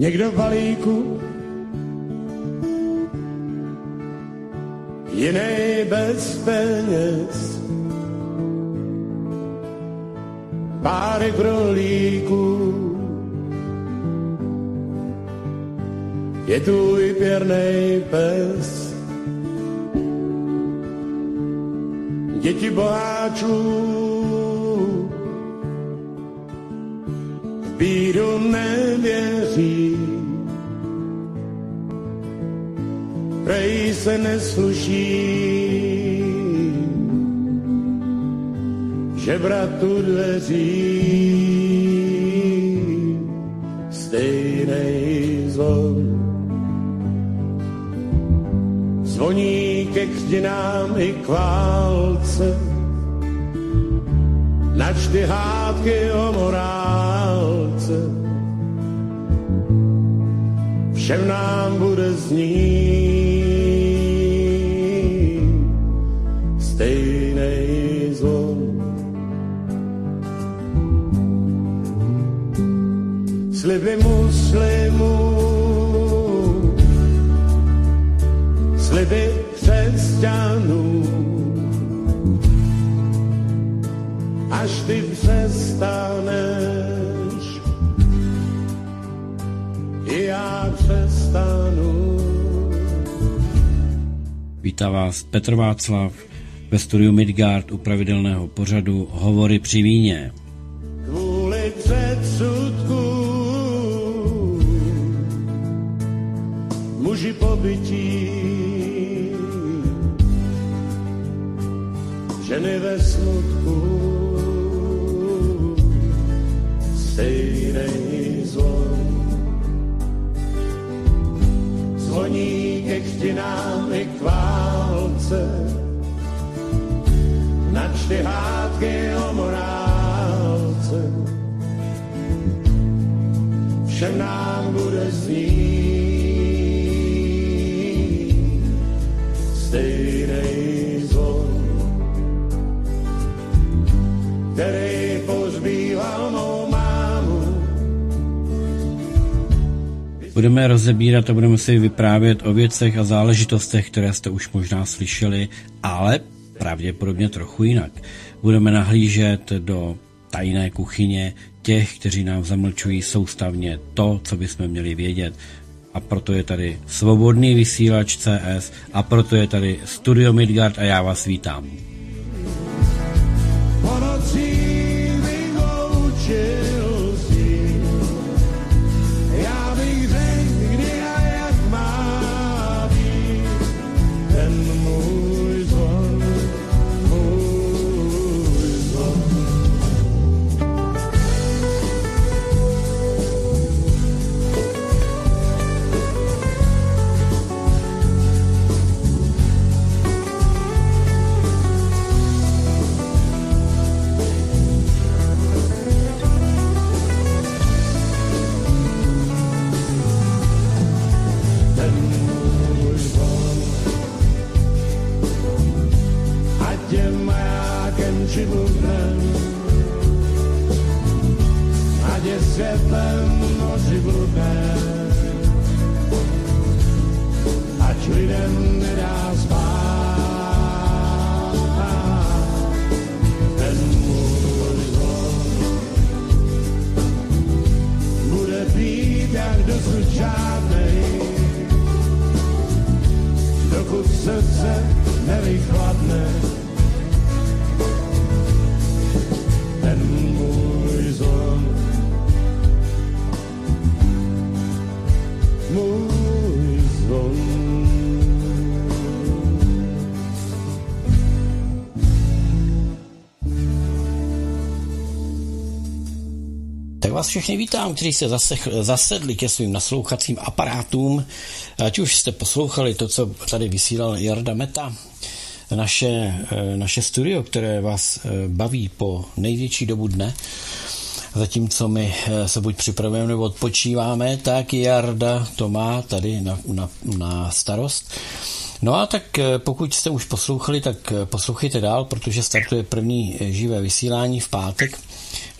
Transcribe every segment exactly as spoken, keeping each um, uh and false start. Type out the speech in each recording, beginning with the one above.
někdo v balíku, jiný bez peněz, párek rolíků, je tvůj pěrnej pes. Děti boháčů v bídu nevěří, prej se nesluší žebratu dveří, stejnej zvon zvoní ke křtinám i k válce, načty hádky o morálce, všem nám bude znít stejnej zvon. Sliby muslimů, sliby křesťanů, až ty přestaneš, i já přestanu. Vítá vás Petr Václav ve studiu Midgard u pravidelného pořadu Hovory při víně. Kvůli předsudku muži pobytí, ženy ve smutku, stejnej zvon zvoní ke křtinám i k válce, načty hádky o morálce, všem nám bude znít stejnej zvon, který pozbýval mou mámu. Budeme rozebírat a budeme si vyprávět o věcech a záležitostech, které jste už možná slyšeli, ale pravděpodobně trochu jinak. Budeme nahlížet do tajné kuchyně těch, kteří nám zamlčují soustavně to, co bychom měli vědět. A proto je tady Svobodný vysílač C S a proto je tady Studio Midgard a já vás vítám. Vás všechny vítám, kteří se zasedli ke svým naslouchacím aparátům. Ať už jste poslouchali to, co tady vysílal Jarda Meta, naše, naše studio, které vás baví po největší dobu dne, zatímco my se buď připravujeme nebo odpočíváme, tak Jarda to má tady na, na, na starost. No a tak pokud jste už poslouchali, tak poslouchejte dál, protože startuje první živé vysílání v pátek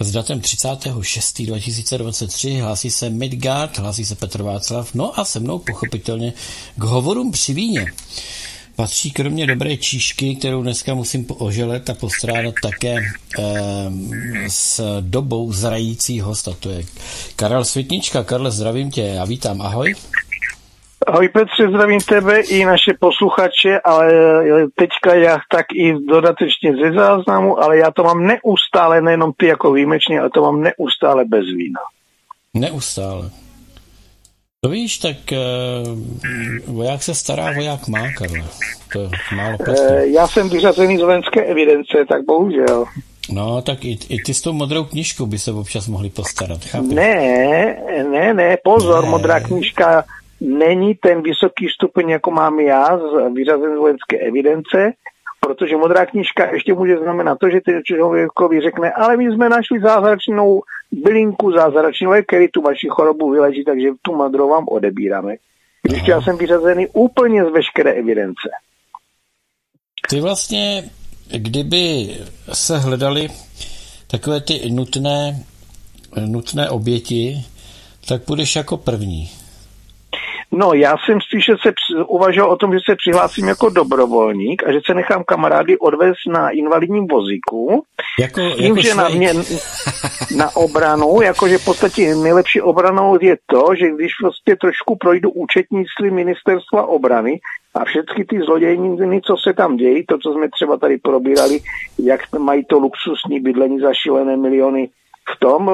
s datem třicátého šestého dva tisíce dvacet tři. Hlásí se Midgard, hlásí se Petr Václav, no a se mnou pochopitelně k hovorům při víně patří kromě dobré číšky, kterou dneska musím oželet a postrádat také e, s dobou zrající host, a to je Karel Světnička. Karle, zdravím tě a vítám, ahoj. Ahoj Petře, zdravím tebe i naše posluchače, ale teďka já tak i dodatečně ze záznamu, ale já to mám neustále, nejenom ty jako výjimečně, ale to mám neustále bez vína. Neustále. To víš, tak uh, voják se stará, voják má, Karle. To je málo prostě. E, já jsem vyřazený z vojenské evidence, tak bohužel. No, tak i, i ty s tou modrou knížkou by se občas mohli postarat, chápeš? Ne, ne, ne, pozor, ne. Modrá knížka není ten vysoký stupeň, jako mám já, z vyřazen z vojenské evidence, protože modrá knížka ještě může znamenat to, že ten člověkovi řekne, ale my jsme našli zázračnou bylinku, zázračný lék, který tu vaši chorobu vylečí, takže tu modrou vám odebíráme. Když já jsem vyřazený úplně z veškeré evidence. Ty vlastně, kdyby se hledali takové ty nutné, nutné oběti, tak půjdeš jako první. No, já jsem spíše se uvažoval o tom, že se přihlásím jako dobrovolník a že se nechám kamarády odvést na invalidním vozíku. Jako, s tím, jako že na mě na obranu, jakože v podstatě nejlepší obranou je to, že když prostě trošku projdu účetnictví ministerstva obrany a všechny ty zlodějiny, co se tam dějí, to, co jsme třeba tady probírali, jak mají to luxusní bydlení za šílené miliony v tom,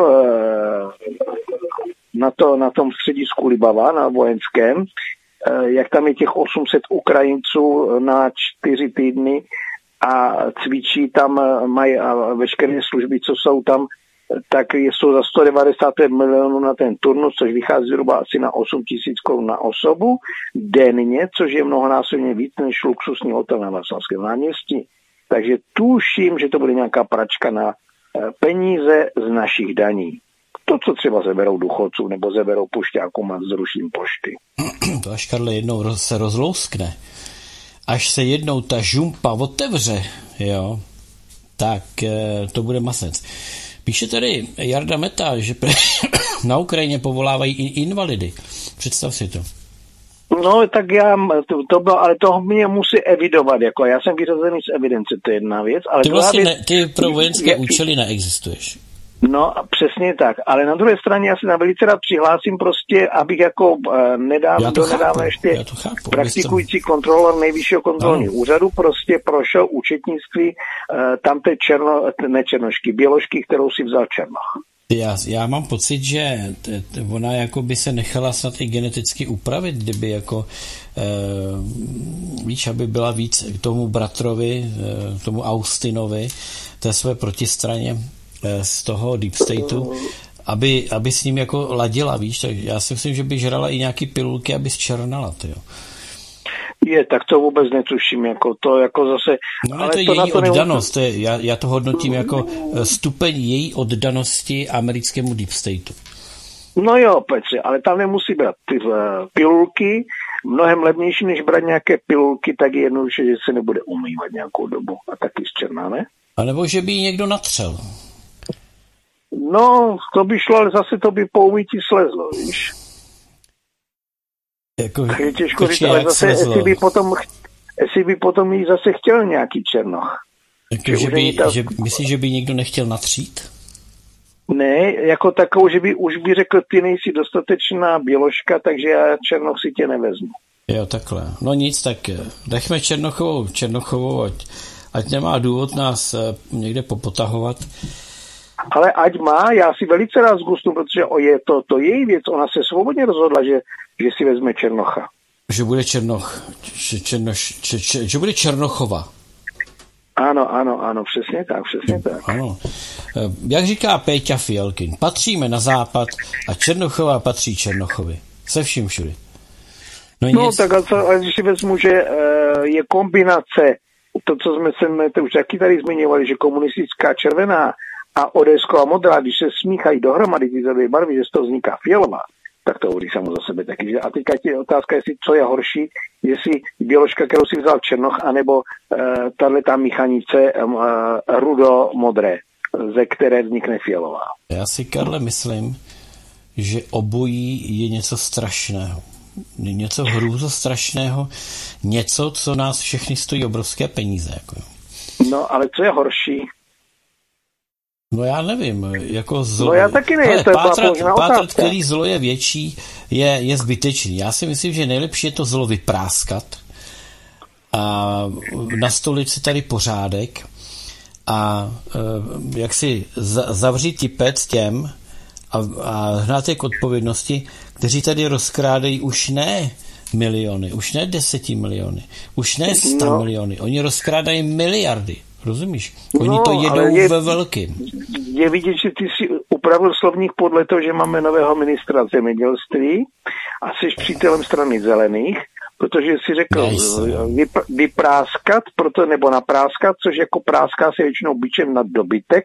na, to, na tom středisku Libava, na vojenském, jak tam je těch osm set Ukrajinců na čtyři týdny a cvičí tam, mají veškeré služby, co jsou tam, tak jsou za sto devadesát pět milionů na ten turnus, což vychází zhruba asi na osm tisíc korun na osobu denně, což je mnohonásobně víc než luxusní hotel na Václavském náměstí. Takže tuším, že to bude nějaká pračka na peníze z našich daní. To, co třeba zeberou důchodců nebo zeberou pošťákům a zruším pošty. To až, Karle, jednou se rozlouskne. Až se jednou ta žumpa otevře, jo, tak to bude masec. Píše tady Jarda Meta, že na Ukrajině povolávají i invalidy. Představ si to. No, tak já, to, to bylo, ale to mě musí evidovat, jako já jsem vyřazený z evidence, to je jedna věc. Ale ty vlastně věc, ne, ty pro vojenské je, účely neexistuješ. No, přesně tak, ale na druhé straně já se na velice rád přihlásím prostě, abych jako uh, nedávno, donedávno ještě praktikující kontrolor nejvyššího kontrolního no. úřadu prostě prošel účetnictví uh, tam té černo, ne černošky, běložky, kterou si vzal Černoch. Já, já mám pocit, že t, t, ona jako by se nechala snad i geneticky upravit, kdyby jako e, víš, aby byla víc k tomu bratrovi, e, tomu Austinovi, té své protistraně e, z toho Deep Stateu, aby, aby s ním jako ladila, víš, tak já si myslím, že by žrala i nějaký pilulky, aby zčernala, tyjo. Je, tak to vůbec netuším, jako to jako zase... No ale, ale to je to její to oddanost, to je, já, já to hodnotím jako stupeň její oddanosti americkému Deep Stateu. No jo, Petře, ale tam nemusí brát ty uh, pilulky, mnohem levnější, než brát nějaké pilulky, tak je jednoduše, že se nebude umývat nějakou dobu a taky zčerná, ne? A nebo že by ji někdo natřel. No, to by šlo, ale zase to by po umytí slezlo, víš? Jako, je těžko říct, ale zase, jestli by, potom, jestli by potom jí zase chtěl nějaký Černoch. Jako, že by, ta... že, myslíš, že by někdo nechtěl natřít? Ne, jako takovou, že by už by řekl, ty nejsi dostatečná běložka, takže já Černoch si tě nevezmu. Jo, takhle. No nic, tak nechme Černochovou, Černochovou, ať, ať nemá důvod nás někde popotahovat. Ale ať má, já si velice rád zgustnu, protože je to, to její věc, ona se svobodně rozhodla, že, že si vezme Černocha. Že bude Černoch, č, černoš, č, č, že bude Černochova. Ano, ano, ano, přesně tak, přesně tak. Ano. Jak říká Péťa Fialkin, patříme na západ a Černochová patří Černochovi. Se vším všude. No, no tak ale když si vezmu, že uh, je kombinace, to, co jsme se to už taky tady zmiňovali, že komunistická červená a odésková modrá, když se smíchají dohromady ty dvě barvy, že z toho vzniká fialová, tak to hovorí samo za sebe taky. A teďka je otázka, jestli co je horší, jestli běložka, kterou si vzal Černoch, anebo uh, tato míchanice uh, rudo-modré. ze které vznikne fialová. Já si, Karle, myslím, že obojí je něco strašného. Něco hrůzostrašného, něco, co nás všechny stojí obrovské peníze. Jako. No, ale co je horší? No já nevím, jako zlo... No já taky nevím, ale to je pátrat, byla pátrat, který zlo je větší, je, je zbytečný. Já si myslím, že nejlepší je to zlo vypráskat a nastolit si tady pořádek a jak si zavřít tipec těm a, a hnát je k odpovědnosti, kteří tady rozkrádají už ne miliony, už ne deseti miliony, už ne sta no. miliony, oni rozkrádají miliardy. Rozumíš? Oni no, to jedou je, ve velkým. Je vidět, že ty si upravil slovník podle toho, že máme nového ministra zemědělství a jsi přítelem strany zelených, protože si řekl vyp- vypráskat, proto, nebo napráskat, což jako práská se většinou bičem na dobytek.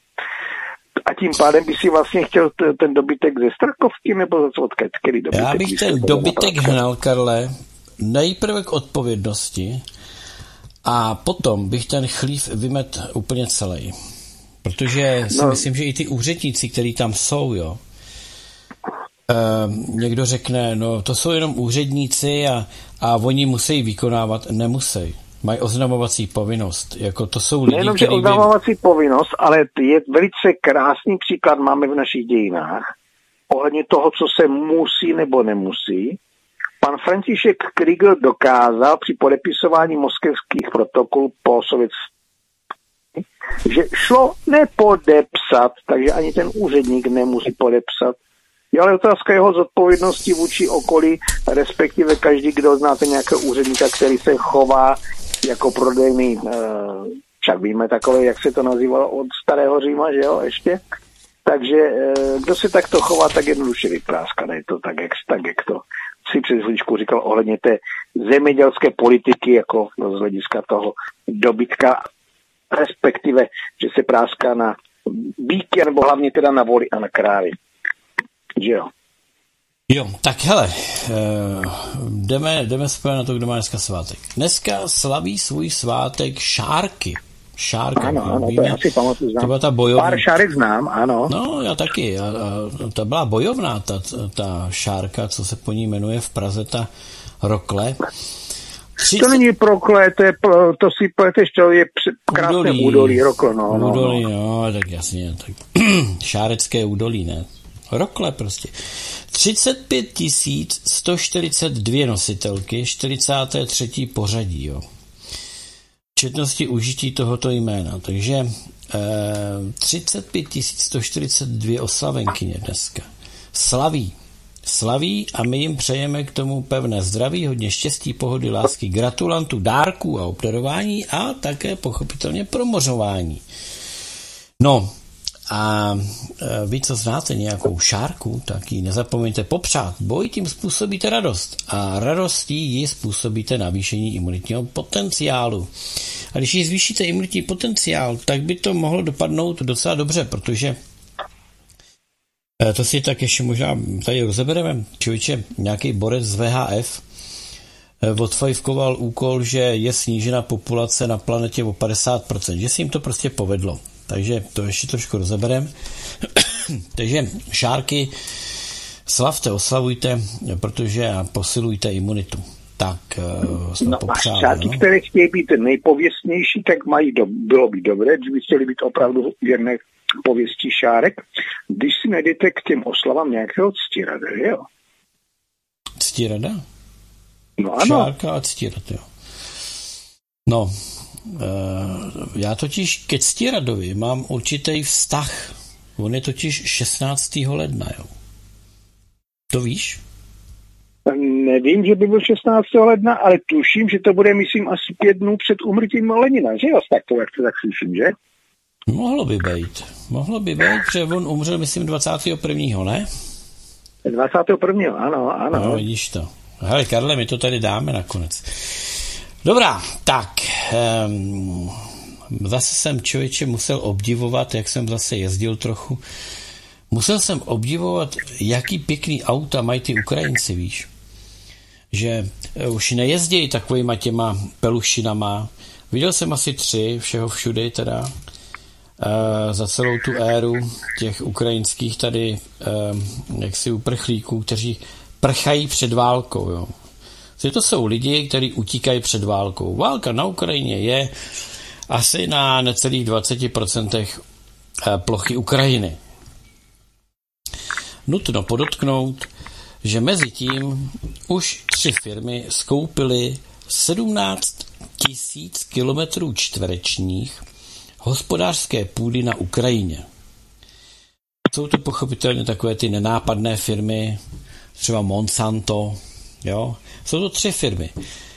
A tím pádem by si vlastně chtěl t- ten dobytek ze Strakovky, nebo za co odkud, který dobytek? Já bych ten dobytek hnal, Karle, nejprve k odpovědnosti, a potom bych ten chlív vymet úplně celý. Protože si no. myslím, že i ty úředníci, kteří tam jsou, jo, e, někdo řekne, no to jsou jenom úředníci a, a oni musí vykonávat, nemusí. Mají oznamovací povinnost. Jako to jsou lidi, nejenom, že oznamovací by... povinnost, ale je velice krásný příklad máme v našich dějinách ohledně toho, co se musí nebo nemusí. Pan František Kriegel dokázal při podepisování moskevských protokolů po sovětských, že šlo nepodepsat, takže ani ten úředník nemusí podepsat. Je ale otázka jeho zodpovědnosti vůči okolí, respektive každý, kdo znáte nějakého úředníka, který se chová jako prodejný, však víme takové, jak se to nazývalo od starého Říma, že jo, ještě. Takže kdo se takto chová, tak jednoduše vypráská, je to tak, jak, tak, jak to si před chvíličkou říkal ohledně té zemědělské politiky, jako z hlediska toho dobytka, respektive, že se práská na bíky, nebo hlavně teda na voli a na krávy. Že jo? Jo, tak hele, jdeme, jdeme spojit na to, kdo má dneska svátek. Dneska slaví svůj svátek Šárky. Šárka. Ano, ano, víme, to já si pamatuju, znám. To byla ta bojovná. Pár šárek znám, ano. No, já taky. A, a, ta byla bojovná, ta, ta Šárka, co se po ní jmenuje v Praze, ta Rokle. třicet... To není Prokle, to, je, to si pleteš, to je krásné údolí, údolí Rokle, no. Údolí, no, no, tak jasně. Tak. Šárecké údolí, ne? Rokle prostě. třicet pět tisíc sto čtyřicet dvě nositelky, čtyřicáté třetí pořadí, jo. Četnosti užití tohoto jména. Takže eh, třicet pět tisíc sto čtyřicet dvě oslavenkyně dneska. Slaví. Slaví a my jim přejeme k tomu pevné zdraví, hodně štěstí, pohody, lásky, gratulantů, dárků a obdarování a také pochopitelně promořování. No, a vy, co znáte nějakou šárku, tak ji nezapomeňte popřát, bo i tím způsobíte radost. A radostí ji způsobíte navýšení imunitního potenciálu. A když ji zvýšíte imunitní potenciál, tak by to mohlo dopadnout docela dobře, protože to si tak ještě možná tady rozebereme. Člověče, nějaký borec z V H F odfajfkoval úkol, že je snížena populace na planetě o padesát procent, že si jim to prostě povedlo. Takže to ještě trošku rozebereme. Takže šárky, slavte, oslavujte, protože posilujte imunitu. Tak jsme no popřáli. A šárky, no? Které chtějí být nejpověstnější, tak mají do, bylo by dobré, kdyby chtěli být opravdu věrné pověstí šárek, když si najdete k těm oslavám nějakého ctirada, jo? Ctirada? No ano. Šárka a ctirad, jo. No, já totiž ke ctiradovi mám určitý vztah. On je totiž šestnáctého ledna, jo. To víš? Nevím, že by byl šestnáctého ledna, ale tuším, že to bude, myslím, asi pět dnů před úmrtím Lenina, že jo? Tak to, jak to tak slyším, že? Mohlo by být. Mohlo by být, že on umřel, myslím, dvacátého prvního, ne? dvacátého prvního, ano, ano. No, vidíš to. Hele, Karle, my to tady dáme nakonec. Dobrá, tak um, zase jsem, člověče, musel obdivovat, jak jsem zase jezdil trochu, musel jsem obdivovat, jaký pěkný auta mají ty Ukrajinci, víš, že už nejezdějí takovýma těma pelušinama, viděl jsem asi tři, všeho všude teda, za celou tu éru těch ukrajinských tady jaksi uprchlíků, kteří prchají před válkou. Jo. To jsou lidi, kteří utíkají před válkou. Válka na Ukrajině je asi na necelých dvacet procent plochy Ukrajiny. Nutno podotknout, že mezi tím už tři firmy skoupily sedmnáct tisíc kilometrů čtverečních hospodářské půdy na Ukrajině. Jsou to pochopitelně takové ty nenápadné firmy, třeba Monsanto, jo? Jsou to tři firmy.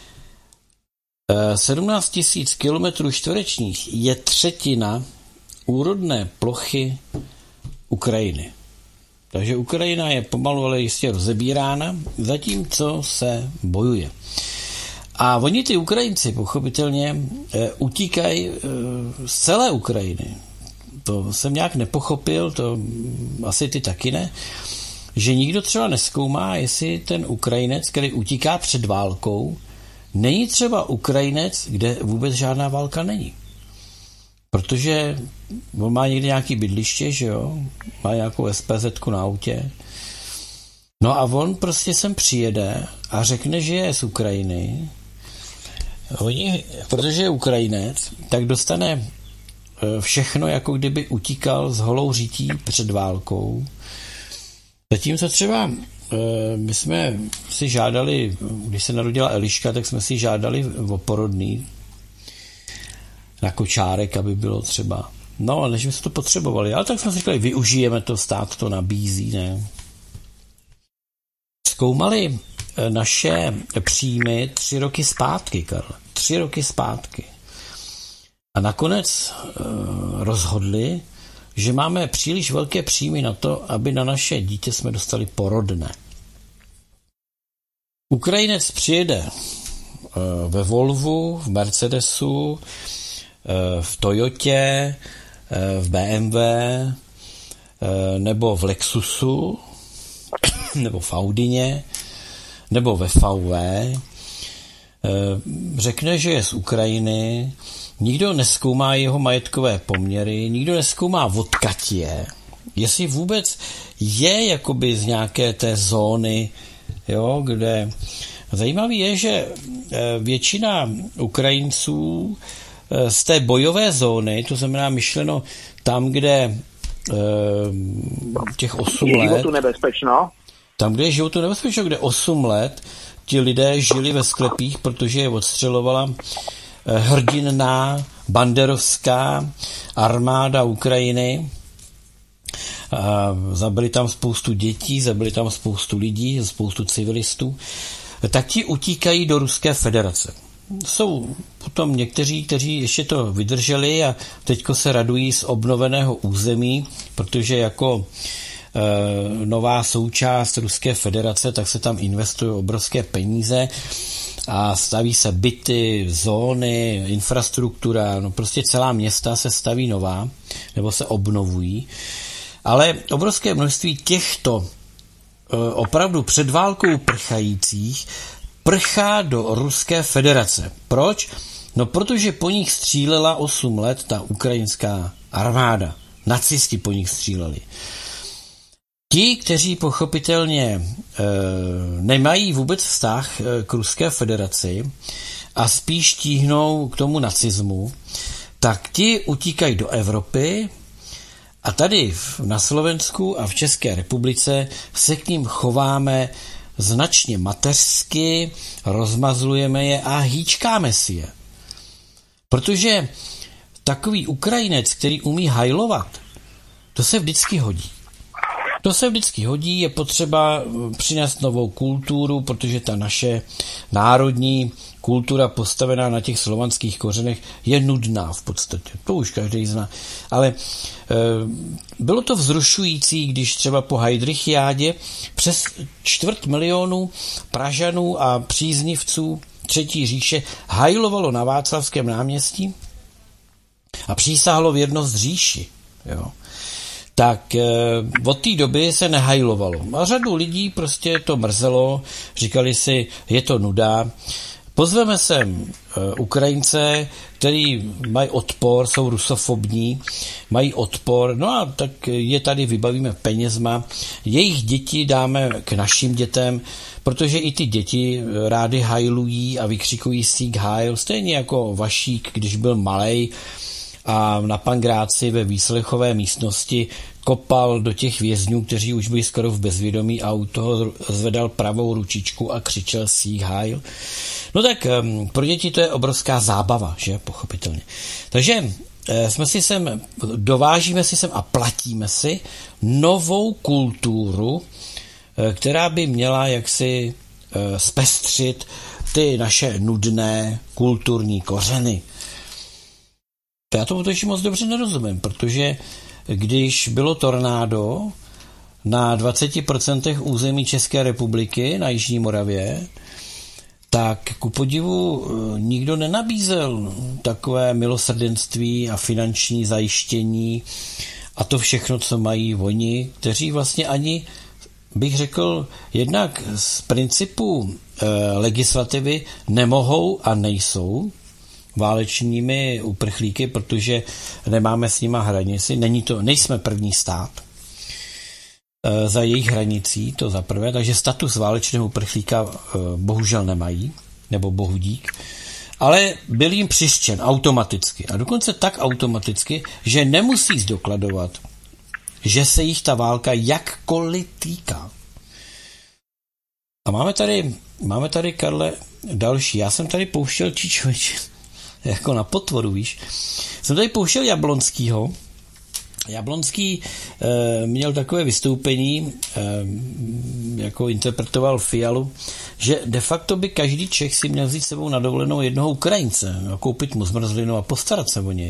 sedmnáct tisíc kilometrů čtverečních je třetina úrodné plochy Ukrajiny. Takže Ukrajina je pomalu, ale jistě rozebírána, zatímco se bojuje. A oni, ty Ukrajinci, pochopitelně e, utíkají e, z celé Ukrajiny. To jsem nějak nepochopil, to asi ty taky ne, že nikdo třeba nezkoumá, jestli ten Ukrajinec, který utíká před válkou, není třeba Ukrajinec, kde vůbec žádná válka není. Protože on má někde nějaký bydliště, že jo, má nějakou es pé zetku na autě. No a on prostě sem přijede a řekne, že je z Ukrajiny. Oni, protože je Ukrajinec, tak dostane všechno, jako kdyby utíkal s holou řítí před válkou. Zatímco třeba my jsme si žádali, když se narodila Eliška, tak jsme si žádali o porodný na kočárek, aby bylo třeba. No, ale než jsme to potřebovali. Ale tak jsme si říkali, využijeme to, stát to nabízí, ne? Zkoumali naše příjmy tři roky zpátky, Karle. Tři roky zpátky. A nakonec e, rozhodli, že máme příliš velké příjmy na to, aby na naše dítě jsme dostali porodné. Ukrajinec přijede e, ve Volvu, v Mercedesu, e, v Toyotě, e, v bé em vé, e, nebo v Lexusu, nebo v Audině, nebo ve vé vé, řekne, že je z Ukrajiny, nikdo nezkoumá jeho majetkové poměry, nikdo nezkoumá, odkud je, jestli vůbec je jakoby z nějaké té zóny, jo, kde zajímavý je, že většina Ukrajinců z té bojové zóny, to znamená myšleno tam, kde těch osm let... Životu nebezpečno. Tam, kde je životu nebezpečno, kde osm let ti lidé žili ve sklepích, protože je odstřelovala hrdinná banderovská armáda Ukrajiny. A zabili tam spoustu dětí, zabili tam spoustu lidí, spoustu civilistů. Tak ti utíkají do Ruské federace. Jsou potom někteří, kteří ještě to vydrželi a teďko se radují z obnoveného území, protože jako nová součást Ruské federace, tak se tam investují obrovské peníze a staví se byty, zóny, infrastruktura, no prostě celá města se staví nová, nebo se obnovují. Ale obrovské množství těchto opravdu před válkou prchajících prchá do Ruské federace. Proč? No protože po nich střílela osm let ta ukrajinská armáda. Nacisti po nich stříleli. Ti, kteří pochopitelně e, nemají vůbec vztah e, k Ruské federaci a spíš tíhnou k tomu nacismu, tak ti utíkají do Evropy a tady v, na Slovensku a v České republice se k ním chováme značně mateřsky, rozmazlujeme je a hýčkáme si je. Protože takový Ukrajinec, který umí hajlovat, to se vždycky hodí. To se vždycky hodí, je potřeba přinést novou kulturu, protože ta naše národní kultura postavená na těch slovanských kořenech je nudná v podstatě. To už každý zná. Ale e, bylo to vzrušující, když třeba po Heydrichiádě přes čtvrt milionu Pražanů a příznivců Třetí říše hajlovalo na Václavském náměstí a přísáhlo věrnost říši. Jo. Tak e, od té doby se nehajlovalo. A řadu lidí prostě to mrzelo, říkali si, je to nuda, Pozveme sem Ukrajince, který mají odpor, jsou rusofobní, mají odpor, no a tak je tady vybavíme penězma. Jejich děti dáme k našim dětem, protože i ty děti rády hajlují a vykřikují Sieg Heil, stejně jako Vašík, když byl malej a na Pangráci ve výslechové místnosti kopal do těch vězňů, kteří už byli skoro v bezvědomí a u toho zvedal pravou ručičku a křičel Sieg Heil. No tak pro děti to je obrovská zábava, že, pochopitelně. Takže jsme si sem, dovážíme si sem a platíme si novou kulturu, která by měla jaksi zpestřit ty naše nudné kulturní kořeny. Já tomu totiž moc dobře nerozumím, protože když bylo tornádo na dvacet procent území České republiky na Jižní Moravě, tak ku podivu nikdo nenabízel takové milosrdenství a finanční zajištění a to všechno, co mají oni, kteří vlastně ani, bych řekl, jednak z principu e, legislativy nemohou a nejsou válečními uprchlíky, protože nemáme s nima hranici. Není to, nejsme první stát e, za jejich hranicí, to za prvé, takže status válečného uprchlíka e, bohužel nemají, nebo bohu dík, ale byl jim přiřčen automaticky. A dokonce tak automaticky, že nemusí zdokladovat, že se jich ta válka jakkoliv týká. A máme tady, máme tady, Karle, další. Já jsem tady pouštěl Čičovič, jako na potvoru, víš. Jsem tady pouštěl Jablonskýho. Jablonský e, měl takové vystoupení, e, jako interpretoval Fialu, že de facto by každý Čech si měl vzít sebou na dovolenou jednoho Ukrajince, koupit mu zmrzlinu a postarat se o něj.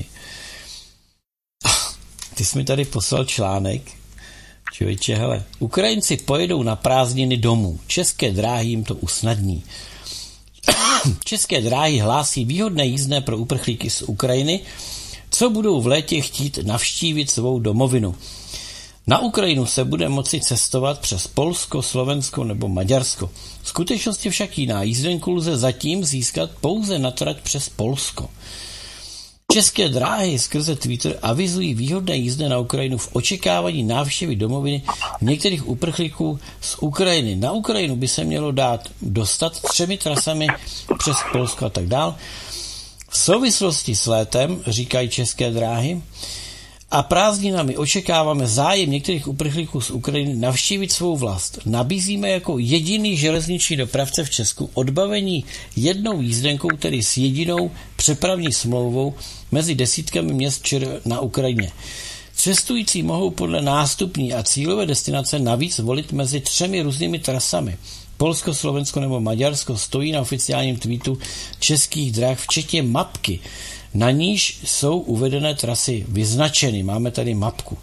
Ty jsi mi tady poslal článek. Člověče, hele, Ukrajinci pojedou na prázdniny domů. České dráhy jim to usnadní. České dráhy hlásí výhodné jízdné pro uprchlíky z Ukrajiny, co budou v létě chtít navštívit svou domovinu. Na Ukrajinu se bude moci cestovat přes Polsko, Slovensko nebo Maďarsko. V skutečnosti však jiná jízdenku lze zatím získat pouze na trať přes Polsko. České dráhy skrze Twitter avizují výhodné jízdné na Ukrajinu v očekávání návštěvy domoviny některých uprchlíků z Ukrajiny. Na Ukrajinu by se mělo dát dostat třemi trasami přes Polsko a tak dál. V souvislosti s létem, říkají České dráhy, a prázdninami očekáváme zájem některých uprchlíků z Ukrajiny navštívit svou vlast. Nabízíme jako jediný železniční dopravce v Česku odbavení jednou jízdenkou, tedy s jedinou přepravní smlouvou mezi desítkami měst ČR na Ukrajině. Cestující mohou podle nástupní a cílové destinace navíc volit mezi třemi různými trasami. Polsko, Slovensko nebo Maďarsko stojí na oficiálním tweetu Českých drah, včetně mapky. Na níž jsou uvedené trasy vyznačeny. Máme tady mapku.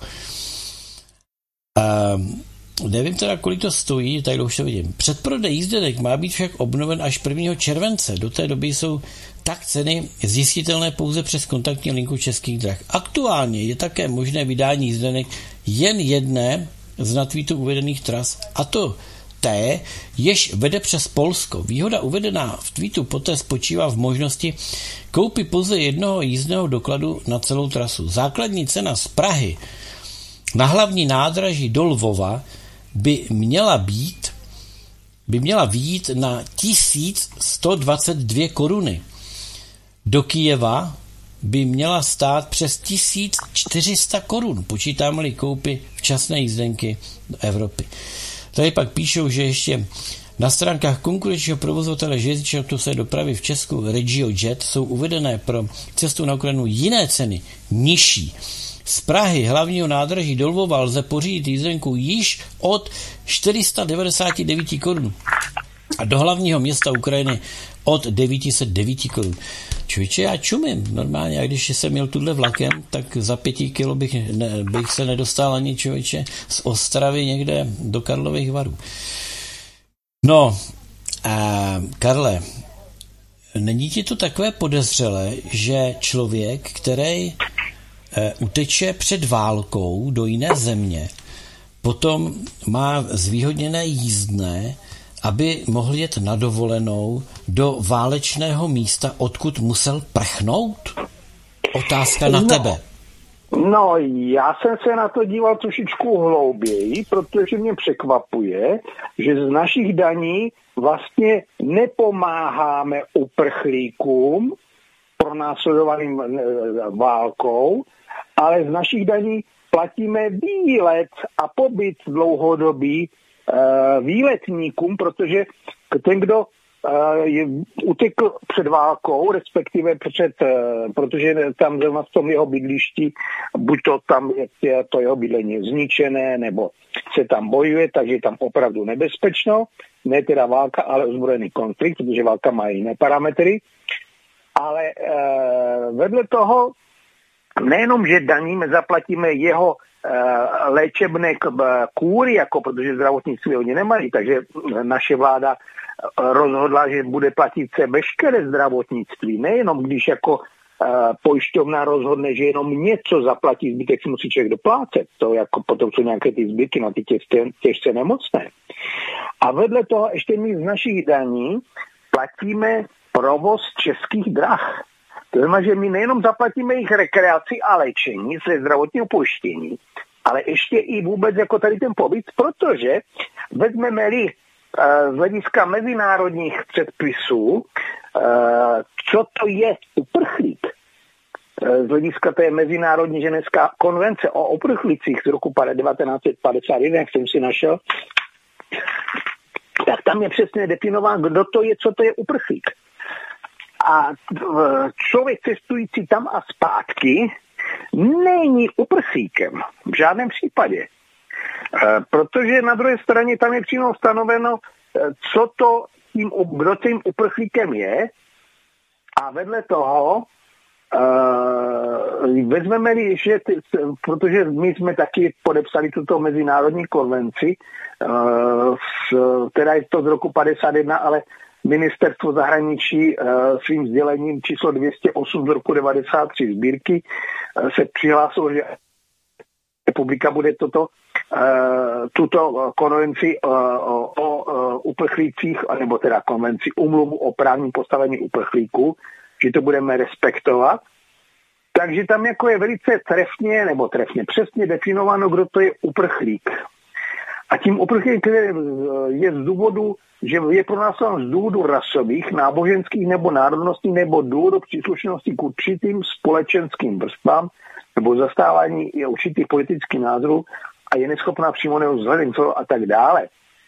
Ehm, nevím teda, kolik to stojí, tady už to vidím. Předprodej jízdenek má být však obnoven až prvního července. Do té doby jsou tak ceny zjistitelné pouze přes kontaktní linku Českých drah. Aktuálně je také možné vydání jízdenek jen jedné z na tweetu uvedených tras, a to té, jež vede přes Polsko. Výhoda uvedená v tweetu poté spočívá v možnosti koupit pouze jednoho jízdného dokladu na celou trasu. Základní cena z Prahy na hlavní nádraží do Lvova by měla být, by měla výjít na tisíc sto dvacet dvě koruny. Do Kyjeva by měla stát přes tisíc čtyři sta korun, počítáme-li koupy včasné jízdenky do Evropy. Tady pak píšou, že ještě na stránkách konkurenčního provozovatele železniční autobusové dopravy v Česku RegioJet jsou uvedené pro cestu na Ukrajinu jiné ceny, nižší. Z Prahy hlavního nádraží do Lvova lze pořídit jízdenku již od čtyři sta devadesát devět korun a do hlavního města Ukrajiny od devět set devět korun. Člověče, já čumím normálně, a když jsem měl tuhle vlakem, tak za pěti kilo bych, ne, bych se nedostal ani, člověče, z Ostravy někde do Karlových Varů. No, a Karle, není ti to takové podezřelé, že člověk, který e, uteče před válkou do jiné země, potom má zvýhodněné jízdné aby mohl jet na dovolenou do válečného místa, odkud musel prchnout? Otázka na no, tebe. No, já jsem se na to díval trošičku hlouběji, protože mě překvapuje, že z našich daní vlastně nepomáháme uprchlíkům pronásledovaným válkou, ale z našich daní platíme výlet a pobyt dlouhodobý výletníkům, protože ten, kdo je, utekl před válkou, respektive před, protože tam v tom jeho bydlišti, buď to tam je to jeho bydlení zničené, nebo se tam bojuje, takže je tam opravdu nebezpečno, ne teda válka, ale ozbrojený konflikt, protože válka má jiné parametry, ale e, vedle toho nejenom, že daníme, zaplatíme jeho e, léčebné kůry, jako protože zdravotnictví oni nemají, takže naše vláda rozhodla, že bude platit se veškeré zdravotnictví, nejenom když jako e, pojišťovna rozhodne, že jenom něco zaplatí, zbytek si musí člověk doplácet, to jako potom jsou nějaké ty zbytky na ty těžce, těžce nemocné. A vedle toho ještě my z našich daní platíme provoz českých drah. To znamená, že my nejenom zaplatíme jejich rekreaci a léčení ze zdravotního pojištění, ale ještě i vůbec jako tady ten pobyt, protože vezmeme-li z hlediska mezinárodních předpisů, co to je uprchlík, z hlediska té mezinárodní ženevská konvence o uprchlících z roku devatenáct set padesát jedna, jak jsem si našel, tak tam je přesně definován, kdo to je, co to je uprchlík. A člověk cestující tam a zpátky není uprchlíkem v žádném případě. Protože na druhé straně tam je přímo stanoveno, co to tím, kdo tím uprchlíkem je, a vedle toho uh, vezmeme-li, že ty, protože my jsme taky podepsali tuto mezinárodní konvenci, uh, s, teda je to z roku padesát jedna, ale Ministerstvo zahraničí uh, svým sdělením číslo dvě stě osm z roku devadesát tři sbírky uh, se přihlásilo, že republika bude toto, uh, tuto konvenci uh, o, o uh, uprchlících, nebo teda konvenci úmluvu o právním postavení uprchlíků, že to budeme respektovat. Takže tam jako je velice trefně, nebo trefně přesně definováno, kdo to je uprchlík. A tím uprchlík je z důvodu, že je pronásledován z důvodu rasových, náboženských nebo národnostních nebo důvodu příslušnosti k určitým společenským vrstvám nebo zastávání určitých politických názorů a je neschopná přímo nebo vzhledem a tak dále.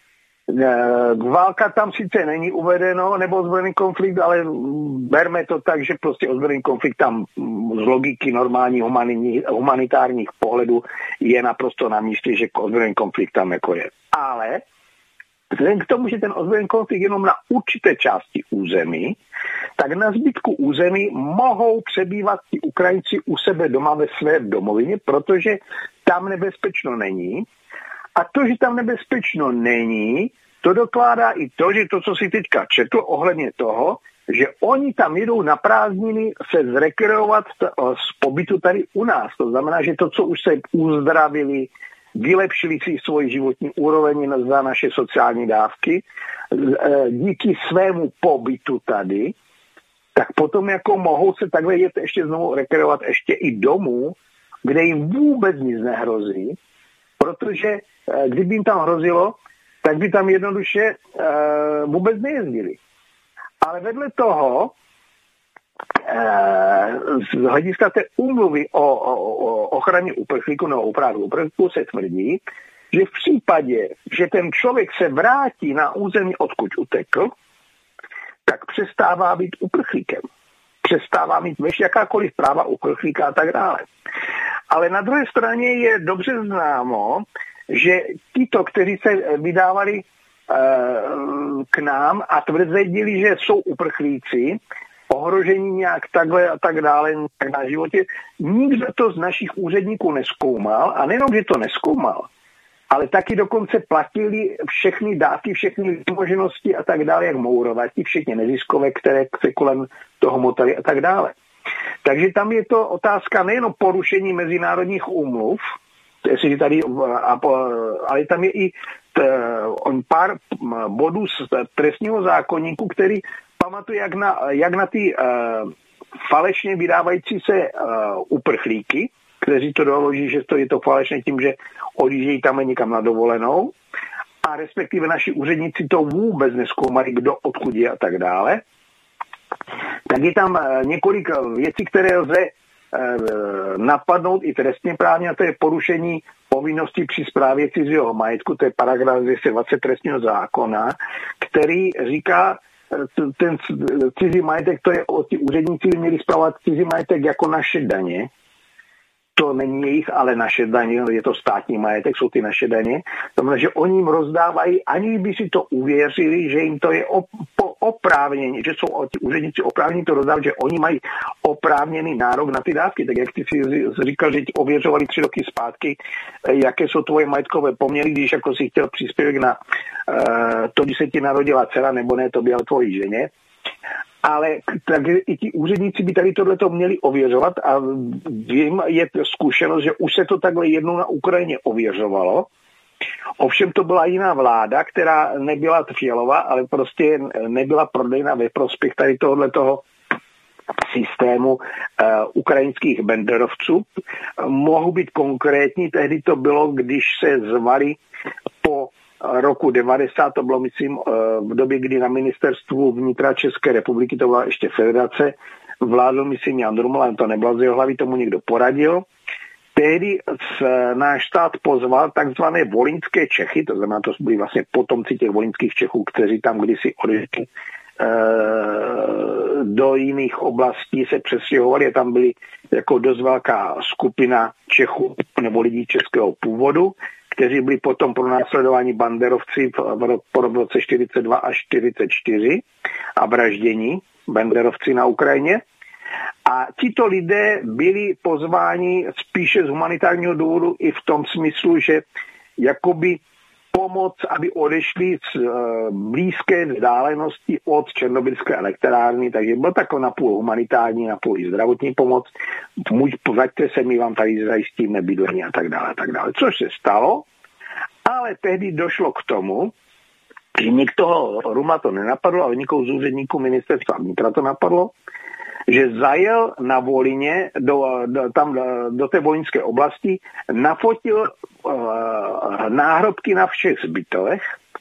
Válka tam sice není uvedeno, nebo ozbrojený konflikt, ale berme to tak, že prostě ozbrojený konflikt tam z logiky normální humanitárních pohledů je naprosto na místě, že ozbrojený konflikt tam jako je. Ale vzhledem k tomu, že ten ozbrojený konflikt jenom na určité části území, tak na zbytku území mohou přebývat ti Ukrajinci u sebe doma ve své domovině, protože tam nebezpečno není. A to, že tam nebezpečno není, to dokládá i to, že to, co si teďka četl ohledně toho, že oni tam jedou na prázdniny se zrekreovat z pobytu tady u nás. To znamená, že to, co už se uzdravili, vylepšili si svoji životní úroveň za naše sociální dávky, díky svému pobytu tady, tak potom jako mohou se takhle jet ještě znovu rekreovat ještě i domů, kde jim vůbec nic nehrozí, protože kdyby jim tam hrozilo, tak by tam jednoduše uh, vůbec nejezdili. Ale vedle toho, uh, z hlediska té úmluvy o, o, o ochraně uprchlíků nebo o právu uprchlíků se tvrdí, že v případě, že ten člověk se vrátí na území, odkud utekl, tak přestává být uprchlíkem. Přestává mít veš jakákoliv práva uprchlíka a tak dále. Ale na druhé straně je dobře známo, že tito, kteří se vydávali e, k nám a tvrdili, že jsou uprchlíci, ohrožení nějak takhle a tak dále na životě, nikdo to z našich úředníků nezkoumal a nejenom, že to nezkoumal, ale taky dokonce platili všechny dávky, všechny možnosti a tak dále, jak mourovati, všechny neziskové, které se kolem toho motali a tak dále. Takže tam je to otázka nejenom porušení mezinárodních úmluv, tady, ale tam je i on pár bodů z trestního zákoníku, který pamatuje jak na, jak na ty uh, falešně vydávající se uh, uprchlíky, kteří to doloží, že to je to falešné tím, že odjíždějí tam někam na dovolenou, a respektive naši úředníci to vůbec nezkoumají, kdo odkud je a tak dále. Tak je tam několik věcí, které lze napadnout i trestně právně, a to je porušení povinností při správě cizího majetku, to je paragraf dvě dvacet trestního zákona, který říká, ten cizí majetek, to je, ti úředníci by měli spravovat cizí majetek jako naše daně. To není jejich, ale naše daně, je to státní majetek, jsou ty naše daně. To znamená, že oni jim rozdávají, ani by si to uvěřili, že jim to je oprávnění, že jsou ti úředníci oprávnění to rozdávat, že oni mají oprávněný nárok na ty dávky. Tak jak ty si říkal, že ti ověřovali tři roky zpátky, jaké jsou tvoje majetkové poměry, když jako si chtěl příspěvek na uh, to, když se ti narodila dcera, nebo ne, to byla tvojí ženě. Ale takže i ti úředníci by tady tohleto měli ověřovat a vím, je zkušenost, že už se to takhle jednou na Ukrajině ověřovalo. Ovšem to byla jiná vláda, která nebyla Fialová, ale prostě nebyla prodejna ve prospěch tady tohletoho systému uh, ukrajinských banderovců. Mohu být konkrétní, tehdy to bylo, když se zvali po roku devadesát, to bylo, myslím, v době, kdy na ministerstvu vnitra České republiky, to byla ještě federace, vládl, myslím, Jan Druml, ale to nebylo z jeho hlavy, tomu někdo poradil. Tehdy náš stát pozval takzvané volyňské Čechy, to znamená, to byli vlastně potomci těch volyňských Čechů, kteří tam kdysi odešli do jiných oblastí, se přestěhovali a tam byly jako dost velká skupina Čechů nebo lidí českého původu, kteří byli potom pronásledováni banderovci po roce čtyřicet dva až čtyřicet čtyři a vraždění banderovci na Ukrajině. A tito lidé byli pozváni spíše z humanitárního důvodu i v tom smyslu, že jakoby pomoc, aby odešli z blízké vzdálenosti od černobylské elektrárny, takže bylo takové napůl humanitární, napůl i zdravotní pomoc. Můj, vraťte se, my vám tady zajistíme bydlení a tak dále, a tak dále. Což se stalo, ale tehdy došlo k tomu, že někdo Ruma to nenapadlo, ale někoho z úředníků ministerstva vnitra to napadlo, že zajel na Volině do, do, tam, do, do té volyňské oblasti, nafotil uh, náhrobky na všech zbytelech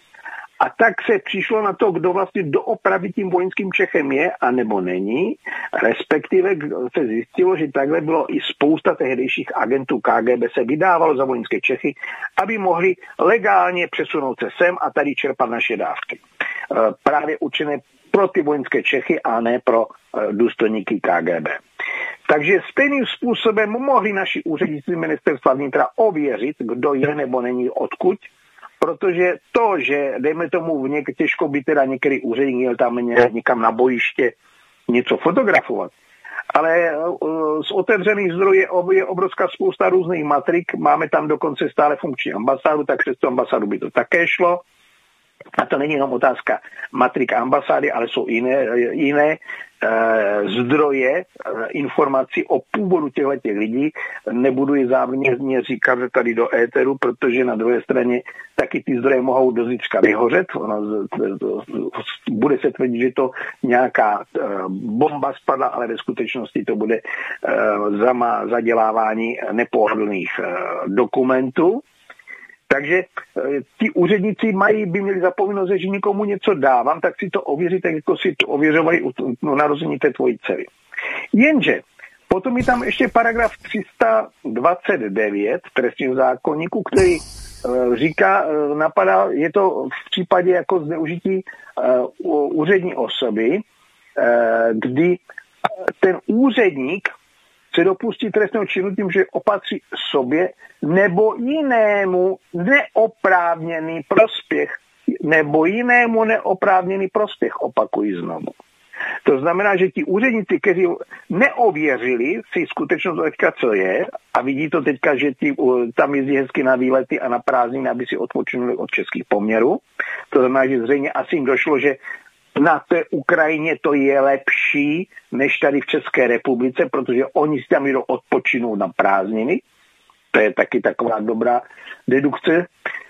a tak se přišlo na to, kdo vlastně doopravdy tím volyňským Čechem je a nebo není, respektive se zjistilo, že takhle bylo i spousta tehdejších agentů K G B se vydávalo za volyňské Čechy, aby mohli legálně přesunout se sem a tady čerpat naše dávky. Uh, právě určené pro ty vojenské Čechy a ne pro důstojníky K G B. Takže stejným způsobem mohli naši úředníci ministerstva vnitra ověřit, kdo je nebo není odkud, protože to, že dejme tomu v něk- těžko by teda některý úředník měl tam někam na bojiště něco fotografovat, ale z otevřených zdrojů je obrovská spousta různých matrik, máme tam dokonce stále funkční ambasádu, tak přes tu ambasádu by to také šlo. A to není jenom otázka matrik ambasády, ale jsou jiné, jiné e, zdroje e, informací o původu těchto lidí. Nebudu je záměrně říkat tady do éteru, protože na druhé straně taky ty zdroje mohou do zítřka vyhořet. Ono, bude se tvrdit, že to nějaká e, bomba spadla, ale ve skutečnosti to bude e, zama, zadělávání nepohodlných e, dokumentů. Takže ti úředníci mají, by měli zapovinnost, že nikomu něco dávám, tak si to ověří, tak jako si to ověřovali u no, narození té tvojí dcery. Jenže potom je tam ještě paragraf tři sta dvacet devět trestního zákoníku, který uh, říká, uh, napadá, je to v případě jako zneužití uh, úřední osoby, uh, kdy ten úředník se dopustí trestného činu tím, že opatří sobě nebo jinému neoprávněný prospěch, nebo jinému neoprávněný prospěch, opakuji znovu. To znamená, že ti úředníci, kteří neověřili si skutečnost teďka, co je, a vidí to teďka, že ti, tam jezdí hezky na výlety a na prázdniny, aby si odpočinuli od českých poměrů. To znamená, že zřejmě asi jim došlo, že na té Ukrajině to je lepší, než tady v České republice, protože oni si tam jdou odpočinout na prázdniny. To je taky taková dobrá dedukce.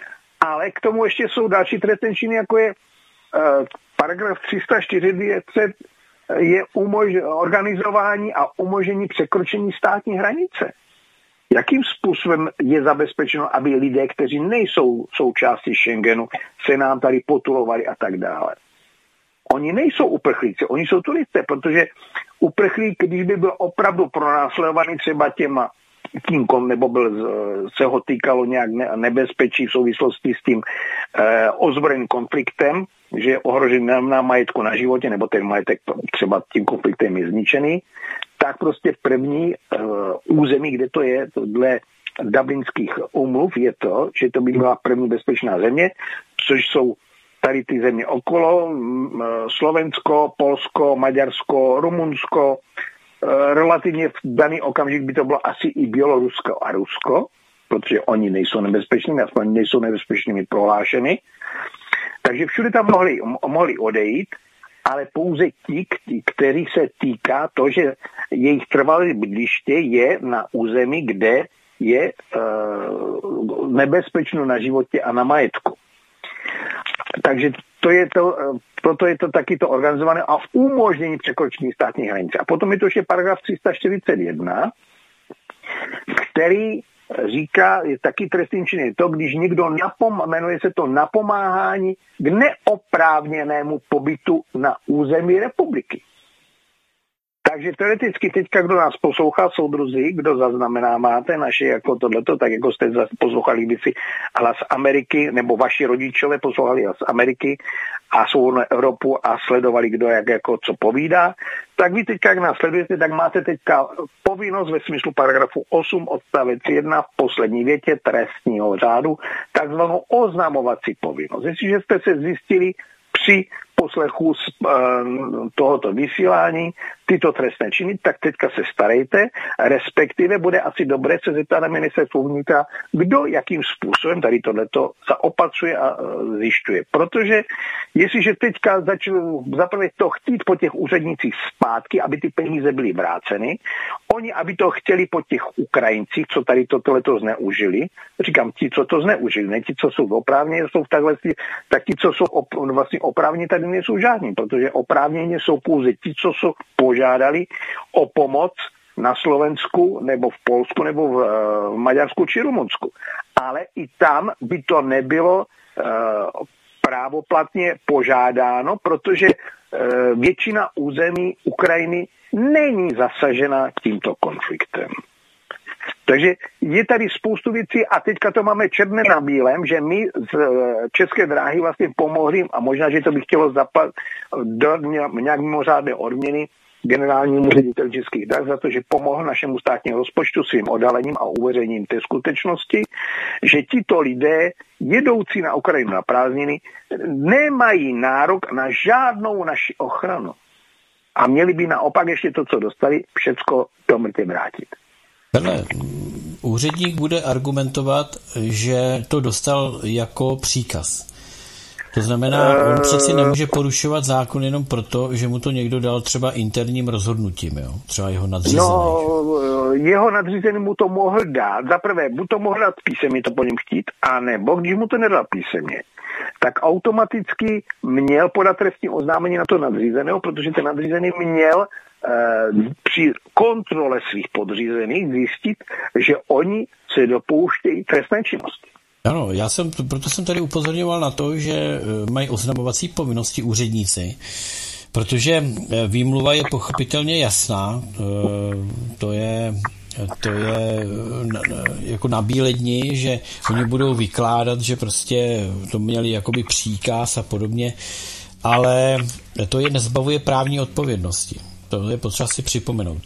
Ale k tomu ještě jsou další trestné činy, jako je uh, paragraf tři sta čtyřicet, je umož- organizování a umožnění překročení státní hranice. Jakým způsobem je zabezpečeno, aby lidé, kteří nejsou součástí Schengenu, se nám tady potulovali a tak dále? Oni nejsou uprchlíci, oni jsou turisté, protože uprchlík, když by byl opravdu pronásledovaný třeba těma kýmkoliv, nebo byl, se ho týkalo nějak nebezpečí v souvislosti s tím eh, ozbrojeným konfliktem, že je ohrožený na majetku, na životě, nebo ten majetek třeba tím konfliktem je zničený, tak prostě v první uh, území, kde to je, dle dublinských úmluv, je to, že to by byla první bezpečná země, což jsou tady ty země okolo, m, Slovensko, Polsko, Maďarsko, Rumunsko, uh, relativně v daný okamžik by to bylo asi i Bělorusko a Rusko, protože oni nejsou nebezpečnými, aspoň nejsou nebezpečnými prohlášeny. Takže všude tam mohli, mohli odejít, ale pouze ti, kteří se týká to, že jejich trvalé bydliště je na území, kde je e, nebezpečno na životě a na majetku. Takže to je to, proto je to taky to organizované a umožnění překročení státní hranice. A potom je to ještě paragraf tři sta čtyřicet jedna, který říká, je taky trestný čin, je to, když někdo napom, jmenuje se to napomáhání k neoprávněnému pobytu na území republiky. Takže teoreticky teďka, kdo nás poslouchá, soudruzi, kdo zaznamenáváte naše jako tohleto, tak jako jste poslouchali kdysi hlas Ameriky, nebo vaši rodičové poslouchali hlas Ameriky a svou Evropu a sledovali, kdo jak jako co povídá, tak vy teďka, jak nás sledujete, tak máte teďka povinnost ve smyslu paragrafu osm odstavec jedna v poslední větě trestního řádu, takzvanou oznamovací povinnost. Jestliže jste se zjistili při poslechu z uh, tohoto vysílání tyto trestné činy, tak teďka se starejte, respektive bude asi dobré se zeptat na ministerstvo vnitra, kdo jakým způsobem tady tohleto zaopatřuje a uh, zjišťuje. Protože jestliže teďka začnou zaprvé to chtít po těch úřednicích zpátky, aby ty peníze byly vráceny, oni, aby to chtěli po těch Ukrajincích, co tady to tohleto zneužili, říkám ti, co to zneužili, ne ti, co jsou oprávněni, jsou v takhle, tak ti, co jsou op, vlastně oprávněni, tady nejsou žádní, protože oprávněně jsou pouze ti, co jsou požádali o pomoc na Slovensku, nebo v Polsku, nebo v, v Maďarsku či Rumunsku. Ale i tam by to nebylo uh, právoplatně požádáno, protože uh, většina území Ukrajiny není zasažena tímto konfliktem. Takže je tady spoustu věcí a teďka to máme černé na bílém, že my z České dráhy vlastně pomohli a možná, že to by chtělo zaplatit do nějak mimořádné odměny generálnímu řediteli Českých drah za to, že pomohl našemu státnímu rozpočtu svým odhalením a uveřejněním té skutečnosti, že tito lidé jedoucí na Ukrajinu na prázdniny nemají nárok na žádnou naši ochranu. A měli by naopak ještě to, co dostali, všecko do mrtě vrátit. Hele, úředník bude argumentovat, že to dostal jako příkaz. To znamená, on přeci nemůže porušovat zákon jenom proto, že mu to někdo dal třeba interním rozhodnutím, jo? Třeba jeho nadřízený. No, jeho nadřízený mu to mohl dát. Za prvé, buď to mohl dát písemně, to po něm chtít, anebo když mu to nedal písemně, tak automaticky měl podat trestní oznámení na to nadřízeného, protože ten nadřízený měl při kontrole svých podřízených zjistit, že oni se dopouštějí trestné činnosti. Ano, já jsem, proto jsem tady upozorňoval na to, že mají oznamovací povinnosti úředníci, protože výmluva je pochopitelně jasná, to je, to je jako na bílé dni, že oni budou vykládat, že prostě to měli jakoby příkaz a podobně, ale to je nezbavuje právní odpovědnosti. To je potřeba si připomenout.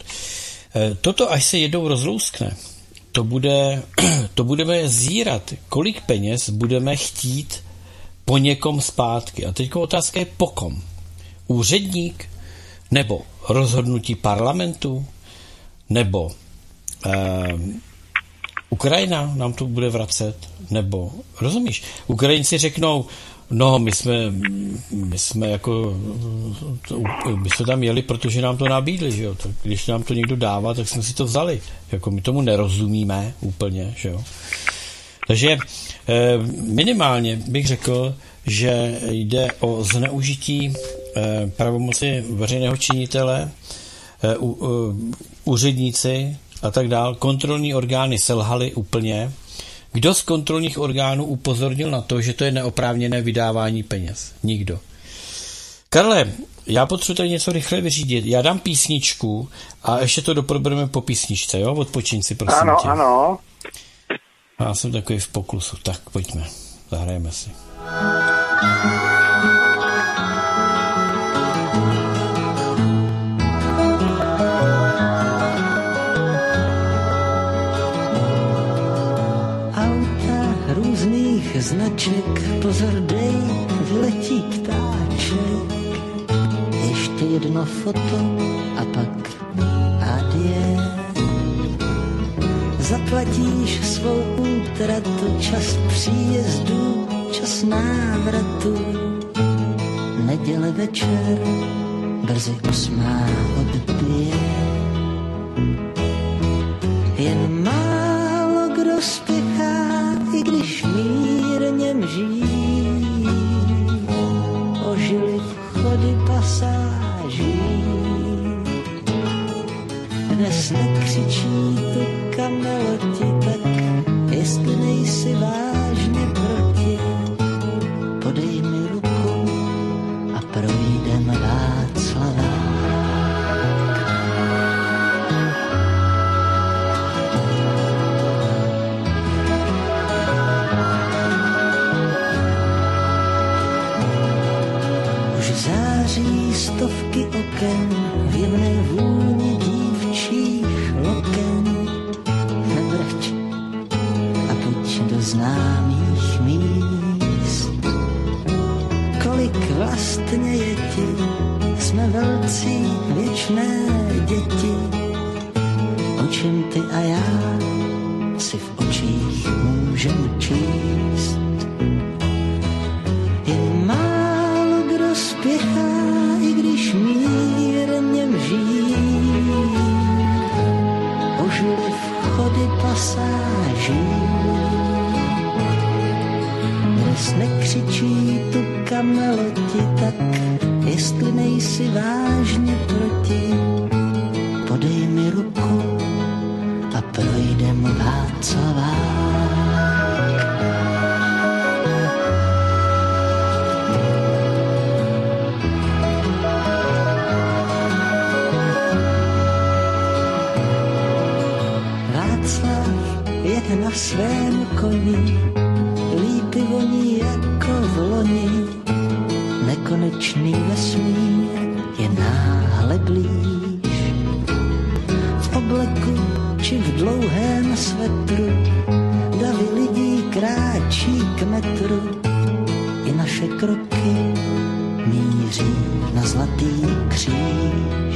Toto, až se jednou rozlouskne, to, bude, to budeme zírat, kolik peněz budeme chtít po někom zpátky. A teď otázka je po kom. Úředník, nebo rozhodnutí parlamentu, nebo eh, Ukrajina nám to bude vracet, nebo, rozumíš, Ukrajinci řeknou, no, my jsme, my jsme jako, to, my jsme tam jeli, protože nám to nabídli, že jo, tak když nám to někdo dává, tak jsme si to vzali, jako my tomu nerozumíme úplně, že jo. Takže minimálně bych řekl, že jde o zneužití pravomoci veřejného činitele, úředníci a tak dál. Kontrolní orgány selhaly úplně. Kdo z kontrolních orgánů upozornil na to, že to je neoprávněné vydávání peněz? Nikdo. Karle, já potřebuji tady něco rychle vyřídit. Já dám písničku a ještě to doprobereme po písničce, jo? Odpočiň si, prosím ano, tě. Ano, ano. Já jsem takový v poklusu. Tak pojďme, zahrajeme si. Auta různých značek, pozor dej, vyletí ptáček. Ještě jedno foto a pak adie. Zaplatíš svou útratu, čas příjezdu, čas návratu. Neděle večer, brzy osmá odbije. Jen málo kdo spěchá, i když mírně mží. Ožili vchody pasáží. Dnes nekřičí tu kameloti, tak jestli nejsi vážně proti, podej mi ruku a projdem Václavák. Už září stovky oken v jemné vůni dívčích loken. Nebrč a pojď do známých míst. Kolik vlastně je ti, jsme velcí věčné děti. O čem ty a já si v očích můžem číst. Jen málo kdo spěchá, i když mírně mží. Ožili vchody pasáží. Dnes nekřičí tu kameloti, tak jestli nejsi vážně proti, podej mi ruku a projdem Václavák. Na svém koni, lípy voní jako v loni. Nekonečný vesmír je náhle blíž. V obleku či v dlouhém svetru davy lidí kráčí k metru. I naše kroky míří na zlatý kříž.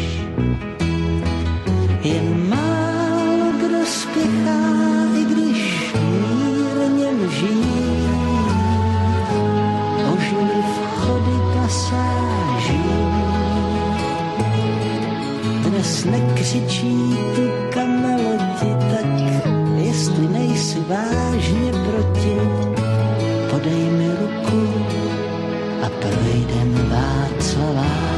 Jen málo kdo spěchá, i když mírně mží. Ožili vchody pasáží. Dnes nekřičí tu kameloti, tak jestli nejsi vážně proti, podej mi ruku a projdem Václavák.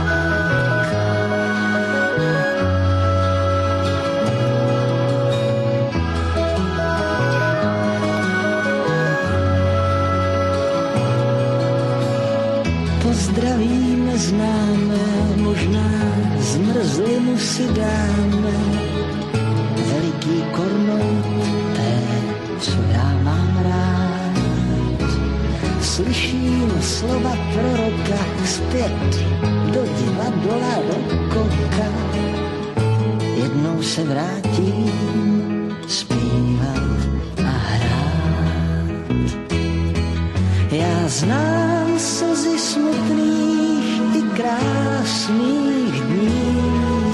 Pozdravíme známé, možná zmrzlinu si dáme. Veliký kornout té, co já mám rád. Slyším slova proroka zpět do divadla rokoka. Jednou se vrátím zpívat a hrát. Já znám slzy smutných i krásných dní.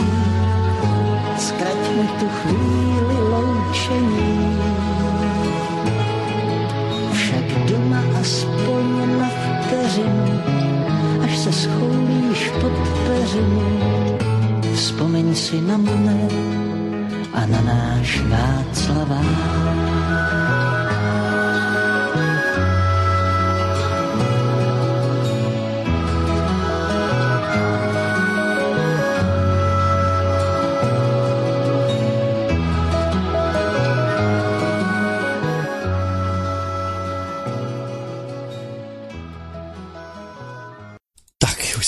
Zkraťme tu chvíli loučení. Však doma aspoň na vteřinu, až se schoulíš pod peřinu. Vzpomeň si na mne a na náš Václavák.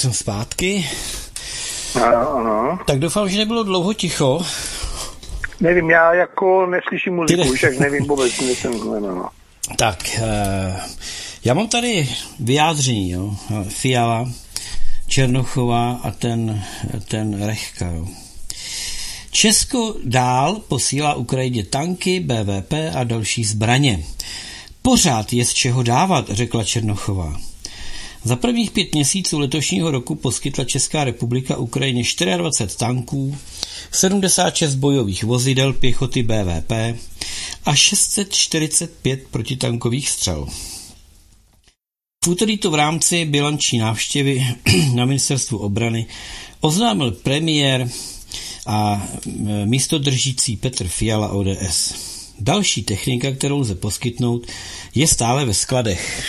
jsem zpátky. Ano, ano. Tak doufám, že nebylo dlouho ticho. Nevím, já jako neslyším muziku, Ty ne... však nevím vůbec, jsem znamenal. Tak, já mám tady vyjádření, jo. Fiala, Černochová a ten, ten Rechka, jo. Česko dál posílá Ukrajině tanky, bé vé pé a další zbraně. Pořád je z čeho dávat, řekla Černochová. Za prvních pět měsíců letošního roku poskytla Česká republika Ukrajině dvacet čtyři tanků, sedmdesát šest bojových vozidel pěchoty bé vé pé a šest set čtyřicet pět protitankových střel. V úterý to v rámci bilanční návštěvy na ministerstvu obrany oznámil premiér a místodržící Petr Fiala ó dé es. Další technika, kterou lze poskytnout, je stále ve skladech.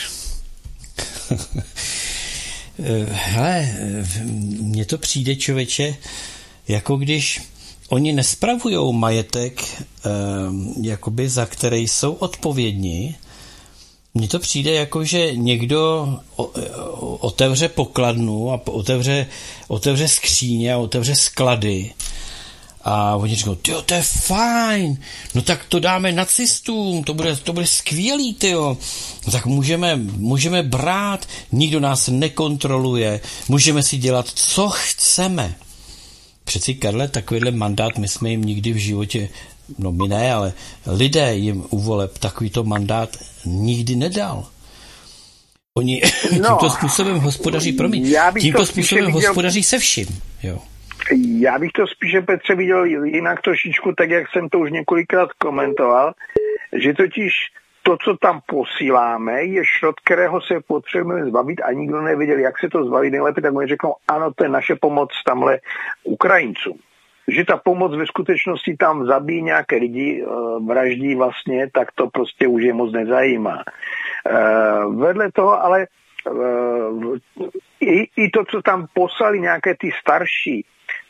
Hele, mně to přijde, člověče, jako když oni nespravujou majetek, jakoby za který jsou odpovědní. Mně to přijde jako, že někdo otevře pokladnu a otevře, otevře skříně a otevře sklady a oni říkají, tyjo, to je fajn, no tak to dáme nacistům, to bude, to bude skvělý, tyjo, no tak můžeme, můžeme brát, nikdo nás nekontroluje, můžeme si dělat, co chceme. Přeci, Karle, takovýhle mandát my jsme jim nikdy v životě, no my ne, ale lidé jim u voleb takovýto mandát nikdy nedal. Oni no, tímto způsobem hospodaří, promiň, tímto způsobem viděl, hospodaří se vším, jo. Já bych to spíše, Petře, viděl jinak trošičku, tak jak jsem to už několikrát komentoval, že totiž to, co tam posíláme, je šrot, kterého se potřebujeme zbavit a nikdo nevěděl, jak se to zbavit nejlépe, tak oni řeknou, ano, to je naše pomoc tamhle Ukrajincům. Že ta pomoc ve skutečnosti tam zabíjí nějaké lidi, vraždí vlastně, tak to prostě už je moc nezajímá. Vedle toho ale i, i to, co tam poslali nějaké ty starší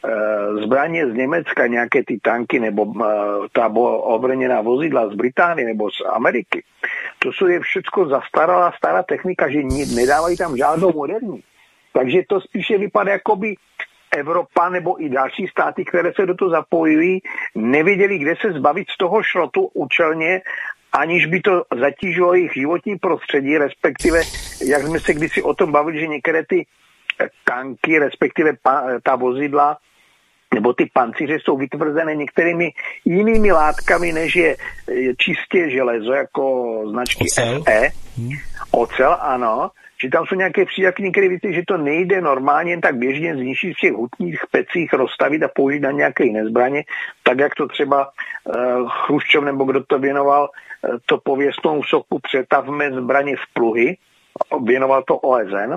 zbraně z Německa, nějaké ty tanky nebo ta obrněná vozidla z Británie nebo z Ameriky, to jsou je všecko zastaralá stará technika, že nedávají tam žádnou moderní. Takže to spíše vypadá, jako by Evropa nebo i další státy, které se do toho zapojují, nevěděli, kde se zbavit z toho šrotu účelně, aniž by to zatížilo jejich životní prostředí, respektive, jak jsme se kdysi o tom bavili, že některé ty tanky, respektive ta vozidla, nebo ty pancíře jsou vytvrzené některými jinými látkami, než je čistě železo, jako značky Ocel. F E. Hmm. Ocel, ano. Že tam jsou nějaké přídaky, některé věci, že to nejde normálně jen tak běžně zničit v těch hutních pecích, rozstavit a použít na nějaké jiné zbraně, tak jak to třeba uh, Chruščov nebo kdo to věnoval, uh, to pověstnou sochu přetavme zbraně v pluhy, věnoval to O S N, uh,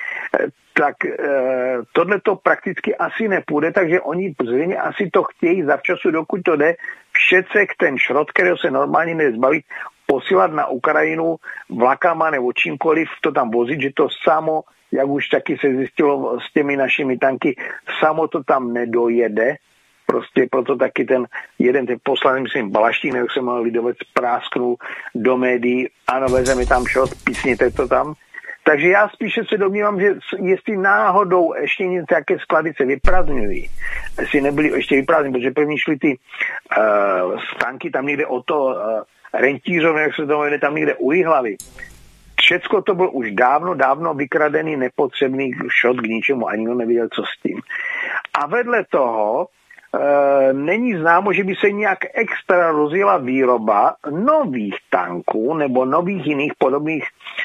tak uh, tohle to prakticky asi nepůjde, takže oni zřejmě asi to chtějí zavčasu, dokud to jde, všecek ten šrot, kterého se normálně nezbavit, posílat na Ukrajinu vlakama nebo čímkoliv to tam vozit, že to samo, jak už taky se zjistilo s těmi našimi tanky, samo to tam nedojede. Prostě proto taky ten jeden ten poslanec, myslím, Balaštík, jak se mal lidovec, prásknul do médií, ano, vezeme tam šrot, písněte to tam. Takže já spíše se domnívám, že jestli náhodou ještě nějaké sklady se vyprázdňují, jestli nebyly ještě vyprázdněny, protože první šly ty uh, tanky tam někde o to uh, rentířové, jak se to jde, tam někde u Jihlavy. Všecko to byl už dávno, dávno vykradený, nepotřebný šrot k ničemu, ani nikdo nevěděl, co s tím. A vedle toho e, není známo, že by se nějak extra rozjela výroba nových tanků nebo nových jiných podobných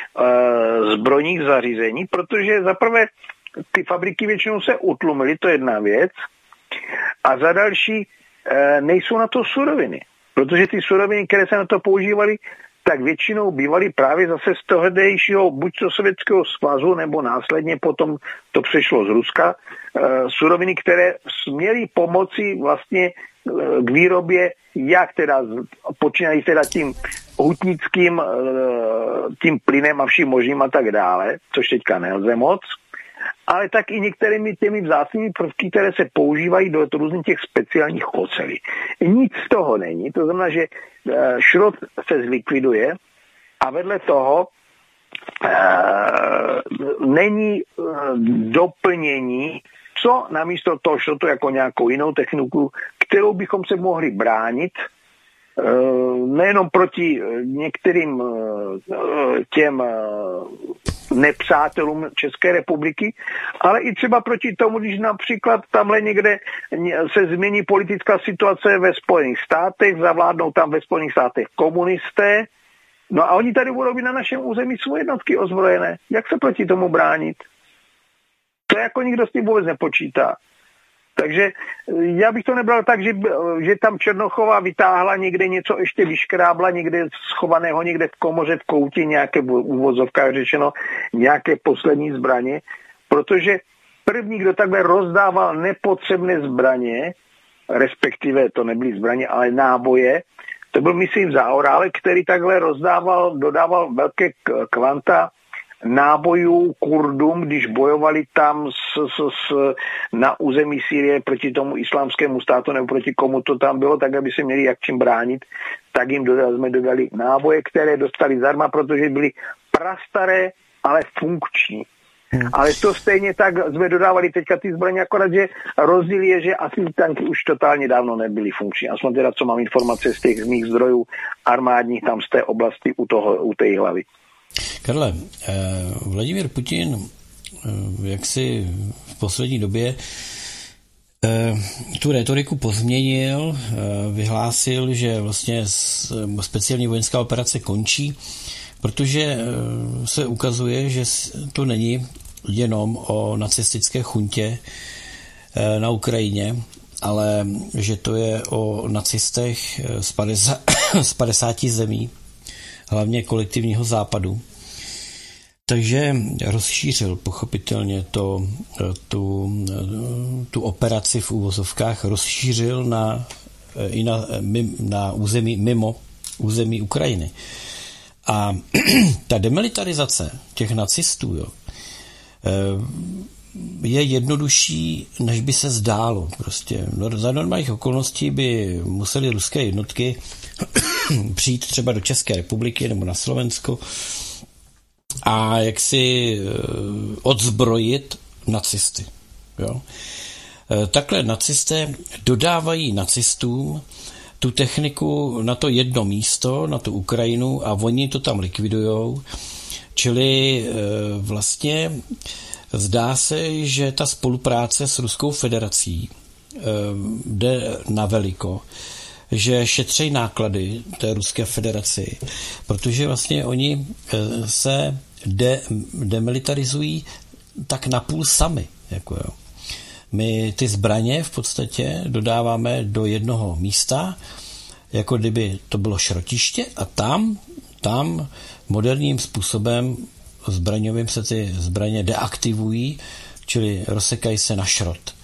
e, zbrojních zařízení, protože zaprvé ty fabriky většinou se utlumily, to je jedna věc, a za další e, nejsou na to suroviny. Protože ty suroviny, které se na to používaly, tak většinou bývaly právě zase z tohdejšího buď to Sovětského svazu, nebo následně potom to přešlo z Ruska. E, suroviny, které měly pomoci vlastně k výrobě, jak teda počínají teda tím hutnickým, e, tím plynem a vším možným a tak dále, což teďka nelze moc, ale tak i některými těmi vzácnými prvky, které se používají do různých těch speciálních ocelí. Nic z toho není, to znamená, že šrot se zlikviduje a vedle toho není doplnění, co namísto toho šlo to jako nějakou jinou techniku, kterou bychom se mohli bránit, nejenom proti některým těm nepřátelům České republiky, ale i třeba proti tomu, když například tamhle někde se změní politická situace ve Spojených státech, zavládnou tam ve Spojených státech komunisté, no a oni tady budou být na našem území svoje jednotky ozbrojené. Jak se proti tomu bránit? To jako nikdo s tím vůbec nepočítá. Takže já bych to nebral tak, že, že tam Černochová vytáhla někde něco, ještě vyškrábla někde schovaného, někde v komoře, v koutě, nějaké v uvozovkách řečeno, nějaké poslední zbraně, protože první, kdo takhle rozdával nepotřebné zbraně, respektive to nebyly zbraně, ale náboje, to byl, myslím, Zaorálek, který takhle rozdával, dodával velké kvanta nábojů Kurdům, když bojovali tam s, s, s, na území Sýrie proti tomu islámskému státu nebo proti komu to tam bylo, tak aby se měli jak čím bránit, tak jim dodali, jsme dodali náboje, které dostali zdarma, protože byly prastaré, ale funkční. Hmm. Ale to stejně tak jsme dodávali teďka ty zbraně, akorát, že rozdíl je, že asi tanky už totálně dávno nebyly funkční. Aspoň teda, co mám informace z těch mých zdrojů armádních tam z té oblasti u, toho, u té hlavy. Karle, eh, Vladimír Putin eh, jaksi v poslední době eh, tu retoriku pozměnil, eh, vyhlásil, že vlastně speciální vojenská operace končí, protože eh, se ukazuje, že to není jenom o nacistické chuntě eh, na Ukrajině, ale že to je o nacistech z padesáti, z padesáti zemí, hlavně kolektivního západu. Takže rozšířil pochopitelně to, tu, tu operaci v uvozovkách, rozšířil na, i na, na území mimo území Ukrajiny. A ta demilitarizace těch nacistů jo, je jednodušší, než by se zdálo. Prostě za normálních okolností by museli ruské jednotky přijít třeba do České republiky nebo na Slovensko a jak si odzbrojit nacisty. Jo? Takhle nacisté dodávají nacistům tu techniku na to jedno místo, na tu Ukrajinu a oni to tam likvidujou. Čili vlastně zdá se, že ta spolupráce s Ruskou federací jde na veliko, že šetří náklady té Ruské federaci, protože vlastně oni se de, demilitarizují tak napůl sami. Jako jo. My ty zbraně v podstatě dodáváme do jednoho místa, jako kdyby to bylo šrotiště a tam, tam moderním způsobem zbraňovým se ty zbraně deaktivují, čili rozsekají se na šrot.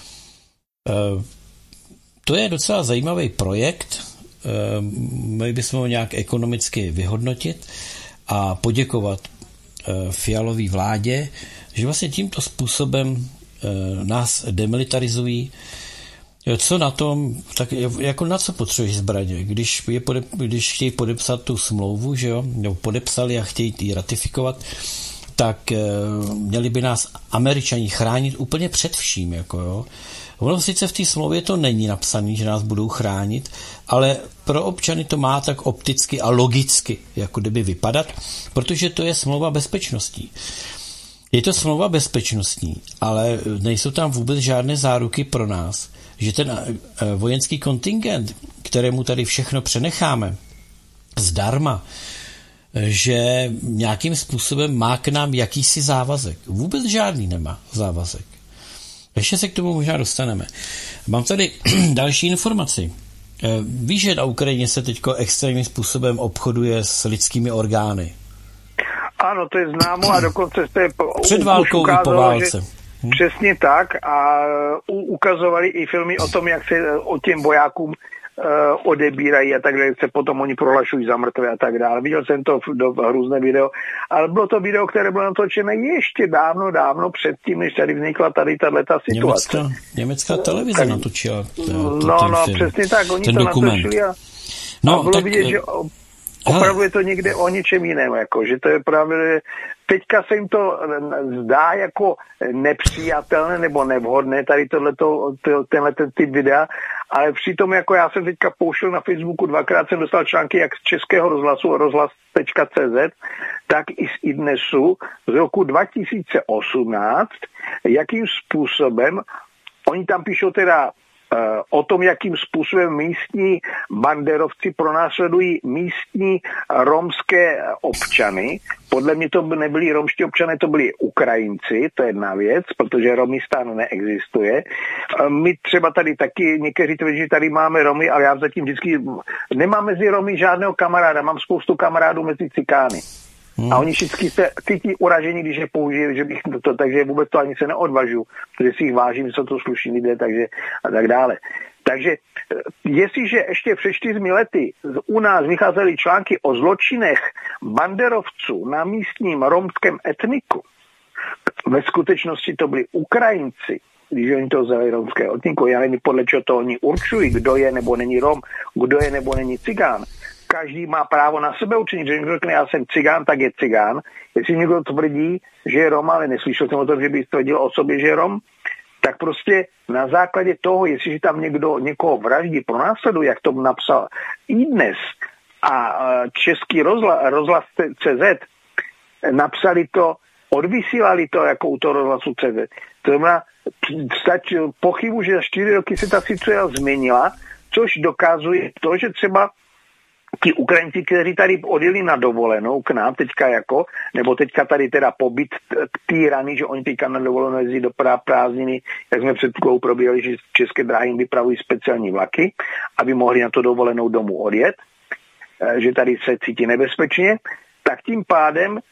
To je docela zajímavý projekt, měli bychom ho nějak ekonomicky vyhodnotit a poděkovat Fialový vládě, že vlastně tímto způsobem nás demilitarizují. Co na tom, tak jako na co potřebuješ zbraně? Když, je podep, když chtějí podepsat tu smlouvu, že jo, nebo podepsali a chtějí ji ratifikovat, tak e, měli by nás Američani chránit úplně před vším, jako jo. Ono sice v té smlouvě to není napsané, že nás budou chránit, ale pro občany to má tak opticky a logicky, jako kdyby vypadat, protože to je smlouva bezpečnostní. Je to smlouva bezpečnostní, ale nejsou tam vůbec žádné záruky pro nás, že ten vojenský kontingent, kterému tady všechno přenecháme zdarma, že nějakým způsobem má k nám jakýsi závazek. Vůbec žádný nemá závazek. Ještě se k tomu možná dostaneme. Mám tady další informaci. Víš, že na Ukrajině se teďko extrémním způsobem obchoduje s lidskými orgány? Ano, to je známo a dokonce jste před válkou ukázalo, i po válce. Hm? Přesně tak a ukazovali i filmy o tom, jak se o těm vojákům odebírají a tak dále, se potom oni prohlašují za mrtvé a tak dále. Viděl jsem to do hrůzné video, ale bylo to video, které bylo natočené ještě dávno, dávno předtím, než tady vznikla tady tato situace. Německá, německá televize tak, natočila. To, no, no, film, přesně tak, oni to dokument. natočili a, no, a bylo tak, vidět, že opravdu je to někde o něčem jiném, jako, že to je právě, teďka se jim to zdá jako nepřijatelné nebo nevhodné, tady tohleto, tenhle ten typ videa, ale přitom jako já jsem teďka pouštěl na Facebooku, dvakrát jsem dostal články jak z Českého rozhlasu, rozhlas tečka cé zet, tak i z iDnesu z roku dva tisíce osmnáct, jakým způsobem, oni tam píšou teda o tom, jakým způsobem místní banderovci pronásledují místní romské občany. Podle mě to nebyli romští občané, to byli Ukrajinci, to je jedna věc, protože Romistán neexistuje. My třeba tady taky, někteří tvrdí, že tady máme Romy, ale já zatím vždycky nemám mezi Romy žádného kamaráda, mám spoustu kamarádů mezi Cikány. Hmm. A oni všichni se cítí uražení, když je použijí, že bych to, takže vůbec to ani se neodvažu, protože si jich vážím, jsou to slušní lidé, takže a tak dále. Takže jestliže ještě před čtyřmi lety u nás vycházely články o zločinech banderovců na místním romském etniku, ve skutečnosti to byli Ukrajinci, když oni to vzali romské etniku, já nevím, podle čeho to oni určují, kdo je nebo není Rom, kdo je nebo není Cigán. Každý má právo na sebe učinit, že někdo řekne, já jsem Cigán, tak je Cigán. Jestli někdo tvrdí, že je Rom, ale neslyšel jsem o tom, že by tvrdil o sobě, že je Rom, tak prostě na základě toho, jestliže tam někdo někoho vraždí pronásleduje, jak to napsal iDnes a Český rozhlas, rozhlas tečka cé zet, napsali to, odvysílali to jako u toho rozhlasu tečka cé zet. To znamená, pochybu, že za čtyři roky se ta situace změnila, což dokazuje to, že třeba ti Ukrajinci, kteří tady odjeli na dovolenou k nám teďka jako, nebo teďka tady teda pobyt týraný, že oni teďka na dovolenou jezdí do prázdniny, jak jsme před chvílou probírali, že České dráhy jim vypravují speciální vlaky, aby mohli na to dovolenou domů odjet, že tady se cítí nebezpečně, tak tím pádem e,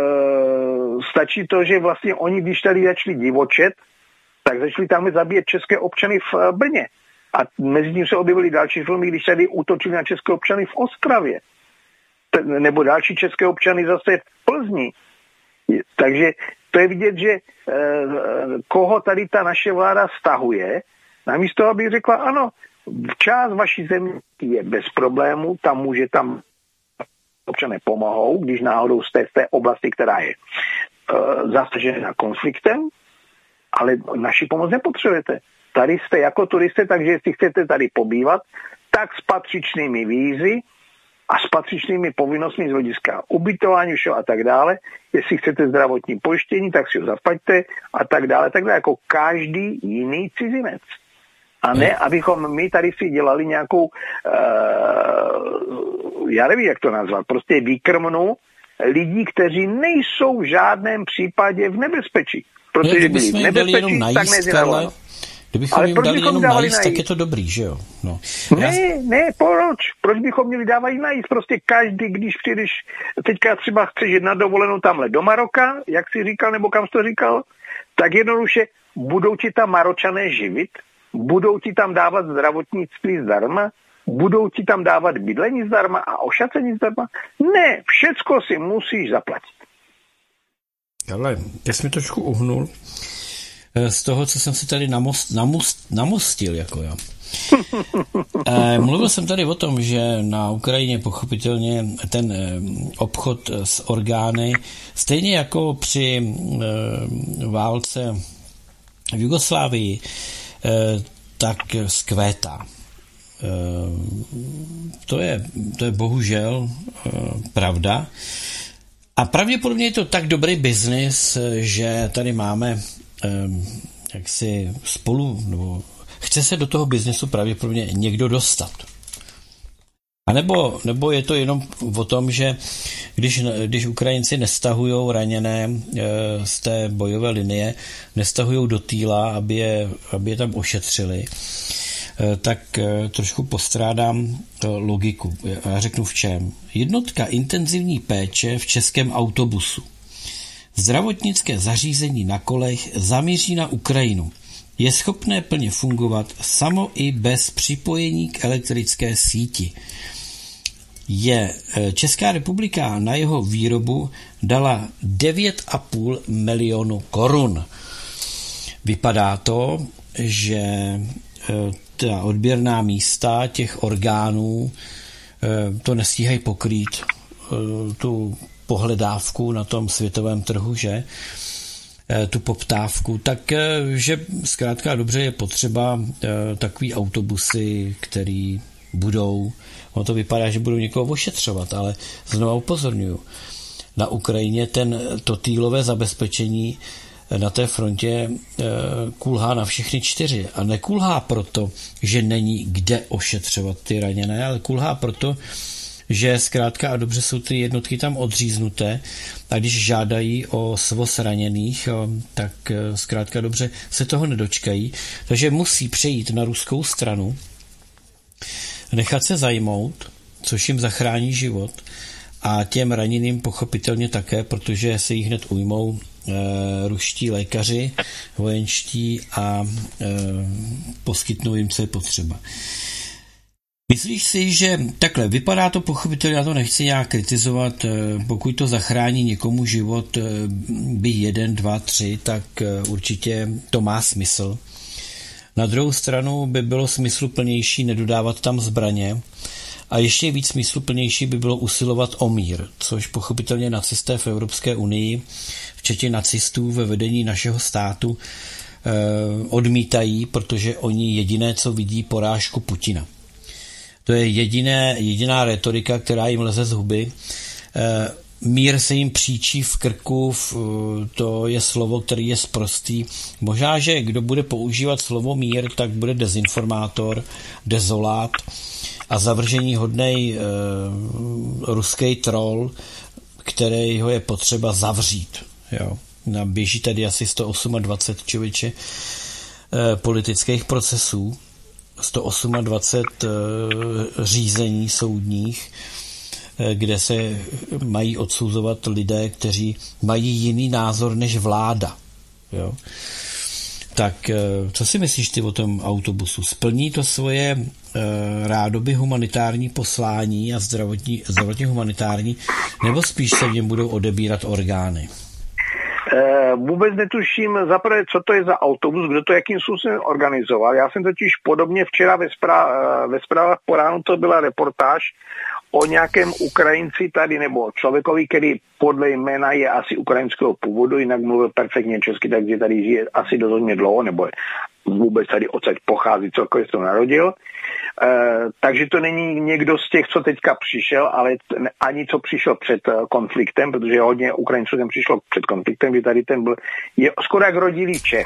stačí to, že vlastně oni, když tady začali divočet, tak začali tam zabíjet české občany v Brně. A mezi tím se objevily další filmy, když tady útočili na české občany v Ostravě. Nebo další české občany zase v Plzni. Takže to je vidět, že eh, koho tady ta naše vláda stahuje, namísto toho, aby řekla, ano, část vaší země je bez problémů, tam může, tam občané pomohou, když náhodou jste v té oblasti, která je eh, zasažena konfliktem, ale naši pomoc nepotřebujete. Tady jste jako turisté, takže jestli chcete tady pobývat, tak s patřičnými vízy a s patřičnými povinnostmi z hlediska ubytování všeho a tak dále. Jestli chcete zdravotní pojištění, tak si ho zaplaťte a tak dále, tak dále, jako každý jiný cizinec. A ne, abychom my tady si dělali nějakou, uh, já nevím, jak to nazvat, prostě výkrmnu lidí, kteří nejsou v žádném případě v nebezpečí. Protože byli v nebezpečí, tak nezinávali. Kdybychom jim dali jenom najíst, tak je to dobrý, že jo? No. Ne, Já... ne, proč? Proč bychom měli dávat najíst? Prostě každý, když přijdeš, teďka třeba chceš jít na dovolenou tamhle do Maroka, jak jsi říkal, nebo kam jsi to říkal, tak jednoduše budou ti tam Maročané živit, budou ti tam dávat zdravotnictví zdarma, budou ti tam dávat bydlení zdarma a ošacení zdarma. Ne, všecko si musíš zaplatit. Ale já jsem mi trošku uhnul z toho, co jsem si tady namost, namost, namostil, jako já. E, mluvil jsem tady o tom, že na Ukrajině pochopitelně ten e, obchod s orgány, stejně jako při e, válce v Jugoslávii, e, tak zkvétá. E, to je, to je bohužel e, pravda. A pravděpodobně je to tak dobrý biznis, že tady máme jak si spolu, nebo chce se do toho biznesu pravděpodobně někdo dostat. A nebo, nebo je to jenom o tom, že když, když Ukrajinci nestahujou raněné z té bojové linie, nestahujou do týla, aby je, aby je tam ošetřili, tak trošku postrádám logiku. Já řeknu v čem. Jednotka intenzivní péče v českém autobusu. Zdravotnické zařízení na kolech zamíří na Ukrajinu. Je schopné plně fungovat samo i bez připojení k elektrické síti. Je Česká republika na jeho výrobu dala devět a půl milionu korun. Vypadá to, že ta odběrná místa těch orgánů to nestíhají pokrýt tu pohledávku na tom světovém trhu, že tu poptávku, takže zkrátka dobře je potřeba takový autobusy, který budou, ono to vypadá, že budou někoho ošetřovat, ale znovu upozorňuju, na Ukrajině ten, to týlové zabezpečení na té frontě kulhá na všechny čtyři. A nekulhá proto, že není kde ošetřovat ty raněné, ale kulhá proto, že zkrátka a dobře jsou ty jednotky tam odříznuté a když žádají o svoz raněných, tak zkrátka dobře se toho nedočkají. Takže musí přejít na ruskou stranu, nechat se zajmout, což jim zachrání život a těm raněným pochopitelně také, protože se jich hned ujmou e, ruští lékaři, vojenští a e, poskytnou jim, co je potřeba. Myslíš si, že takhle vypadá to pochopitelně, já to nechci nějak kritizovat, pokud to zachrání někomu život, by jeden, dva, tři, tak určitě to má smysl. Na druhou stranu by bylo smysluplnější nedodávat tam zbraně a ještě víc smysluplnější by bylo usilovat o mír, což pochopitelně nacisté v Evropské unii, včetně nacistů ve vedení našeho státu, odmítají, protože oni jediné, co vidí, porážku Putina. To je jediné, jediná retorika, která jim leze z huby. E, mír se jim příčí v krku, v, to je slovo, který je sprostý. Možná, že kdo bude používat slovo mír, tak bude dezinformátor, dezolát a zavržení hodnej e, ruský troll, kterého je potřeba zavřít. Jo. Běží tady asi sto dvacet osm člověče e, politických procesů, sto dvacet osm řízení soudních, kde se mají odsuzovat lidé, kteří mají jiný názor než vláda. Jo? Tak co si myslíš ty o tom autobusu? Splní to svoje rádoby humanitární poslání a zdravotní, zdravotně humanitární, nebo spíš se v něm budou odebírat orgány? Vůbec netuším zaprvé, co to je za autobus, kdo to jakým způsobem organizoval. Já jsem totiž podobně včera ve, správ, ve zprávách po ránu to byla reportáž o nějakém Ukrajinci tady, nebo člověkovi, který podle jména je asi ukrajinského původu, jinak mluvil perfektně česky, takže tady žije asi dozhodně dlouho, nebo vůbec tady odsaď pochází, celkově se to narodil. E, takže to není někdo z těch, co teďka přišel, ale t- ani co přišel před konfliktem, protože hodně Ukrajinců tam přišlo před konfliktem, kdy tady ten byl, je skoro jak rodilý Čech.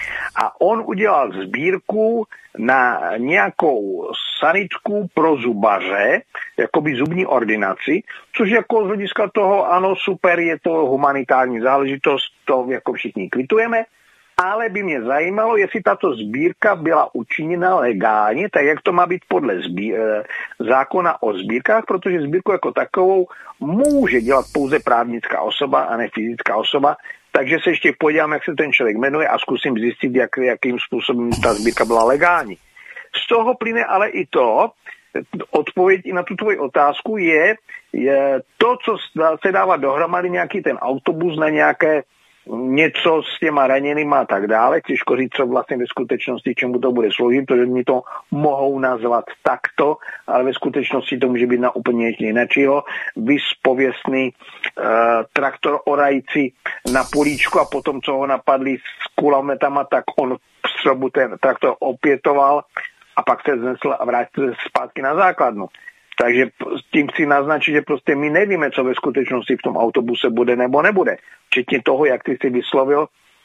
A on udělal sbírku na nějakou sanitku pro zubaře, jakoby zubní ordinaci, což jako z hlediska toho, ano, super, je to humanitární záležitost, to jako všichni kvitujeme, ale by mě zajímalo, jestli tato sbírka byla učiněna legálně, tak jak to má být podle zbí- zákona o sbírkách, protože sbírku jako takovou může dělat pouze právnická osoba a ne fyzická osoba, takže se ještě podívám, jak se ten člověk jmenuje a zkusím zjistit, jak, jakým způsobem ta sbírka byla legální. Z toho plyne ale i to, odpověď i na tu tvoji otázku je, je to, co se dává dohromady nějaký ten autobus na nějaké něco s těma raněnýma a tak dále, těžko říct, co vlastně ve skutečnosti, čemu to bude sloužit, protože mi to mohou nazvat takto, ale ve skutečnosti to může být na úplně něco jiného. Vyspověstný uh, traktor orající na políčku a potom, co ho napadli s kulometama, tak on střelbu ten traktor opětoval a pak se znesl a vrátil se zpátky na základnu. Takže tím chci naznačit, že prostě my nevíme, co ve skutečnosti v tom autobuse bude nebo nebude. Včetně toho, jak ty si vyslovil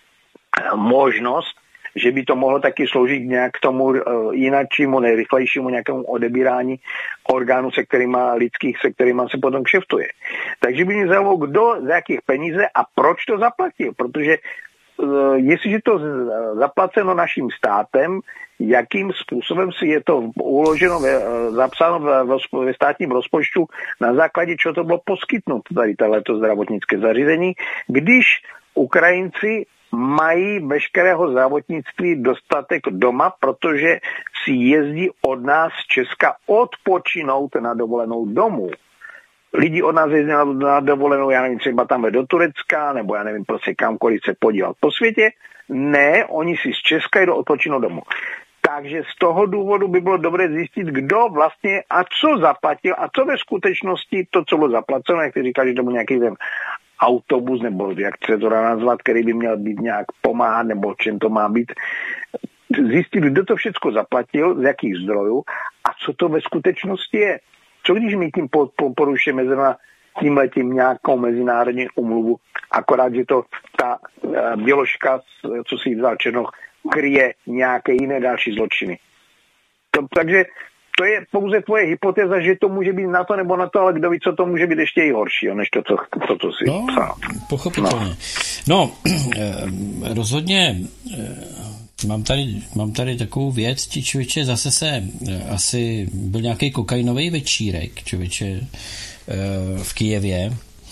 možnost, že by to mohlo taky sloužit nějak k tomu jinačímu, nejrychlejšímu nějakému odebírání orgánů, se kterýma lidských, se kterýma se potom kšeftuje. Takže by mě zajímalo, kdo za jakých peníze a proč to zaplatil, protože jestliže to zaplaceno naším státem, jakým způsobem si je to uloženo, ve, zapsáno ve, ve státním rozpočtu, na základě čeho to bylo poskytnuto tady tohleto zdravotnické zařízení, když Ukrajinci mají veškerého zdravotnictví dostatek doma, protože si jezdí od nás z Česka odpočinout na dovolenou domů. Lidi od nás jezdí na, na dovolenou, já nevím, třeba tam do Turecka, nebo já nevím, prostě kamkoliv se podívat po světě. Ne, oni si z Česka jdou odpočinout domů. Takže z toho důvodu by bylo dobré zjistit, kdo vlastně a co zaplatil a co ve skutečnosti to, co bylo zaplaceno, jak ty říkal, že to byl nějaký ten autobus, nebo jak se to dá nazvat, který by měl být nějak pomáhat, nebo čem to má být. Zjistit, kdo to všechno zaplatil, z jakých zdrojů a co to ve skutečnosti je. Co když my tím porušíme zrovna tímhletím nějakou mezinárodní umluvu, akorát, že to ta uh, Běložka, co si vzal Černoch, kryje nějaké jiné další zločiny. To, takže to je pouze tvoje hypotéza, že to může být na to nebo na to, ale kdo ví, co to může být ještě i horšího, než to, co, to, co si no, psal. Pochopitelně. No, no rozhodně mám tady, mám tady takovou věc, ti člověče, zase se asi byl nějaký kokainový večírek, člověče, v Kyjevě.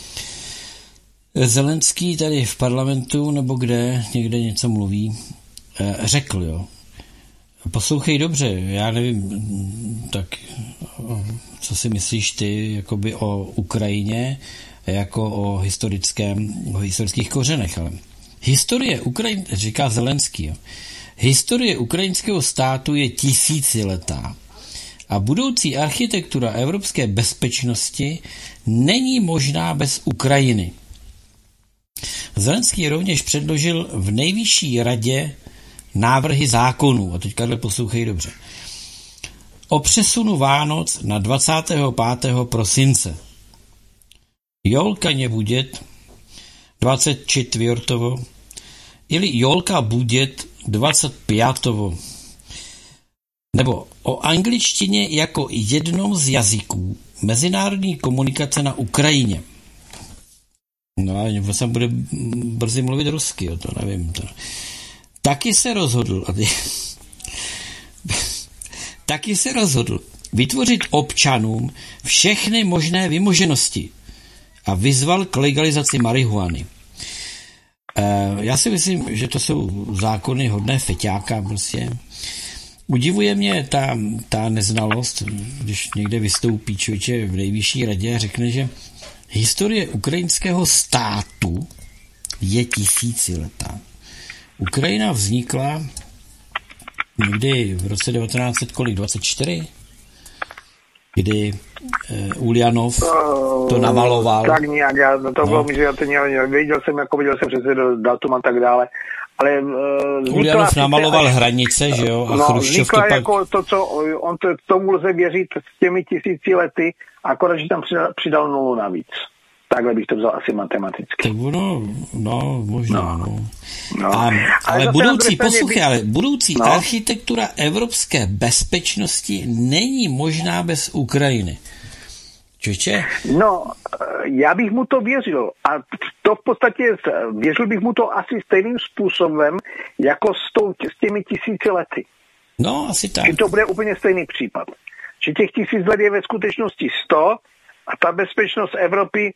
Zelenský tady v parlamentu, nebo kde, někde něco mluví, řekl, jo. Poslouchej dobře, já nevím, tak co si myslíš ty jakoby o Ukrajině jako o historickém, o historických kořenech, ale historie Ukrajin, říká Zelenský, jo. Historie ukrajinského státu je tisíciletá a budoucí architektura evropské bezpečnosti není možná bez Ukrajiny. Zelenský rovněž předložil v nejvyšší radě návrhy zákonů, a teďka poslouchej dobře, o přesunu Vánoc na dvacátého pátého prosince. Jolka nebudět dvacet čtvrtého ili Jolka budět dvacet pátého Nebo o angličtině jako jednom z jazyků mezinárodní komunikace na Ukrajině. No a se bude brzy mluvit rusky, jo, to nevím. To. Taky se rozhodl, a ty, taky se rozhodl vytvořit občanům všechny možné vymoženosti a vyzval k legalizaci marihuany. E, já si myslím, že to jsou zákony hodné feťáka, prostě. Udivuje mě ta, ta neznalost, když někde vystoupí člověče v nejvyšší radě a řekne, že historie ukrajinského státu je tisíciletá. Ukrajina vznikla někdy v roce devatenáct dvacet čtyři, kdy e, Uljanov to namaloval. Tak nějak, já to no. bylo mi, že já to nějak, věděl jsem, jako viděl jsem přesně datum a tak dále. Ale uh, Uljanov namaloval až, hranice, že jo? A no, Chruščov to pak... jako to, co on to, tomu lze věřit s těmi tisíci lety, akorát, že tam přidal, přidal nulu navíc. Takhle bych to vzal asi matematicky. Tak ono, no, možná, no. no. no. A, ale budoucí, poslouchej, by... ale budoucí no. architektura evropské bezpečnosti není možná bez Ukrajiny. Čeče? No, já bych mu to věřil. A to v podstatě, věřil bych mu to asi stejným způsobem, jako s, tou, s těmi tisíci lety. No, asi tak. Že to bude úplně stejný případ. Že těch tisíc let je ve skutečnosti sto a ta bezpečnost Evropy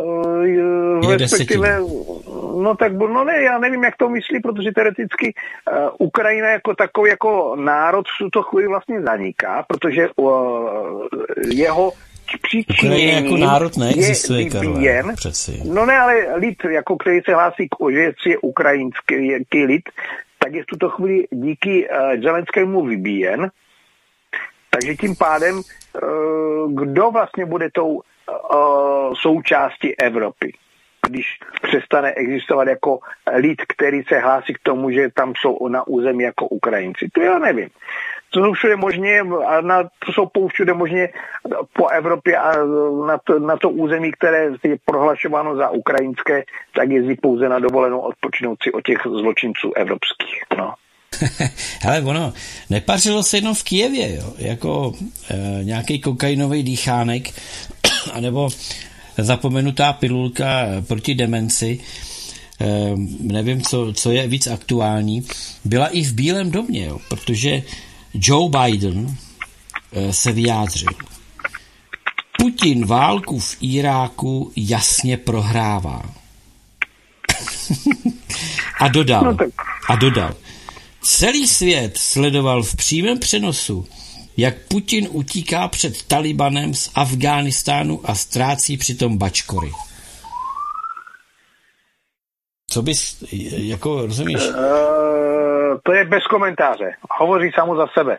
uh, respektive, no tak, no ne, já nevím, jak to myslí, protože teoreticky uh, Ukrajina jako takový, jako národ v tuto chvíli vlastně zaniká, protože uh, jeho Ukrajina jako národ neexistuje, Karle, přeci. No ne, ale lid, jako který se hlásí, že je ukrajinský lid, tak je v tuto chvíli díky uh, Zelenskému vybíjen. Takže tím pádem, uh, kdo vlastně bude tou uh, součástí Evropy, když přestane existovat jako lid, který se hlásí k tomu, že tam jsou na území jako Ukrajinci. To já nevím. To jsou všude možně, a na, to jsou všude možně po Evropě a na to, na to území, které je prohlašováno za ukrajinské, tak jezdí pouze na dovolenou odpočinout si od těch zločinců evropských. No. Hele, ono, nepařilo se jenom v Kyjevě, jo, jako e, nějaký kokainový dýchánek, anebo zapomenutá pilulka proti demenci, e, nevím, co, co je víc aktuální, byla i v Bílém domě, jo, protože Joe Biden e, se vyjádřil. Putin válku v Iráku jasně prohrává. a dodal, a dodal, celý svět sledoval v přímém přenosu, jak Putin utíká před Talibanem z Afghánistánu a ztrácí přitom bačkory. Co bys, jako, rozumíš? Uh, To je bez komentáře. Hovoří samo za sebe.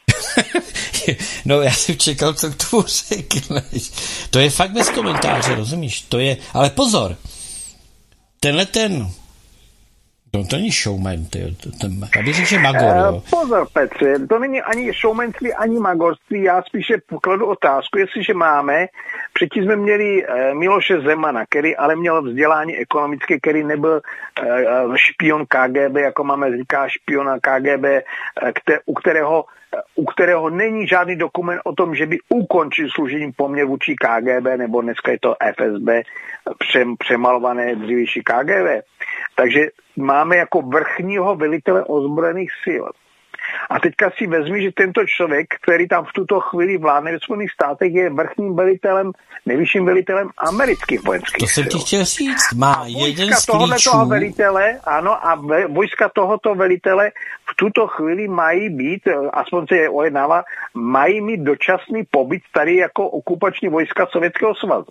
No já jsem čekal, co k tomu řekneš. To je fakt bez komentáře, rozumíš? To je, ale pozor, tenhle ten, no to není showman, ty, to, ten, já bych řekl, že magor, jo. Pozor, Petře, to není ani showmanství, ani magorství, já spíše pokladu otázku, jestliže máme, předtím jsme měli Miloše Zemana, který ale měl vzdělání ekonomické, který nebyl špion K G B, jako máme říká špiona K G B, u kterého u kterého není žádný dokument o tom, že by ukončil služební poměr vůči K G B, nebo dneska je to F S B, přem, přemalované dřívější K G B. Takže máme jako vrchního velitele ozbrojených sil. A teďka si vezmi, že tento člověk, který tam v tuto chvíli vládne ve Spojených státech, je vrchním velitelem, nejvyšším velitelem amerických vojenských to sil. To jsem ti chtěl říct. Má jeden z klíčů. Toho velitele, ano, a ve, vojska tohoto velitele v tuto chvíli mají být, aspoň se je ojednává, mají mít dočasný pobyt tady jako okupační vojska Sovětského svazu.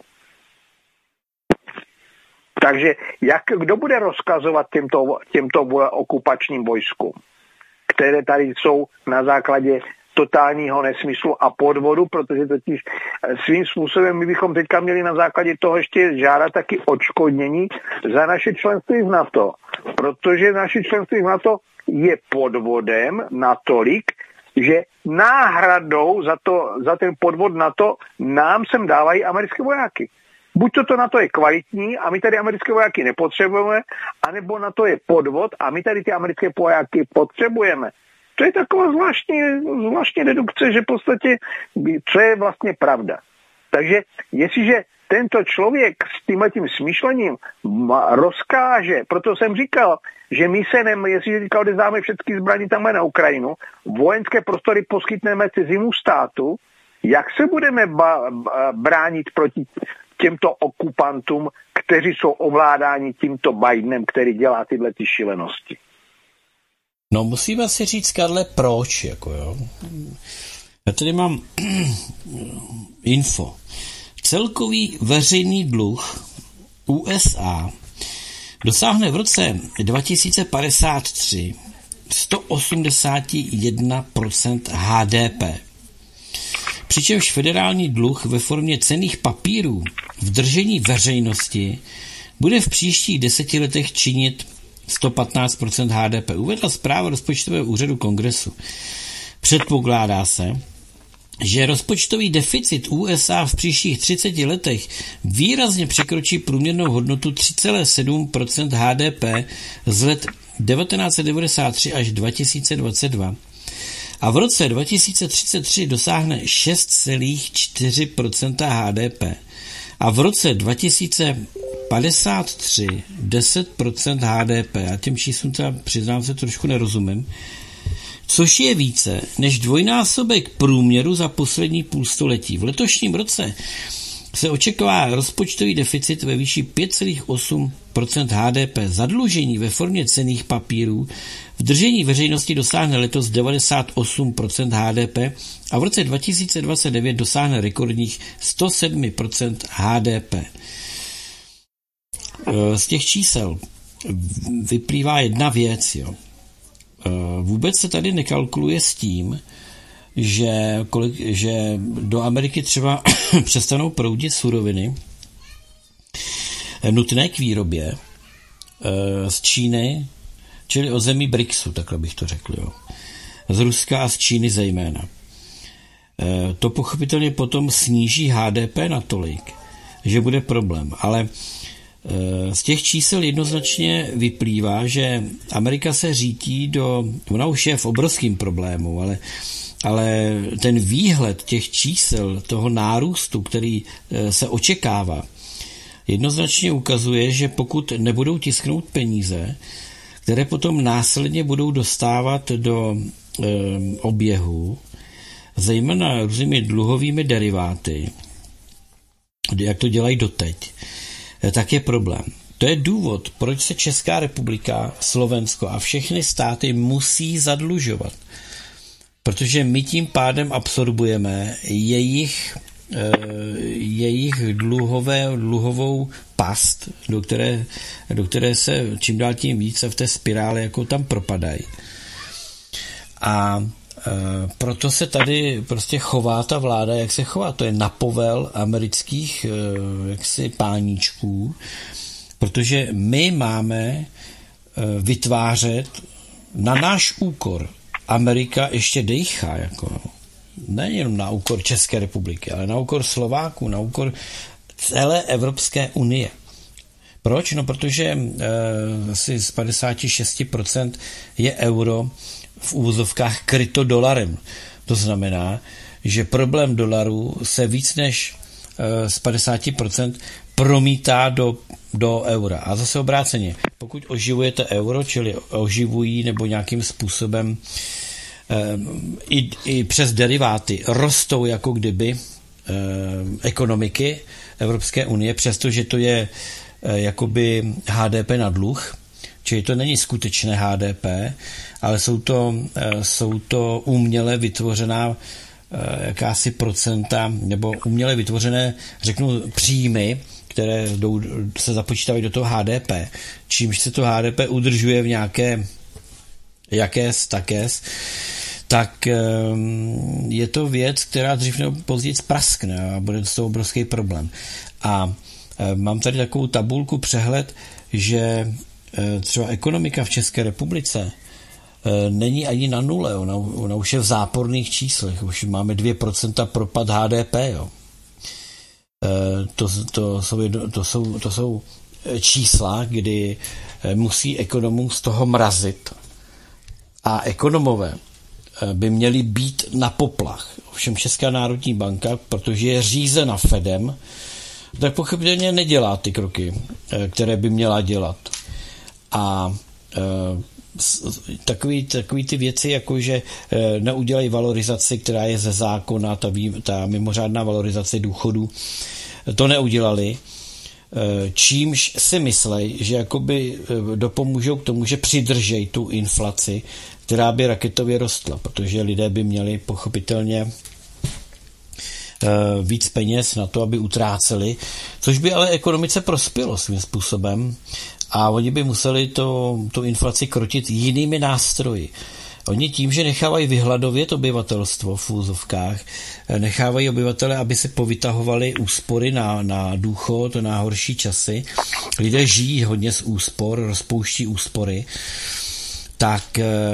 Takže jak, kdo bude rozkazovat těmto, těmto okupačním vojskům, které tady jsou na základě totálního nesmyslu a podvodu, protože totiž svým způsobem my bychom teďka měli na základě toho ještě žádat taky odškodnění za naše členství v NATO. Protože naše členství v NATO je podvodem natolik, že náhradou za, to, za ten podvod NATO nám sem dávají americké vojáky. Buď to, to NATO je kvalitní a my tady americké vojáky nepotřebujeme, anebo NATO je podvod a my tady ty americké vojáky potřebujeme. To je taková zvláštní, zvláštní dedukce, že v podstatě, co je vlastně pravda. Takže jestliže tento člověk s tímhletím smýšlením rozkáže, proto jsem říkal, že my se nem, jestliže říkal, odezdáme všechny zbraní tam na Ukrajinu, vojenské prostory poskytneme cizímu státu, jak se budeme ba- ba- bránit proti těmto okupantům, kteří jsou ovládáni tímto Bidenem, který dělá tyhle ty šílenosti? No musíme si říct, Karle, proč, jako jo. Já tady mám info. Celkový veřejný dluh U S A dosáhne v roce dva tisíce padesát tři sto osmdesát jedna procent H D P. Přičemž federální dluh ve formě cenných papírů v držení veřejnosti bude v příštích deseti letech činit sto patnáct procent H D P. Uvedla zpráva rozpočtového úřadu Kongresu. Předpokládá se, že rozpočtový deficit U S A v příštích třiceti letech výrazně překročí průměrnou hodnotu tři celá sedm procenta H D P z let devatenáct set devadesát tři až dva tisíce dvacet dva a v roce dva tisíce třicet tři dosáhne šest celá čtyři procenta H D P a v roce dva tisíce padesát tři deset procent H D P. Já těm číslům třeba přiznám se trošku nerozumím, což je více než dvojnásobek průměru za poslední půlstoletí. V letošním roce se očekává rozpočtový deficit ve výši pět celá osm procenta H D P. Zadlužení ve formě cenných papírů v držení veřejnosti dosáhne letos devadesát osm procent H D P a v roce dva tisíce dvacet devět dosáhne rekordních sto sedm procent H D P. Z těch čísel vyplývá jedna věc, jo. Vůbec se tady nekalkuluje s tím, že, kolik, že do Ameriky třeba přestanou proudit suroviny nutné k výrobě z Číny, čili od zemí BRICSu, takhle bych to řekl, jo. Z Ruska a z Číny zejména. To pochopitelně potom sníží H D P natolik, že bude problém, ale z těch čísel jednoznačně vyplývá, že Amerika se řítí do, ona už je v obrovském problému, ale, ale ten výhled těch čísel, toho nárůstu, který se očekává, jednoznačně ukazuje, že pokud nebudou tisknout peníze, které potom následně budou dostávat do e, oběhu, zejména různými dluhovými deriváty, jak to dělají doteď, tak je problém. To je důvod, proč se Česká republika, Slovensko a všechny státy musí zadlužovat. Protože my tím pádem absorbujeme jejich, jejich dluhové, dluhovou past, do které, do které se čím dál tím více v té spirále jako tam propadají. A e, proto se tady prostě chová ta vláda, jak se chová. To je na povel amerických e, jaksi páníčků, protože my máme e, vytvářet na náš úkor. Amerika ještě dejchá, jako nejen na úkor České republiky, ale na úkor Slováků, na úkor celé Evropské unie. Proč? No, protože e, asi z padesát šest procent je euro v úvozovkách kryto dolarem. To znamená, že problém dolaru se víc než e, z padesát procent promítá do, do eura. A zase obráceně, pokud oživujete euro, čili oživují nebo nějakým způsobem e, i, i přes deriváty rostou jako kdyby e, ekonomiky Evropské unie, přestože to je e, jakoby H D P na dluh, čili to není skutečné H D P, ale jsou to, e, jsou to uměle vytvořená e, jakási procenta, nebo uměle vytvořené, řeknu, příjmy, které jdou, se započítávají do toho H D P, čímž se to H D P udržuje v nějaké jakés, takés, tak je to věc, která dřív nebo později praskne a bude to obrovský problém. A mám tady takovou tabulku, přehled, že třeba ekonomika v České republice není ani na nule, ona, ona už je v záporných číslech, už máme dvě procenta propad H D P, jo. To, to, jsou, to, jsou, to jsou čísla, kdy musí ekonomům z toho mrazit a ekonomové by měli být na poplach. Ovšem Česká národní banka, protože je řízena Fedem, tak pochopitelně nedělá ty kroky, které by měla dělat. A takový, takový ty věci, jako že neudělají valorizaci, která je ze zákona, ta, ta mimořádná valorizace důchodů, to neudělali, čímž si myslej, že jakoby dopomůžou k tomu, že přidržej tu inflaci, která by raketově rostla, protože lidé by měli pochopitelně víc peněz na to, aby utráceli, což by ale ekonomice prospělo svým způsobem a oni by museli to, tu inflaci krotit jinými nástroji. Oni tím, že nechávají vyhladovět obyvatelstvo v úzovkách, nechávají obyvatele, aby se povytahovali úspory na, na důchod, na horší časy. Lidé žijí hodně z úspor, rozpouští úspory, tak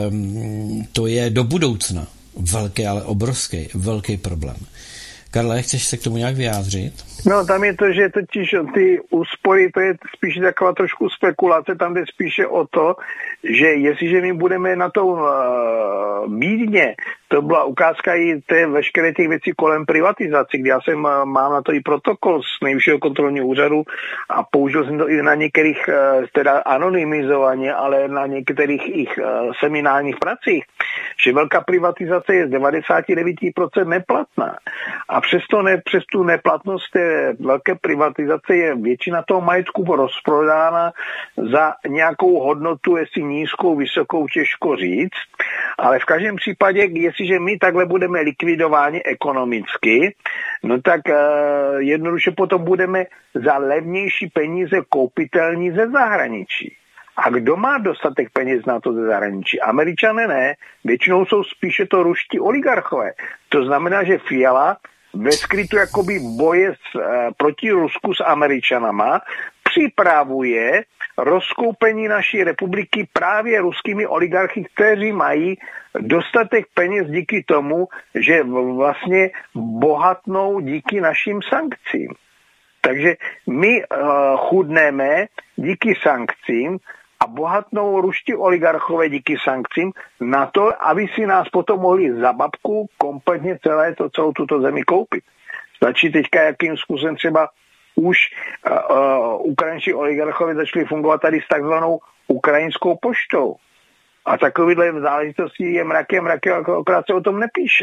to je do budoucna velký, ale obrovský, velký problém. Karle, chceš se k tomu nějak vyjádřit? No, tam je to, že totiž ty úspory, to je spíš taková trošku spekulace, tam jde spíše o to, že jestliže my budeme na to uh, bídně, to byla ukázka i té veškeré těch věcí kolem privatizace, kdy já jsem uh, mám na to i protokol z Nejvyššího kontrolního úřadu a použil jsem to i na některých, uh, teda anonymizovaně, ale na některých jich uh, seminárních pracích, že velká privatizace je z devadesát devět procent neplatná. A přesto ne, přes tu neplatnost té velké privatizace je většina toho majetku rozprodána za nějakou hodnotu, jestli nízkou, vysokou, těžko říct. Ale v každém případě, jestliže my takhle budeme likvidováni ekonomicky, no tak uh, jednoduše potom budeme za levnější peníze koupitelní ze zahraničí. A kdo má dostatek peněz na to ze zahraničí? Američané ne, většinou jsou spíše to ruští oligarchové. To znamená, že Fiala ve skrytu jakoby boje s, e, proti Rusku s Američanama připravuje rozkoupení naší republiky právě ruskými oligarchy, kteří mají dostatek peněz díky tomu, že vlastně bohatnou díky našim sankcím. Takže my e, chudneme díky sankcím a bohatnou ruští oligarchové díky sankcím na to, aby si nás potom mohli za babku kompletně celé to, celou tuto zemi koupit. Stačí teďka, jakým způsobem třeba už uh, uh, ukrajinští oligarchové začali fungovat tady s takzvanou ukrajinskou poštou. A takovýhle záležitosti je mraky, mraky, akorát se o tom nepíše.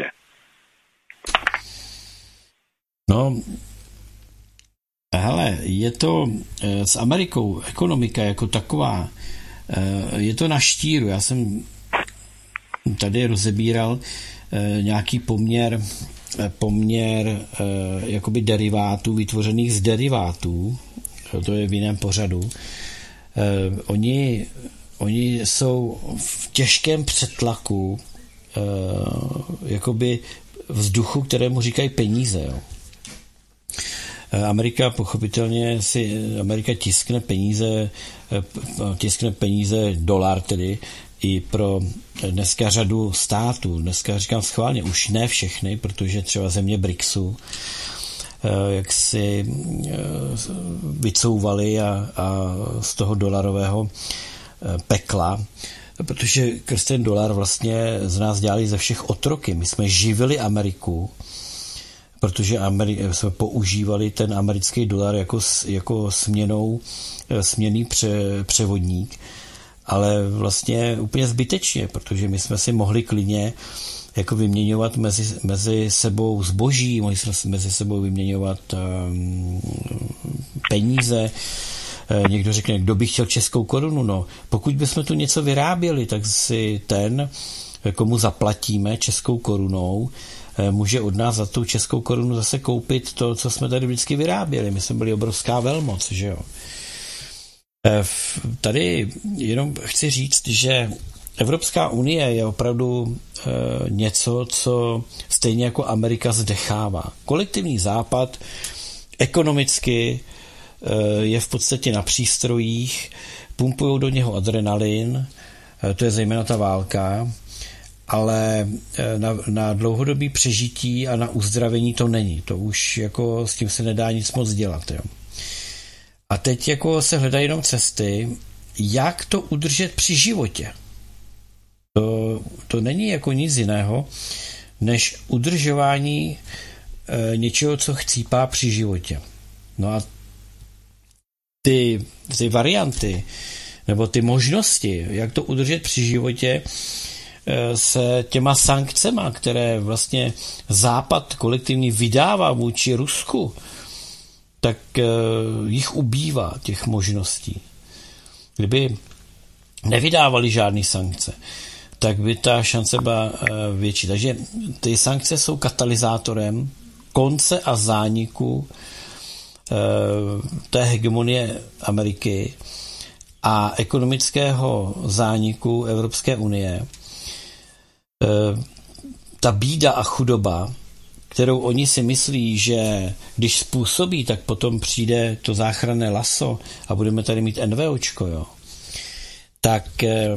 No, hele, je to e, s Amerikou ekonomika jako taková, e, je to na štíru. Já jsem tady rozebíral e, nějaký poměr, e, poměr e, jakoby derivátů, vytvořených z derivátů, to je v jiném pořadu. E, oni, oni jsou v těžkém přetlaku jakoby vzduchu, kterému říkají peníze. Jo. Amerika pochopitelně si, Amerika tiskne peníze, tiskne peníze, dolar tedy, i pro dneska řadu států. Dneska říkám schválně, už ne všechny, protože třeba země BRICSu jak si vycouvali a, a z toho dolarového pekla, protože krz ten dolar vlastně z nás dělali ze všech otroky. My jsme živili Ameriku, protože Ameri- jsme používali ten americký dolar jako, jako směnou, směnný pře, převodník, ale vlastně úplně zbytečně, protože my jsme si mohli klidně jako vyměňovat mezi, mezi sebou zboží, mohli jsme mezi sebou vyměňovat um, peníze. Někdo řekne, kdo by chtěl českou korunu? No, pokud bychom tu něco vyráběli, tak si ten, komu zaplatíme českou korunou, může od nás za tu českou korunu zase koupit to, co jsme tady vždycky vyráběli. My jsme byli obrovská velmoc, že jo. Tady jenom chci říct, že Evropská unie je opravdu něco, co stejně jako Amerika zdechává. Kolektivní západ ekonomicky je v podstatě na přístrojích, pumpují do něho adrenalin, to je zejména ta válka, ale na, na dlouhodobý přežití a na uzdravení to není. To už jako s tím se nedá nic moc dělat. Jo. A teď jako se hledají jenom cesty, jak to udržet při životě. To, to není jako nic jiného, než udržování e, něčeho, co chcípá při životě. No a ty, ty varianty, nebo ty možnosti, jak to udržet při životě, e, se těma sankcema, které vlastně Západ kolektivní vydává vůči Rusku, tak e, jich ubývá, těch možností. Kdyby nevydávali žádné sankce, tak by ta šance byla větší. Takže ty sankce jsou katalyzátorem konce a zániku té hegemonie Ameriky a ekonomického zániku Evropské unie. Ta bída a chudoba, kterou oni si myslí, že když způsobí, tak potom přijde to záchranné laso a budeme tady mít NVOčko, jo. Tak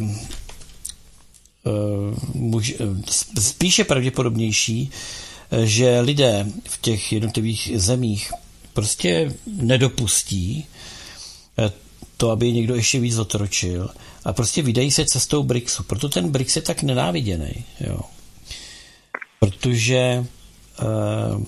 spíše pravděpodobnější, že lidé v těch jednotlivých zemích prostě nedopustí to, aby někdo ještě víc otročil a prostě vydají se cestou BRICSu. Proto ten BRICS je tak nenáviděný. Jo. Protože uh,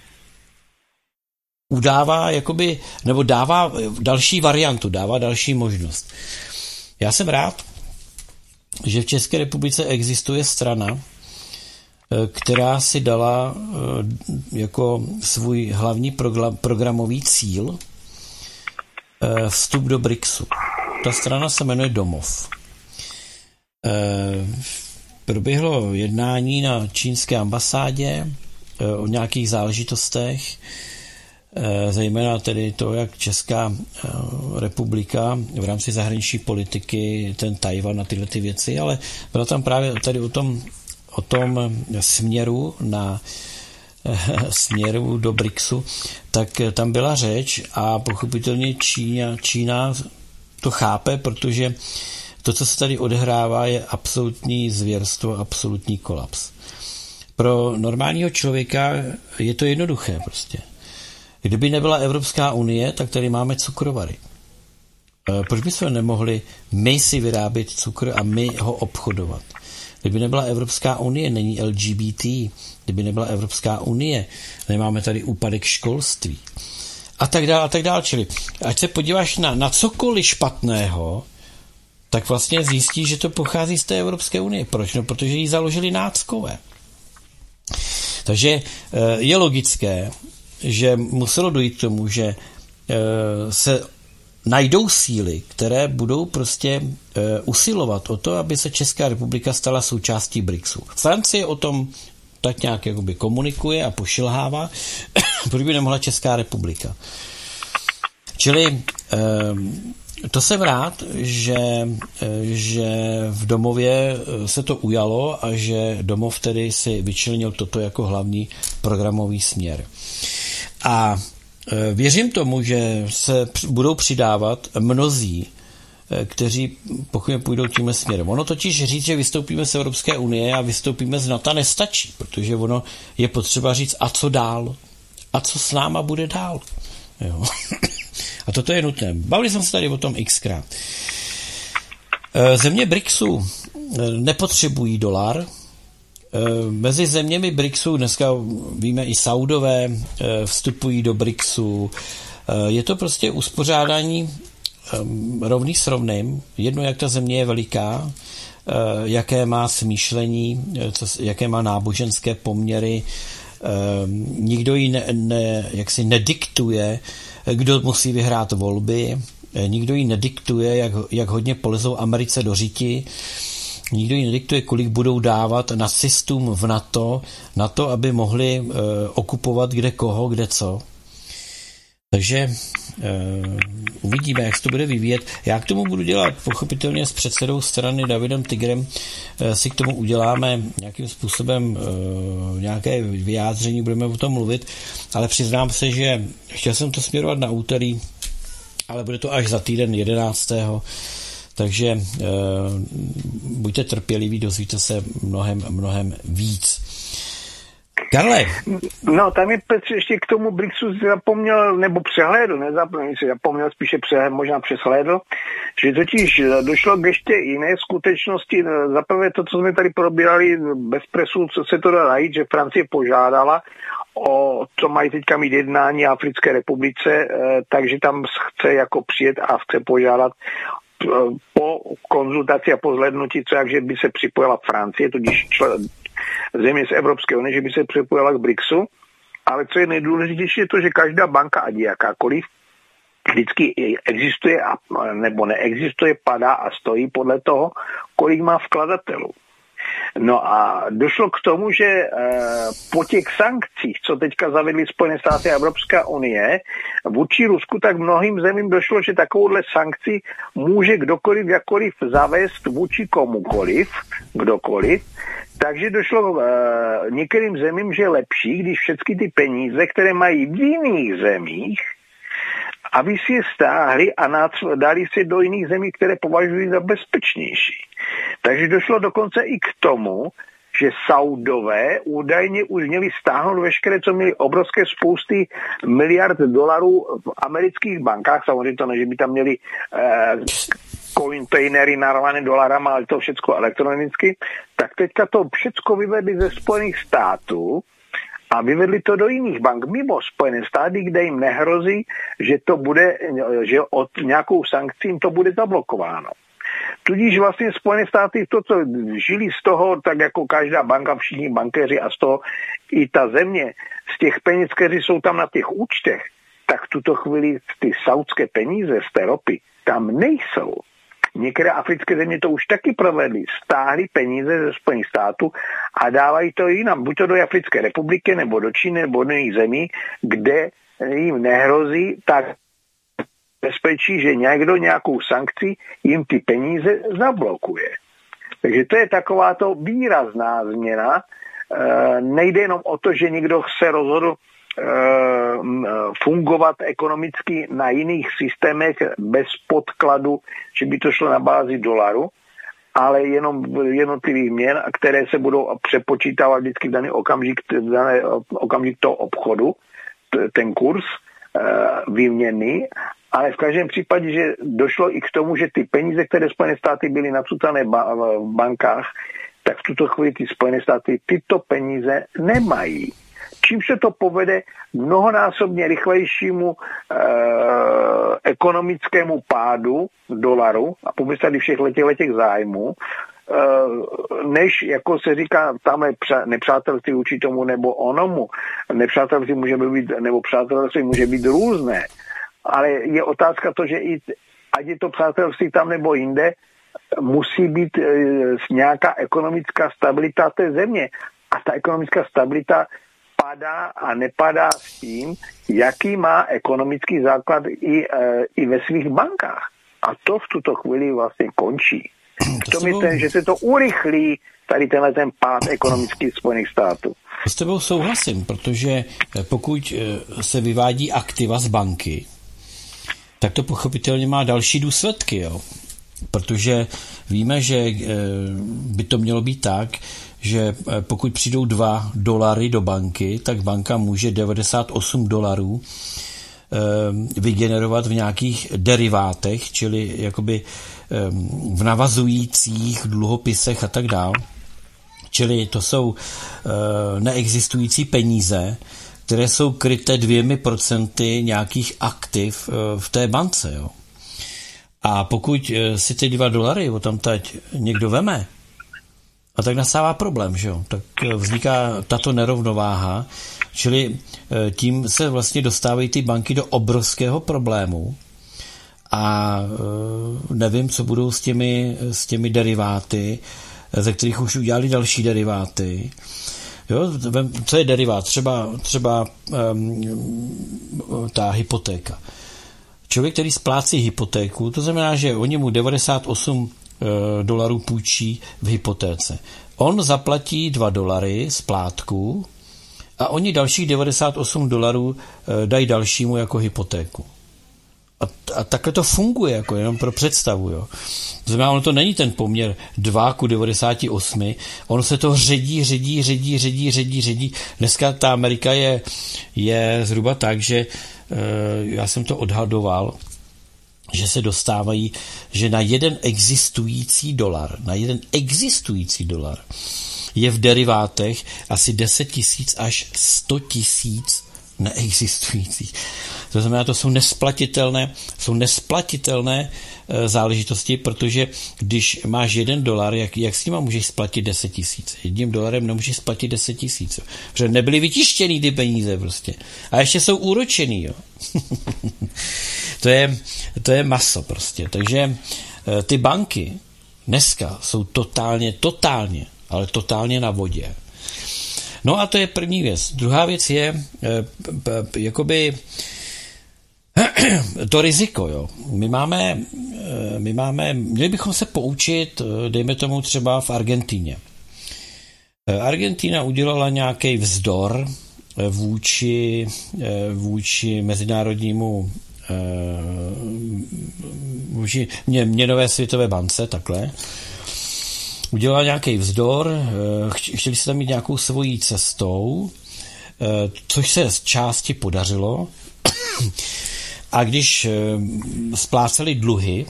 udává jakoby, nebo dává další variantu, dává další možnost. Já jsem rád, že v České republice existuje strana, která si dala jako svůj hlavní programový cíl vstup do BRICSu. Ta strana se jmenuje Domov. Proběhlo jednání na čínské ambasádě o nějakých záležitostech, zejména tedy to, jak Česká republika v rámci zahraniční politiky, ten Tajvan a tyhle ty věci, ale byla tam právě tady o tom, o tom směru na směru do BRICSu, tak tam byla řeč a pochopitelně Čína, Čína to chápe, protože to, co se tady odehrává, je absolutní zvěrstvo, absolutní kolaps. Pro normálního člověka je to jednoduché prostě. Kdyby nebyla Evropská unie, tak tady máme cukrovary. Proč bychom nemohli my si vyrábět cukr a my ho obchodovat? Kdyby nebyla Evropská unie, není L G B T. Kdyby nebyla Evropská unie, nemáme tady úpadek školství. A tak dále, a tak dále. Čili ať se podíváš na, na cokoliv špatného, tak vlastně zjistíš, že to pochází z té Evropské unie. Proč? No, protože ji založili náckové. Takže je logické, že muselo dojít k tomu, že se najdou síly, které budou prostě usilovat o to, aby se Česká republika stala součástí BRICSu. Francie o tom tak nějak jakoby komunikuje a pošilhává, proč by nemohla Česká republika. Čili to jsem rád, že, že v domově se to ujalo a že domov tedy si vyčlenil toto jako hlavní programový směr. A věřím tomu, že se budou přidávat mnozí, kteří pokud půjdou tímhle směrem. Ono totiž říct, že vystoupíme z Evropské unie a vystoupíme z NATO nestačí, protože ono je potřeba říct, a co dál? A co s náma bude dál? Jo. A toto je nutné. Bavili jsme se tady o tom xkrát. Země BRICSu nepotřebují dolar. Mezi zeměmi BRICSu dneska víme i Saudové vstupují do BRICSu. Je to prostě uspořádání rovný s rovným. Jedno, jak ta země je veliká, jaké má smýšlení, jaké má náboženské poměry. Nikdo ji ne, ne, jaksi nediktuje, kdo musí vyhrát volby. Nikdo ji nediktuje, jak, jak hodně polezou Americe do řiti. Nikdo ji nediktuje, kolik budou dávat nacistům v NATO, na to, aby mohli uh, okupovat kde koho, kde co. Takže uh, uvidíme, jak se to bude vyvíjet. Já k tomu budu dělat pochopitelně s předsedou strany Davidem Tigrem, uh, si k tomu uděláme nějakým způsobem uh, nějaké vyjádření, budeme o tom mluvit, ale přiznám se, že chtěl jsem to směrovat na úterý, ale bude to až za týden jedenáctého Takže uh, buďte trpěliví, dozvíte se mnohem, mnohem víc. Karle. No, tam je Petře ještě k tomu BRICSu zapomněl, nebo přehlédl, nezapomněl si, zapomněl, spíše přehlédl, možná přeshlédl, že totiž došlo k ještě jiné skutečnosti. Zaprvé to, co jsme tady probírali bez presu, co se to dá najít, že Francie požádala o co mají teďka mít jednání Africké republice, takže tam chce jako přijet a chce požádat po konzultaci a po zhlédnutí, co jakže by se připojila Francie, tudíž člen, země z Evropské unie, že by se připojila k BRICSu, ale co je nejdůležitější, je to, že každá banka, ať jakákoliv, vždycky existuje a, nebo neexistuje, padá a stojí podle toho, kolik má vkladatelů. No a došlo k tomu, že e, po těch sankcích, co teďka zavedly Spojené státy a Evropská unie, vůči Rusku, tak mnohým zemím došlo, že takovouhle sankci může kdokoliv, jakkoliv zavést vůči komukoliv, kdokoliv. Takže došlo e, některým zemím, že je lepší, když všechny ty peníze, které mají v jiných zemích, aby si je stáhli a dali si do jiných zemí, které považují za bezpečnější. Takže došlo dokonce i k tomu, že Saudové údajně už měli stáhnout veškeré, co měli obrovské spousty miliard dolarů v amerických bankách. Samozřejmě to ne, že by tam měli eh, kontejnery narvané dolarama, ale to všechno elektronicky. Tak teďka to všechno vyvedli ze Spojených států a vyvedli to do jiných bank mimo Spojené státy, kde jim nehrozí, že to bude, že od nějakou sankcí jim to bude zablokováno. Tudíž vlastně Spojené státy to, co žili z toho, tak jako každá banka, všichni bankéři a z toho i ta země, z těch peněz, které jsou tam na těch účtech, tak v tuto chvíli ty saudské peníze z té ropy tam nejsou. Některé africké země to už taky provedly. Stáhly peníze ze Spojených států a dávají to jinam. Buď to do Africké republiky, nebo do Číny, nebo do jiných zemí, kde jim nehrozí tak bezpečí, že někdo nějakou sankci jim ty peníze zablokuje. Takže to je takováto výrazná změna. E, nejde jenom o to, že někdo se rozhodl e, fungovat ekonomicky na jiných systémech bez podkladu, že by to šlo na bázi dolaru, ale jenom jednotlivých měn, které se budou přepočítávat vždycky v daný okamžik, v daný okamžik toho obchodu, ten kurz e, výměny. Ale v každém případě, že došlo i k tomu, že ty peníze, které Spojené státy byly nacucané v bankách, tak v tuto chvíli ty Spojené státy tyto peníze nemají. Čím se to povede mnohonásobně rychlejšímu e, ekonomickému pádu dolaru a vůbec tady všech letech letech zájmů, e, než, jako se říká, tam je nepřátelství vůči tomu nebo onomu. Nepřátelství může být, nebo přátelství může být různé. Ale je otázka to, že i ať je to přátelství tam nebo jinde, musí být e, nějaká ekonomická stabilita té země. A ta ekonomická stabilita padá a nepadá s tím, jaký má ekonomický základ i, e, i ve svých bankách. A to v tuto chvíli vlastně končí. To myslím, že se to urychlí tady tenhle ten pád ekonomických Spojených států. S tebou souhlasím, protože pokud se vyvádí aktiva z banky, tak to pochopitelně má další důsledky, jo. Protože víme, že by to mělo být tak, že pokud přijdou dva dolary do banky, tak banka může devadesát osm dolarů vygenerovat v nějakých derivátech, čili jakoby v navazujících dluhopisech a tak dál. Čili to jsou neexistující peníze, které jsou kryté dvěmi procenty nějakých aktiv v té bance. Jo. A pokud si ty dva dolary o tam teď někdo veme, a tak nastává problém, že jo? Tak vzniká tato nerovnováha, čili tím se vlastně dostávají ty banky do obrovského problému a nevím, co budou s těmi, s těmi deriváty, ze kterých už udělali další deriváty. Jo? Co je derivát? Třeba, třeba um, ta hypotéka. Člověk, který splácí hypotéku, to znamená, že oni mu devadesát osm dolarů půjčí v hypotéce. On zaplatí dva dolary splátku a oni dalších devadesát osm dolarů dají dalšímu jako hypotéku. A, a takhle to funguje, jako jenom pro představu. Jo. To znamená, ono to není ten poměr dva ku devadesáti osmi, ono se to ředí, ředí, ředí, ředí, ředí, ředí. Dneska ta Amerika je, je zhruba tak, že já jsem to odhadoval, že se dostávají, že na jeden existující dolar, na jeden existující dolar je v derivátech asi deset tisíc až sto tisíc neexistujících. To znamená, to jsou nesplatitelné, jsou nesplatitelné e, záležitosti, protože když máš jeden dolar, jak, jak s nima můžeš splatit deset tisíc? Jedním dolarem nemůžeš splatit deset tisíc. Protože nebyly vytištěný ty peníze prostě. A ještě jsou úročený, jo. to, je, to je maso prostě. Takže e, ty banky dneska jsou totálně, totálně, ale totálně na vodě. No a to je první věc. Druhá věc je e, p, jakoby to riziko, jo. My máme, my máme, měli bychom se poučit, dejme tomu třeba v Argentíně. Argentína udělala nějaký vzdor vůči, vůči mezinárodnímu vůči měnové světové bance, takhle. Udělala nějaký vzdor, chtěli se tam mít nějakou svojí cestou, což se z části podařilo. A když spláceli dluhy,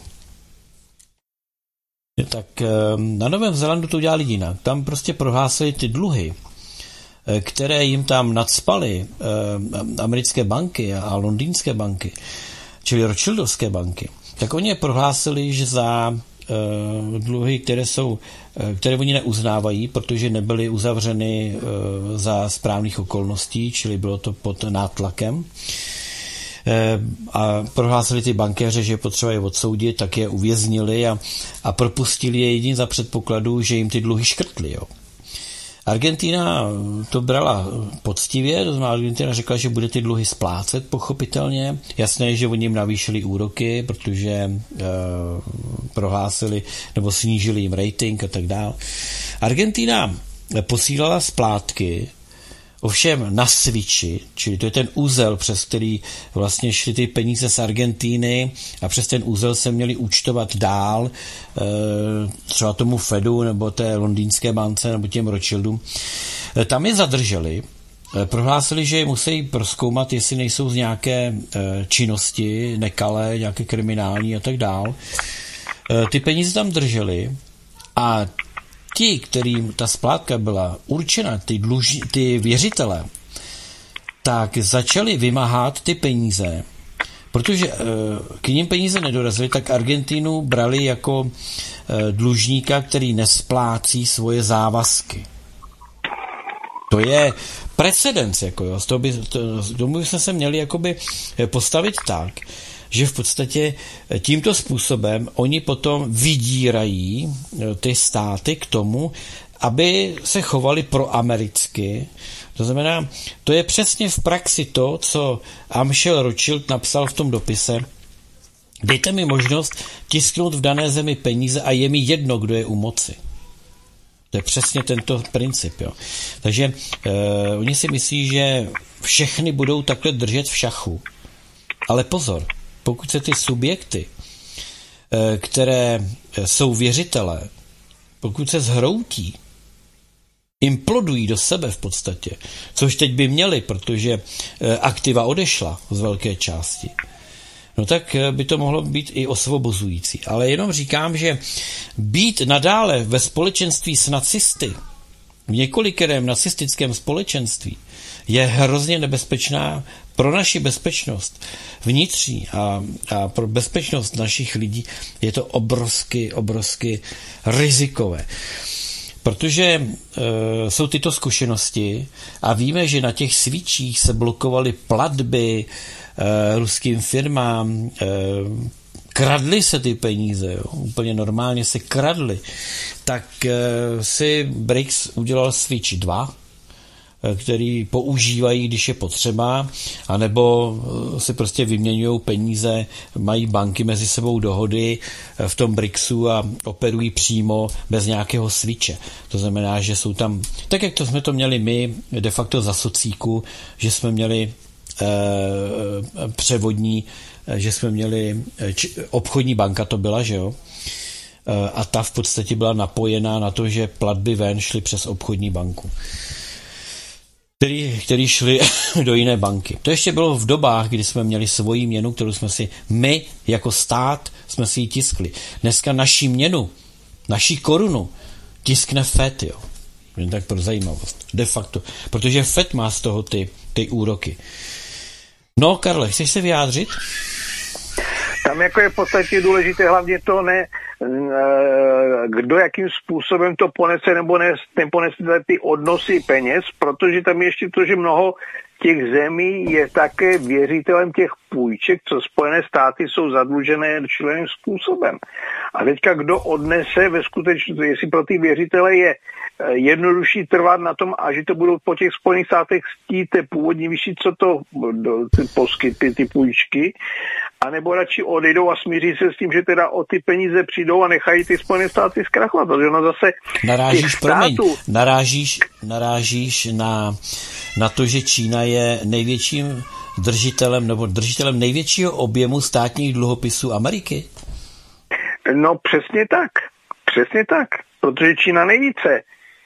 tak na Novém Zélandu to udělali jinak. Tam prostě prohlásili ty dluhy, které jim tam nadspaly americké banky a londýnské banky, čili Rothschildovské banky, tak oni je prohlásili, že za dluhy, které jsou, které oni neuznávají, protože nebyly uzavřeny za správných okolností, čili bylo to pod nátlakem, a prohlásili ty bankéře, že je potřeba je odsoudit, tak je uvěznili a, a propustili je jedině za předpokladu, že jim ty dluhy škrtly. Jo. Argentina to brala poctivě, to znamená, Argentina řekla, že bude ty dluhy splácet pochopitelně. Jasné je, že oni jim navýšili úroky, protože e, prohlásili nebo snížili jim rating a tak dále. Argentina posílala splátky ovšem na switchi, čili to je ten úzel, přes který vlastně šly ty peníze z Argentíny a přes ten úzel se měli účtovat dál třeba tomu Fedu nebo té londýnské bance nebo těm Rothschildům. Tam je zadrželi, prohlásili, že je musí prozkoumat, jestli nejsou z nějaké činnosti nekalé, nějaké kriminální a tak dál. Ty peníze tam drželi a ti, kterým ta splátka byla určena, ty, dluž, ty věřitele, tak začali vymáhat ty peníze, protože k ním peníze nedorazily, tak Argentínu brali jako dlužníka, který nesplácí svoje závazky. To je precedens, jako jo. Z toho by, to, z tomu jsme se měli jakoby postavit tak, že v podstatě tímto způsobem oni potom vydírají ty státy k tomu, aby se chovali proamericky. To znamená, to je přesně v praxi to, co Amschel Rothschild napsal v tom dopise. Dejte mi možnost tisknout v dané zemi peníze a je mi jedno, kdo je u moci. To je přesně tento princip. Jo. Takže eh, oni si myslí, že všechny budou takhle držet v šachu. Ale pozor, pokud se ty subjekty, eh, které jsou věřitelé, pokud se zhroutí, implodují do sebe v podstatě, což teď by měli, protože eh, aktiva odešla z velké části, no tak by to mohlo být i osvobozující. Ale jenom říkám, že být nadále ve společenství s nacisty, v několikerém nacistickém společenství, je hrozně nebezpečná pro naši bezpečnost vnitřní a, a pro bezpečnost našich lidí je to obrovsky, obrovsky rizikové. Protože e, jsou tyto zkušenosti a víme, že na těch switchích se blokovaly platby e, ruským firmám, e, kradly se ty peníze, jo, úplně normálně se kradly, tak e, si B R I C S udělal switch dva, který používají, když je potřeba, anebo si prostě vyměňují peníze, mají banky mezi sebou dohody v tom BRICSu a operují přímo bez nějakého switche. To znamená, že jsou tam, tak jak to jsme to měli my, de facto za socíku, že jsme měli eh, převodní, že jsme měli, či, obchodní banka to byla, že jo? A ta v podstatě byla napojená na to, že platby ven šly přes obchodní banku. Který, který šli do jiné banky. To ještě bylo v dobách, kdy jsme měli svoji měnu, kterou jsme si my jako stát jsme si ji tiskli. Dneska naši měnu, naši korunu tiskne F E D, jo. Jen tak pro zajímavost. De facto. Protože F E D má z toho ty, ty úroky. No, Karle, chceš se vyjádřit? Tam jako je v podstatě důležité hlavně to ne, kdo jakým způsobem to ponese nebo ne, neponese ty odnosy peněz, protože tam ještě to, že mnoho těch zemí je také věřitelem těch půjček, co Spojené státy jsou zadlužené členým způsobem. A teďka kdo odnese ve skutečnosti, jestli pro ty věřitele je jednodušší trvat na tom, a že to budou po těch Spojených státech chtít původní vyšší, co to ty poskyty, ty půjčky, anebo radši odejdou a smíří se s tím, že teda o ty peníze přijdou a nechají ty Spojené státy zkrachovat. Takže ono zase narážíš, promiň, narážíš, narážíš na, na to, že Čína je největším držitelem nebo držitelem největšího objemu státních dluhopisů Ameriky? No přesně tak. Přesně tak. Protože Čína nejvíce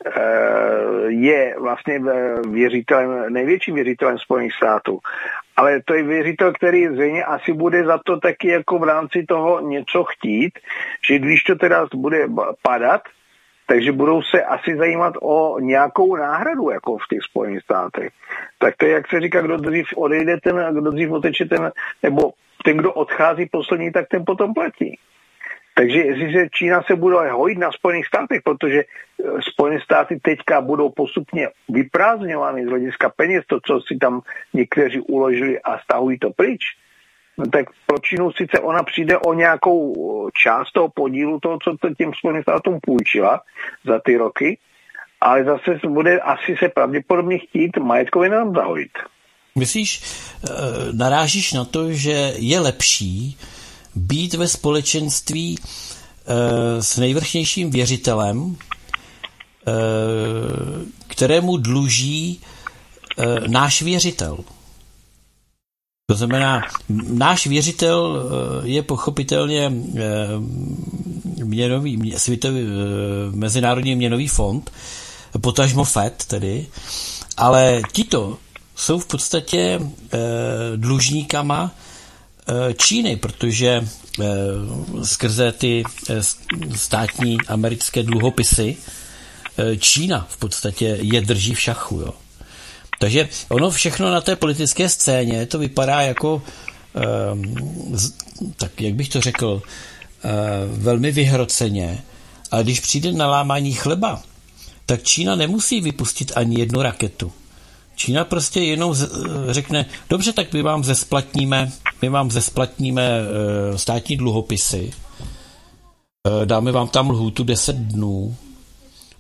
je vlastně věřitelem, největším věřitelem Spojených států. Ale to je věřitel, který zřejmě asi bude za to taky jako v rámci toho něco chtít, že když to teda bude padat, takže budou se asi zajímat o nějakou náhradu jako v těch Spojených státech. Tak to je, jak se říká, kdo dřív odejde, ten, kdo dřív oteče, ten, nebo ten, kdo odchází poslední, tak ten potom platí. Takže jestli se Čína se bude hojit na Spojených státech, protože Spojené státy teďka budou postupně vyprázdňovány z hlediska peněz, to, co si tam někteří uložili a stahují to pryč, no tak pro Čínu sice ona přijde o nějakou část toho podílu toho, co těm Spojeným státům půjčila za ty roky, ale zase bude asi se pravděpodobně chtít majetkově nám zahojit. Myslíš, narážíš na to, že je lepší být ve společenství e, s nejvrchnějším věřitelem, e, kterému dluží e, náš věřitel. To znamená, náš věřitel e, je pochopitelně e, měnový, světový, e, Mezinárodní měnový fond, potažmo F E D tedy, ale tito jsou v podstatě e, dlužníkama Číny, protože e, skrze ty e, státní americké dluhopisy e, Čína v podstatě je drží v šachu. Jo. Takže ono všechno na té politické scéně to vypadá jako e, z, tak jak bych to řekl e, velmi vyhroceně, ale když přijde na lámání chleba, tak Čína nemusí vypustit ani jednu raketu. Čína prostě jenom řekne, dobře, tak my vám zesplatníme, my vám zesplatníme státní dluhopisy, dáme vám tam lhůtu deset dnů,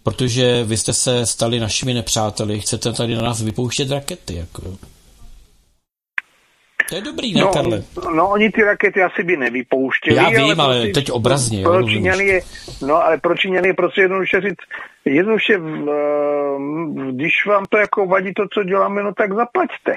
protože vy jste se stali našimi nepřáteli, chcete tady na nás vypouštět rakety. Jako. To je dobrý, ne, no, Karle? No, oni ty rakety asi by nevypouštěli. Já vím, ale, ale prostě, teď obrazně. Pro jo, Číňany je, no, ale pro Číňany je prostě jednoduše říct, jednoduše, když vám to jako vadí to, co děláme, no tak zaplaťte.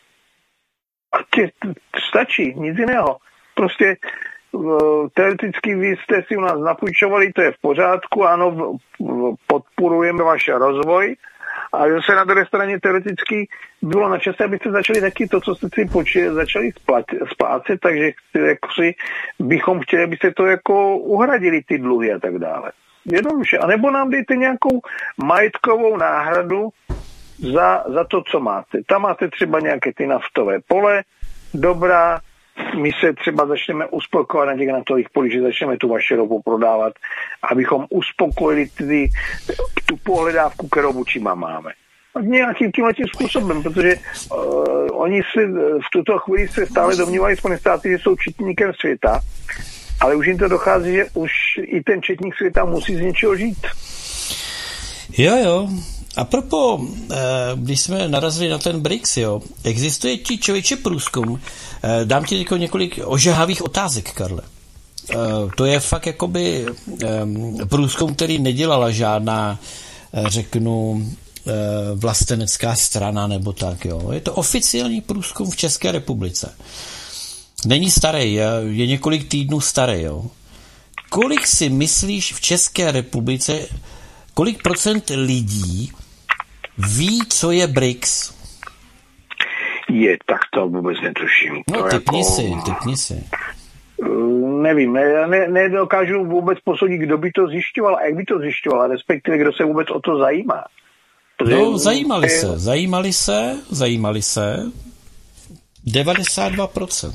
A tě, stačí, nic jiného. Prostě teoreticky vy jste si u nás napůjčovali, to je v pořádku, ano, podporujeme váš rozvoj, ale zase na druhé straně teoreticky bylo na čase, abyste začali taky to, co jste si počili, začali splácet, takže jako si bychom chtěli, abyste to jako uhradili ty dluhy a tak dále. Jednoduše. A nebo nám dejte nějakou majetkovou náhradu za, za to, co máte. Tam máte třeba nějaké ty naftové pole, dobrá, my se třeba začneme uspokojovat na těch naftových polích, že začneme tu vaši ropu prodávat, abychom uspokojili ty, tu pohledávku, kterou vůčima máme. A nějakým tímhletím způsobem, protože uh, oni si v tuto chvíli se stále domnívají Spojené státy, že jsou četníkem světa, ale už jim to dochází, že už i ten četník světa musí z něčeho žít. Jo, jo. A propo, když jsme narazili na ten BRICS, jo, existuje ti člověče průzkum, dám ti jako několik ožehavých otázek, Karle. To je fakt jakoby průzkum, který nedělala žádná, řeknu, vlastenecká strana nebo tak, jo. Je to oficiální průzkum v České republice. Není starý, je, je několik týdnů starý, jo. Kolik si myslíš v České republice, kolik procent lidí ví, co je BRICS? Je, tak to vůbec netuším. No, to typni jako... si, typni si. Nevím, ne, ne, nedokážu vůbec posoudit, kdo by to zjišťoval a jak by to zjišťoval, respektive kdo se vůbec o to zajímá. Protože no, zajímali je... se, zajímali se, zajímali se, devadesát dva procent.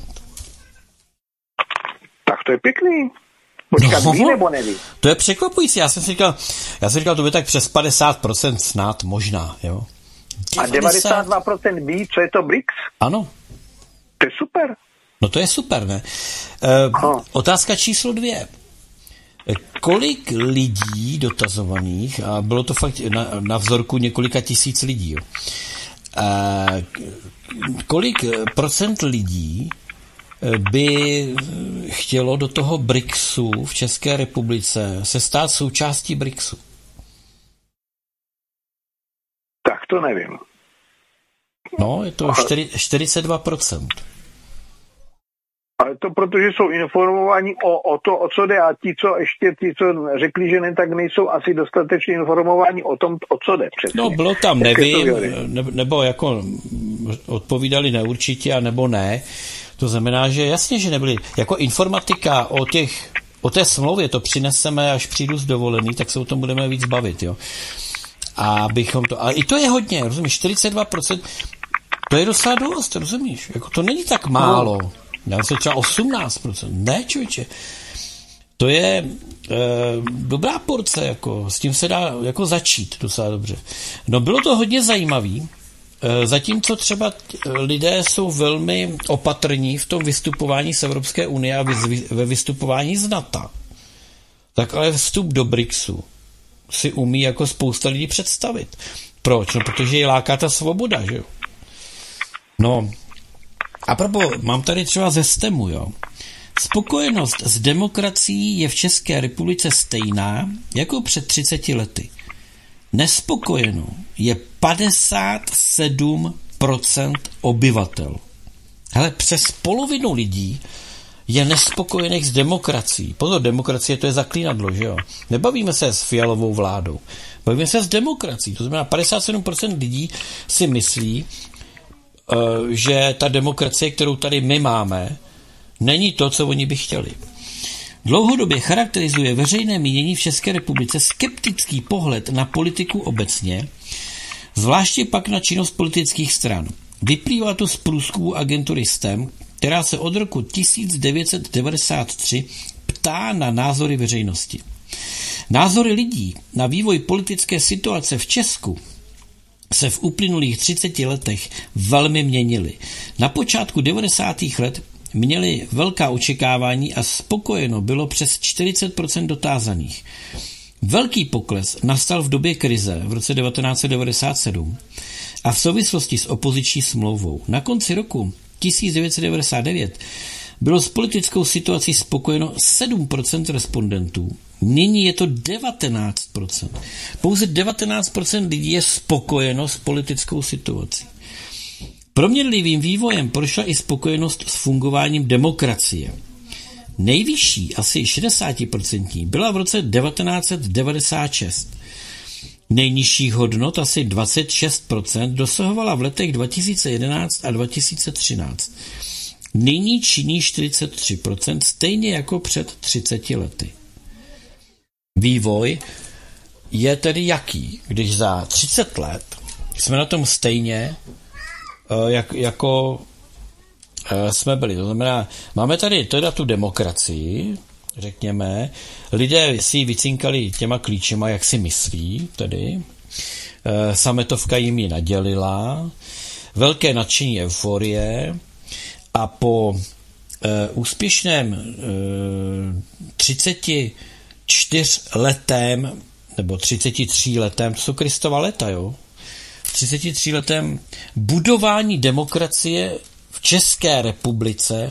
Tak to je pěkný. Počkat, no, ví nebo neví? To je překvapující. Já jsem si říkal, já jsem říkal, to by tak přes padesát procent snad možná, jo. devadesát A devadesát dva procent ví, co je to BRICS? Ano. To je super. No to je super, ne? E, otázka číslo dvě. Kolik lidí dotazovaných, a bylo to fakt na, na vzorku několika tisíc lidí, jo. E, kolik procent lidí by chtělo do toho BRICSu v České republice se stát součástí BRICSu? Tak to nevím. No, je to čtyřicet dva procent. Ale to protože jsou informováni o, o to, o co jde, a ti, co ještě ti, co řekli, že ne, tak nejsou asi dostatečně informováni o tom, o co jde. Přesně. No, bylo tam nevím, nebo jako odpovídali neurčitě, a nebo ne. To znamená, že jasně, že nebyli. Jako informatika o těch, o té smlouvě to přineseme, až přijdu z dovolený, tak se o tom budeme víc bavit, jo. A bychom to, ale i to je hodně, rozumíš, čtyřicet dva procent, to je docela dost, rozumíš, jako to není tak málo. Já se třeba osmnáct procent, ne, člověče. To je e, dobrá porce, jako, s tím se dá jako začít docela dobře. No, bylo to hodně zajímavý. Zatímco třeba lidé jsou velmi opatrní v tom vystupování z Evropské unie a ve vystupování z NATO, tak ale vstup do BRICSu si umí jako spousta lidí představit. Proč? No, protože je láká ta svoboda, že jo? No, a propo, mám tady třeba ze STEMu, jo. Spokojenost s demokracií je v České republice stejná jako před třiceti lety. Nespokojeno je padesát sedm procent obyvatel. Hele, přes polovinu lidí je nespokojených s demokracií. Pozor, demokracie to je zaklínadlo, že jo? Nebavíme se s Fialovou vládou. Bavíme se s demokracií. To znamená, padesát sedm procent lidí si myslí, že ta demokracie, kterou tady my máme, není to, co oni by chtěli. Dlouhodobě charakterizuje veřejné mínění v České republice skeptický pohled na politiku obecně, zvláště pak na činnost politických stran. Vyplývá to z průzkumu agentury STEM, která se od roku tisíc devět set devadesát tři ptá na názory veřejnosti. Názory lidí na vývoj politické situace v Česku se v uplynulých třiceti letech velmi měnily. Na počátku devadesátých let měli velká očekávání a spokojeno bylo přes čtyřicet procent dotázaných. Velký pokles nastal v době krize v roce devatenáct set devadesát sedm a v souvislosti s opoziční smlouvou. Na konci roku tisíc devět set devadesát devět bylo s politickou situací spokojeno sedm procent respondentů. Nyní je to devatenáct procent. Pouze devatenáct procent lidí je spokojeno s politickou situací. Proměnlivým vývojem prošla i spokojenost s fungováním demokracie. Nejvyšší, asi šedesát procent, byla v roce devatenáct set devadesát šest. Nejnižších hodnot, asi dvacet šest procent, dosahovala v letech dva tisíce jedenáct a dva tisíce třináct. Nyní činí čtyřicet tři procent, stejně jako před třiceti lety. Vývoj je tedy jaký, když za třicet let jsme na tom stejně, jak, jako jsme byli. To znamená, máme tady teda tu demokracii, řekněme, lidé si ji vycinkali těma klíčema, jak si myslí, tedy. Sametovka jim ji nadělila, velké nadšení, euforie a po uh, úspěšném uh, třiceti čtyřletém nebo třiceti tří letém, to jsou Kristova léta, jo? třiceti tří letém budování demokracie v České republice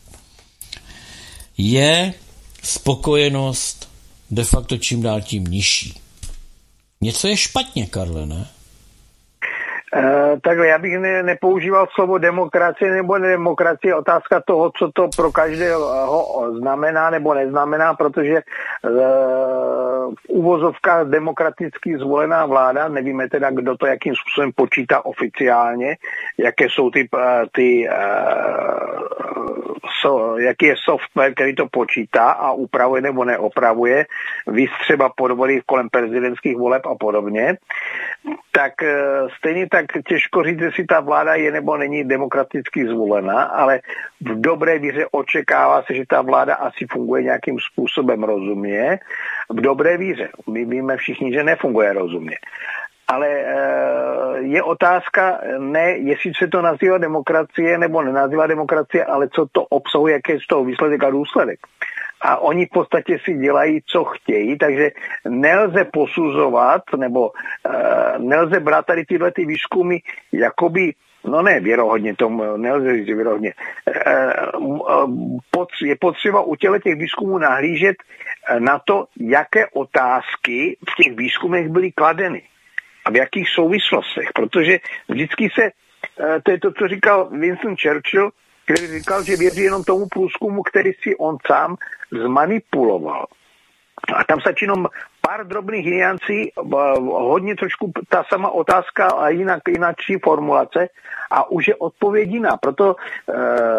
je spokojenost de facto čím dál tím nižší. Něco je špatně, Karle, ne? Uh, takhle, já bych ne, nepoužíval slovo demokracie nebo nedemokracie, otázka toho, co to pro každého znamená nebo neznamená, protože uh, v uvozovkách demokraticky zvolená vláda, nevíme teda, kdo to jakým způsobem počítá oficiálně, jaké jsou ty, ty uh, so, jaký je software, který to počítá a upravuje nebo neopravuje, víc třeba podvody kolem prezidentských voleb a podobně, tak uh, stejně tak těžko říct, jestli ta vláda je nebo není demokraticky zvolená, ale v dobré víře očekává se, že ta vláda asi funguje nějakým způsobem rozumně. V dobré víře. My víme všichni, že nefunguje rozumně. Ale je otázka, ne, jestli se to nazývá demokracie nebo nenazývá demokracie, ale co to obsahuje, jaký je z toho výsledek a důsledek. A oni v podstatě si dělají, co chtějí, takže nelze posuzovat, nebo uh, nelze brát tady tyhle ty výzkumy jakoby, no ne, věrohodně, tomu nelze říct věrohodně. Uh, je potřeba u těchto těch výzkumů nahlížet na to, jaké otázky v těch výzkumech byly kladeny a v jakých souvislostech, protože vždycky se, uh, to je to, co říkal Winston Churchill, který říkal, že věří jenom tomu průzkumu, který si on sám zmanipuloval. A tam stačí jenom pár drobných niancí, hodně trošku ta sama otázka a jinak, jináčí formulace a už je odpověď jiná. Proto e,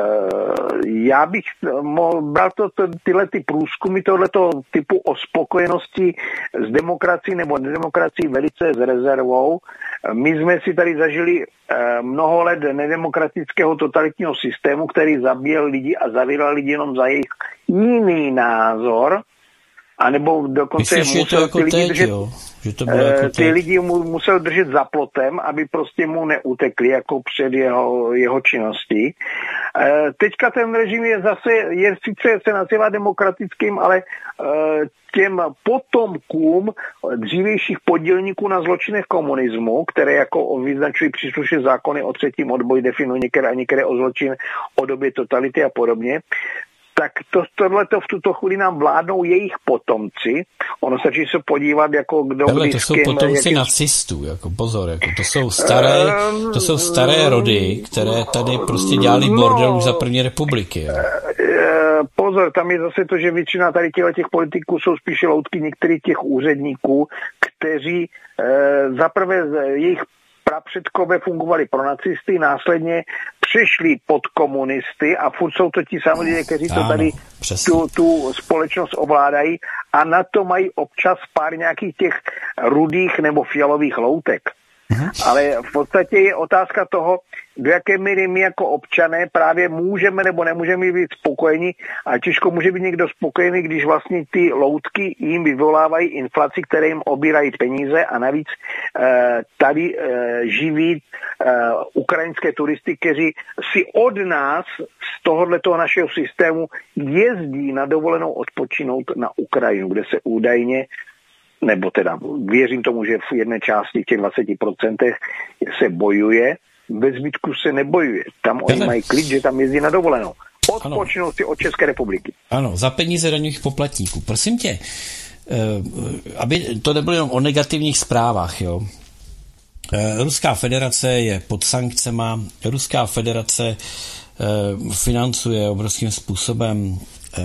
já bych mohl brát to, to, tyhle ty průzkumy tohleto typu o spokojenosti s demokracií nebo nedemokracií velice s rezervou. My jsme si tady zažili e, mnoho let nedemokratického totalitního systému, který zabíjel lidi a zavíral lidi jenom za jejich jiný názor. A nebo dokonce Myslíš, musel jako ty lidi teď, držet, jo? Že to bylo jako ty lidi mu musel držet za plotem, aby prostě mu neutekli jako před jeho, jeho činností. Teďka ten režim je zase, je sice se nazývá demokratickým, ale těm potomkům dřívějších podílníků na zločinech komunismu, které jako vyznačují příslušné zákony o třetím odboji, definují některé a některé o zločin o době totality a podobně, tak to, tohleto v tuto chvíli nám vládnou jejich potomci. Ono stačí se podívat, jako kdo Hele, to jsou potomci jaký... nacistů, jako pozor, jako to jsou staré, to jsou staré rody, které tady prostě dělali bordel no, už za první republiky. Jo. Pozor, tam je zase to, že většina tady těch politiků jsou spíše loutky některých těch úředníků, kteří zaprvé jejich prapředkové fungovali pro nacisty, následně přešli pod komunisty a furt jsou to ti samozřejmě, kteří to tady tu, tu společnost ovládají a na to mají občas pár nějakých těch rudých nebo fialových loutek. Aha. Ale v podstatě je otázka toho, do jaké míry my jako občané právě můžeme nebo nemůžeme být spokojeni a těžko může být někdo spokojený, když vlastně ty loutky jim vyvolávají inflaci, které jim obírají peníze a navíc eh, tady eh, živí eh, ukrajinské turisty, kteří si od nás z tohoto našeho systému jezdí na dovolenou odpočinout na Ukrajinu, kde se údajně nebo teda věřím tomu, že v jedné části těch dvacet procent se bojuje, ve zbytku se nebojuje. Tam oni Hele. mají klid, že tam jezdí na dovolenou. Odpočnou si od České republiky. Ano, za peníze daňových poplatníků. Prosím tě, aby to nebylo jenom o negativních zprávách, jo. Ruská federace je pod sankcema, Ruská federace financuje obrovským způsobem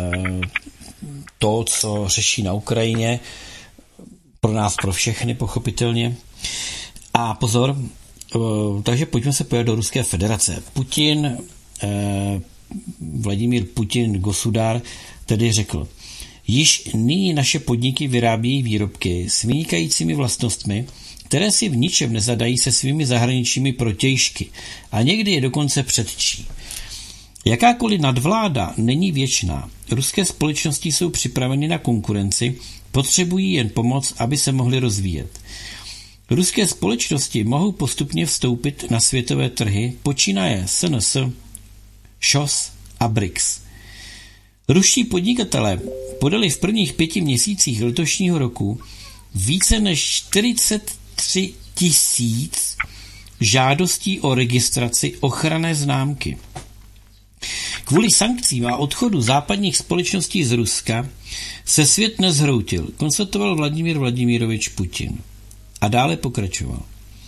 to, co řeší na Ukrajině, pro nás, pro všechny, pochopitelně. A pozor, takže pojďme se podívat do Ruské federace. Putin, Vladimír Putin, Gosudar, tedy řekl, již nyní naše podniky vyrábějí výrobky s vynikajícími vlastnostmi, které si v ničem nezadají se svými zahraničními protějšky a někdy je dokonce předčí. Jakákoliv nadvláda není věčná. Ruské společnosti jsou připraveny na konkurenci, potřebují jen pomoc, aby se mohly rozvíjet. Ruské společnosti mohou postupně vstoupit na světové trhy, počínaje S N S, ŠOS a B R I C S. Ruští podnikatelé podali v prvních pěti měsících letošního roku více než čtyřicet tři tisíc žádostí o registraci ochranné známky. Kvůli sankcím a odchodu západních společností z Ruska se svět nezhroutil, konstatoval Vladimír Vladimirovič Putin. A dále pokračoval.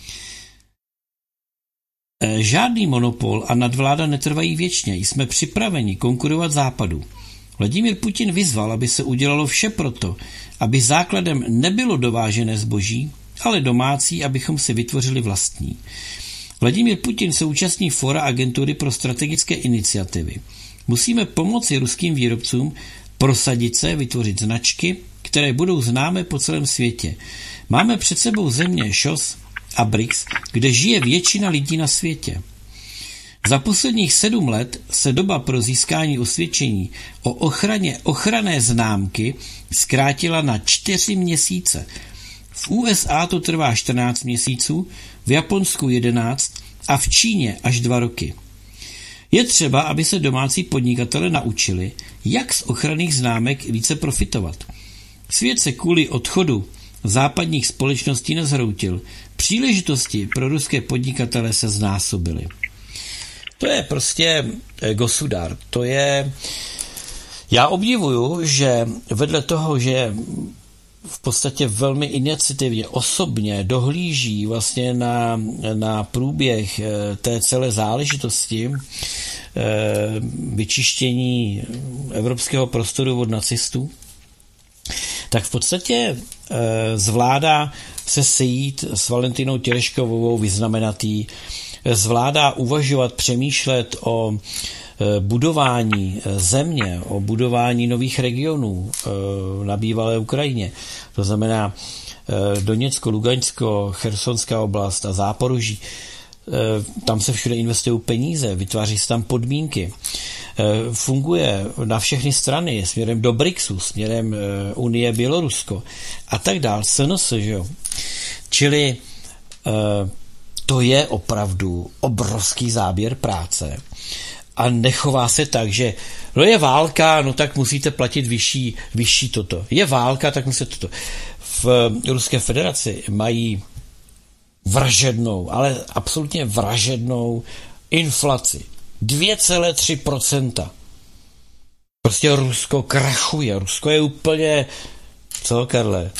Žádný monopol a nadvláda netrvají věčně, jsme připraveni konkurovat západu. Vladimír Putin vyzval, aby se udělalo vše proto, aby základem nebylo dovážené zboží, ale domácí, abychom si vytvořili vlastní. Vladimír Putin se účastní fora agentury pro strategické iniciativy. Musíme pomoci ruským výrobcům prosadit se, vytvořit značky, které budou známé po celém světě. Máme před sebou země ŠOS a B R I C S, kde žije většina lidí na světě. Za posledních sedm let se doba pro získání osvědčení o ochraně ochranné známky zkrátila na čtyři měsíce. V U S A to trvá čtrnáct měsíců, v Japonsku jedenáct a v Číně až dva roky. Je třeba, aby se domácí podnikatele naučili, jak z ochranných známek více profitovat. Svět se kvůli odchodu západních společností nezhroutil. Příležitosti pro ruské podnikatele se znásobily. To je prostě Gosudar. To je... Já obdivuju, že vedle toho, že v podstatě velmi iniciativně, osobně dohlíží vlastně na, na průběh té celé záležitosti vyčištění evropského prostoru od nacistů, tak v podstatě zvládá se sejít s Valentinou Tereškovou vyznamenatý, zvládá uvažovat, přemýšlet o budování země, o budování nových regionů na bývalé Ukrajině. To znamená Doněcko, Lugansko, Chersonská oblast a Záporoží. Tam se všude investují peníze, vytváří se tam podmínky. Funguje na všechny strany, směrem do B R I C S u, směrem Unie Bělorusko a tak dál. S N S, že jo. Čili to je opravdu obrovský záběr práce. A nechová se tak, že no je válka, no tak musíte platit vyšší, vyšší toto. Je válka, tak musíte toto. V Ruské federaci mají vražednou, ale absolutně vražednou inflaci. dvě celá tři procenta. Prostě Rusko krachuje. Rusko je úplně... Co, Karle?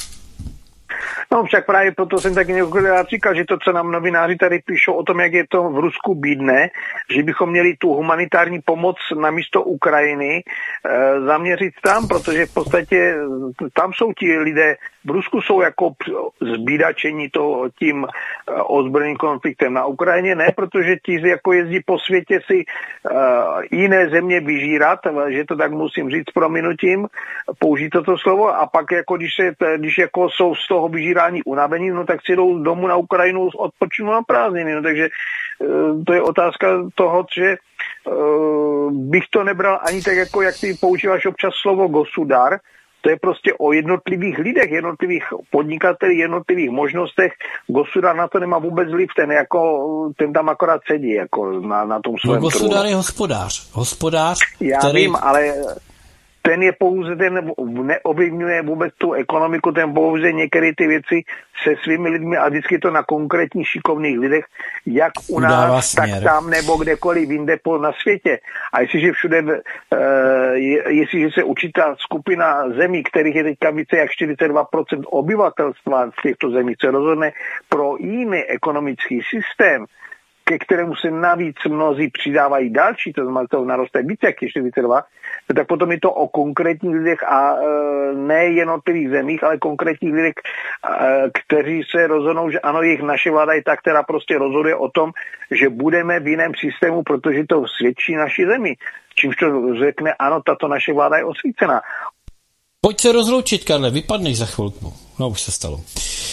No však právě proto jsem taky několikrát říkal, že to, co nám novináři tady píšou o tom, jak je to v Rusku bídné, že bychom měli tu humanitární pomoc na místo Ukrajiny e, zaměřit tam, protože v podstatě tam jsou ti lidé, v Rusku jsou jako zbídačení to, tím ozbrojeným konfliktem na Ukrajině, ne, protože ti jako jezdí po světě si e, jiné země vyžírat, že to tak musím říct prominutím, použít toto slovo, a pak jako když, se, když jako jsou z toho vyžírat unavení, no tak si jdou domů na Ukrajinu odpočinu na prázdniny. No, takže uh, to je otázka toho, že uh, bych to nebral ani tak, jako jak ty používáš občas slovo Gosudar. To je prostě o jednotlivých lidech, jednotlivých podnikatelích, jednotlivých možnostech. Gosudar na to nemá vůbec vliv, ten, jako, ten tam akorát sedí jako na, na tom svém no, Gosudar trhu. je hospodář. Hospodář, Já který... vím, ale... ten je pouze, ten neovlivňuje vůbec tu ekonomiku, ten pouze některé ty věci se svými lidmi a vždycky to na konkrétních šikovných lidech, jak u nás, tak tam nebo kdekoliv jinde po na světě. A jestliže všude, je, jestliže se určitá skupina zemí, kterých je teďka více jak čtyřicet dva procent obyvatelstva v těchto zemích, se rozhodne pro jiný ekonomický systém, ke kterému se navíc mnozí přidávají další, to znamená, to naroste více jak čtyřicet dva, tak potom je to o konkrétních lidech a e, ne jednotlivých zemích, ale konkrétních lidech, e, kteří se rozhodnou, že ano, jejich naše vláda je ta, která prostě rozhoduje o tom, že budeme v jiném systému, protože to svědčí naší zemi. Čímž to řekne, ano, tato naše vláda je osvícená. Pojď se rozloučit, Karle, vypadneš za chvilku. No, už se stalo.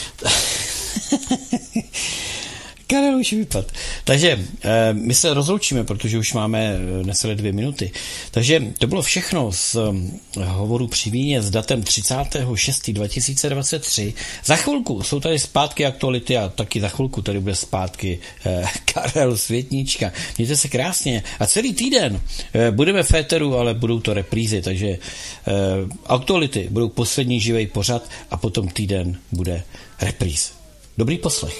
Karel už vypad. Takže e, my se rozloučíme, protože už máme necelé dvě minuty. Takže to bylo všechno z e, hovoru při víně s datem třicátého šestého dva tisíce dvacet tři. Za chvilku jsou tady zpátky aktuality a taky za chvilku tady bude zpátky e, Karel Světnička. Mějte se krásně a celý týden e, budeme v éteru, ale budou to reprízy, takže e, aktuality budou poslední živej pořad a potom týden bude repríz. Dobrý poslech.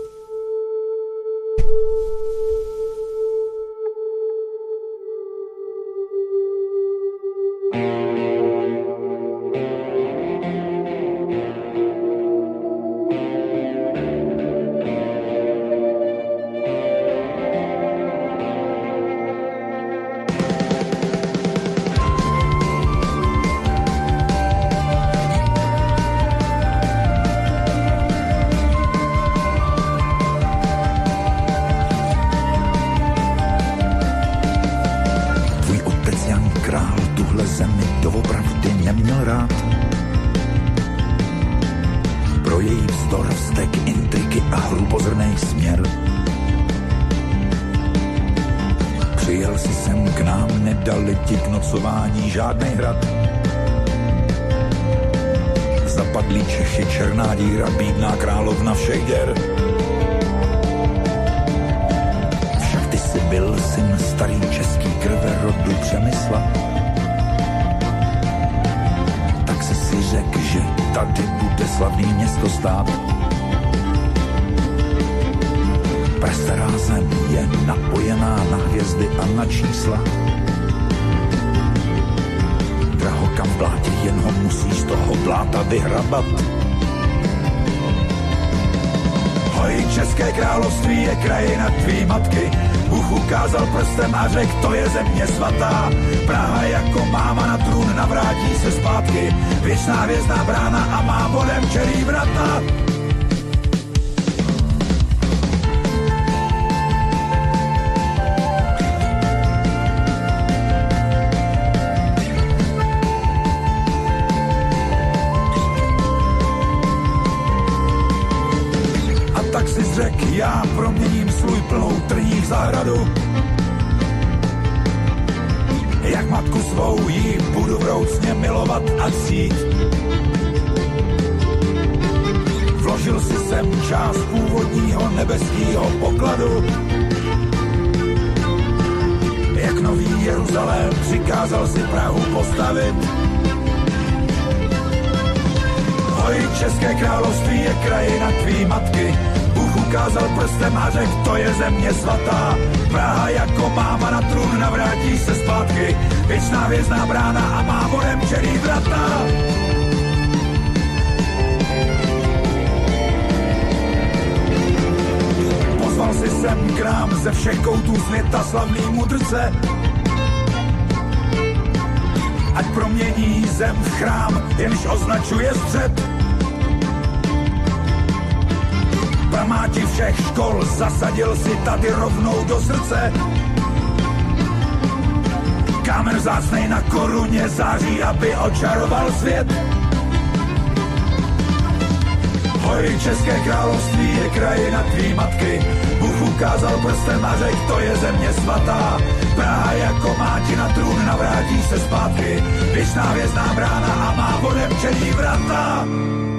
Žádnej hrad. Zapadlí Češi, černá díra, bídná královna všech děr. Však ty jsi byl syn starý český krve rodu Přemysla. Tak se si řek, že tady bude slavný město stát. Prastará zem je napojená na hvězdy a na čísla. Drahokam v blátě, jen ho musí z toho bláta vyhrabat. Hoj, České království je krajina tvý matky. Bůh ukázal prstem a řekl, to je země svatá. Praha jako máma na trůn navrátí se zpátky. Věčná hvězdná brána a má vodem čelí vrata. Já proměním svůj plnou trní v zahradu. Jak matku svou jí budu vroucně milovat a ctít. Vložil si sem část původního nebeského pokladu. Jak nový Jeruzalém přikázal si Prahu postavit. Hoj, České království je krajina tvý matky. Bůh ukázal prstem a řekl, to je země svatá. Praha jako máma na trůn navrátí se zpátky. Věčná hvězdná brána a má vodem čelí vrata. Pozval si sem k nám ze všech koutů světa slavný mudrce. Ať promění zem v chrám, jenž označuje střed. Pramáti všech škol zasadil si tady rovnou do srdce. Kámen vzácnej na koruně září, aby očaroval svět. Hoj, České království je krajina tvý matky. Bůh ukázal prstem a řekl, to je země svatá. Praha jako máti na trůn navrátí se zpátky. Věčná hvězdná brána a má vodem čelí vrata.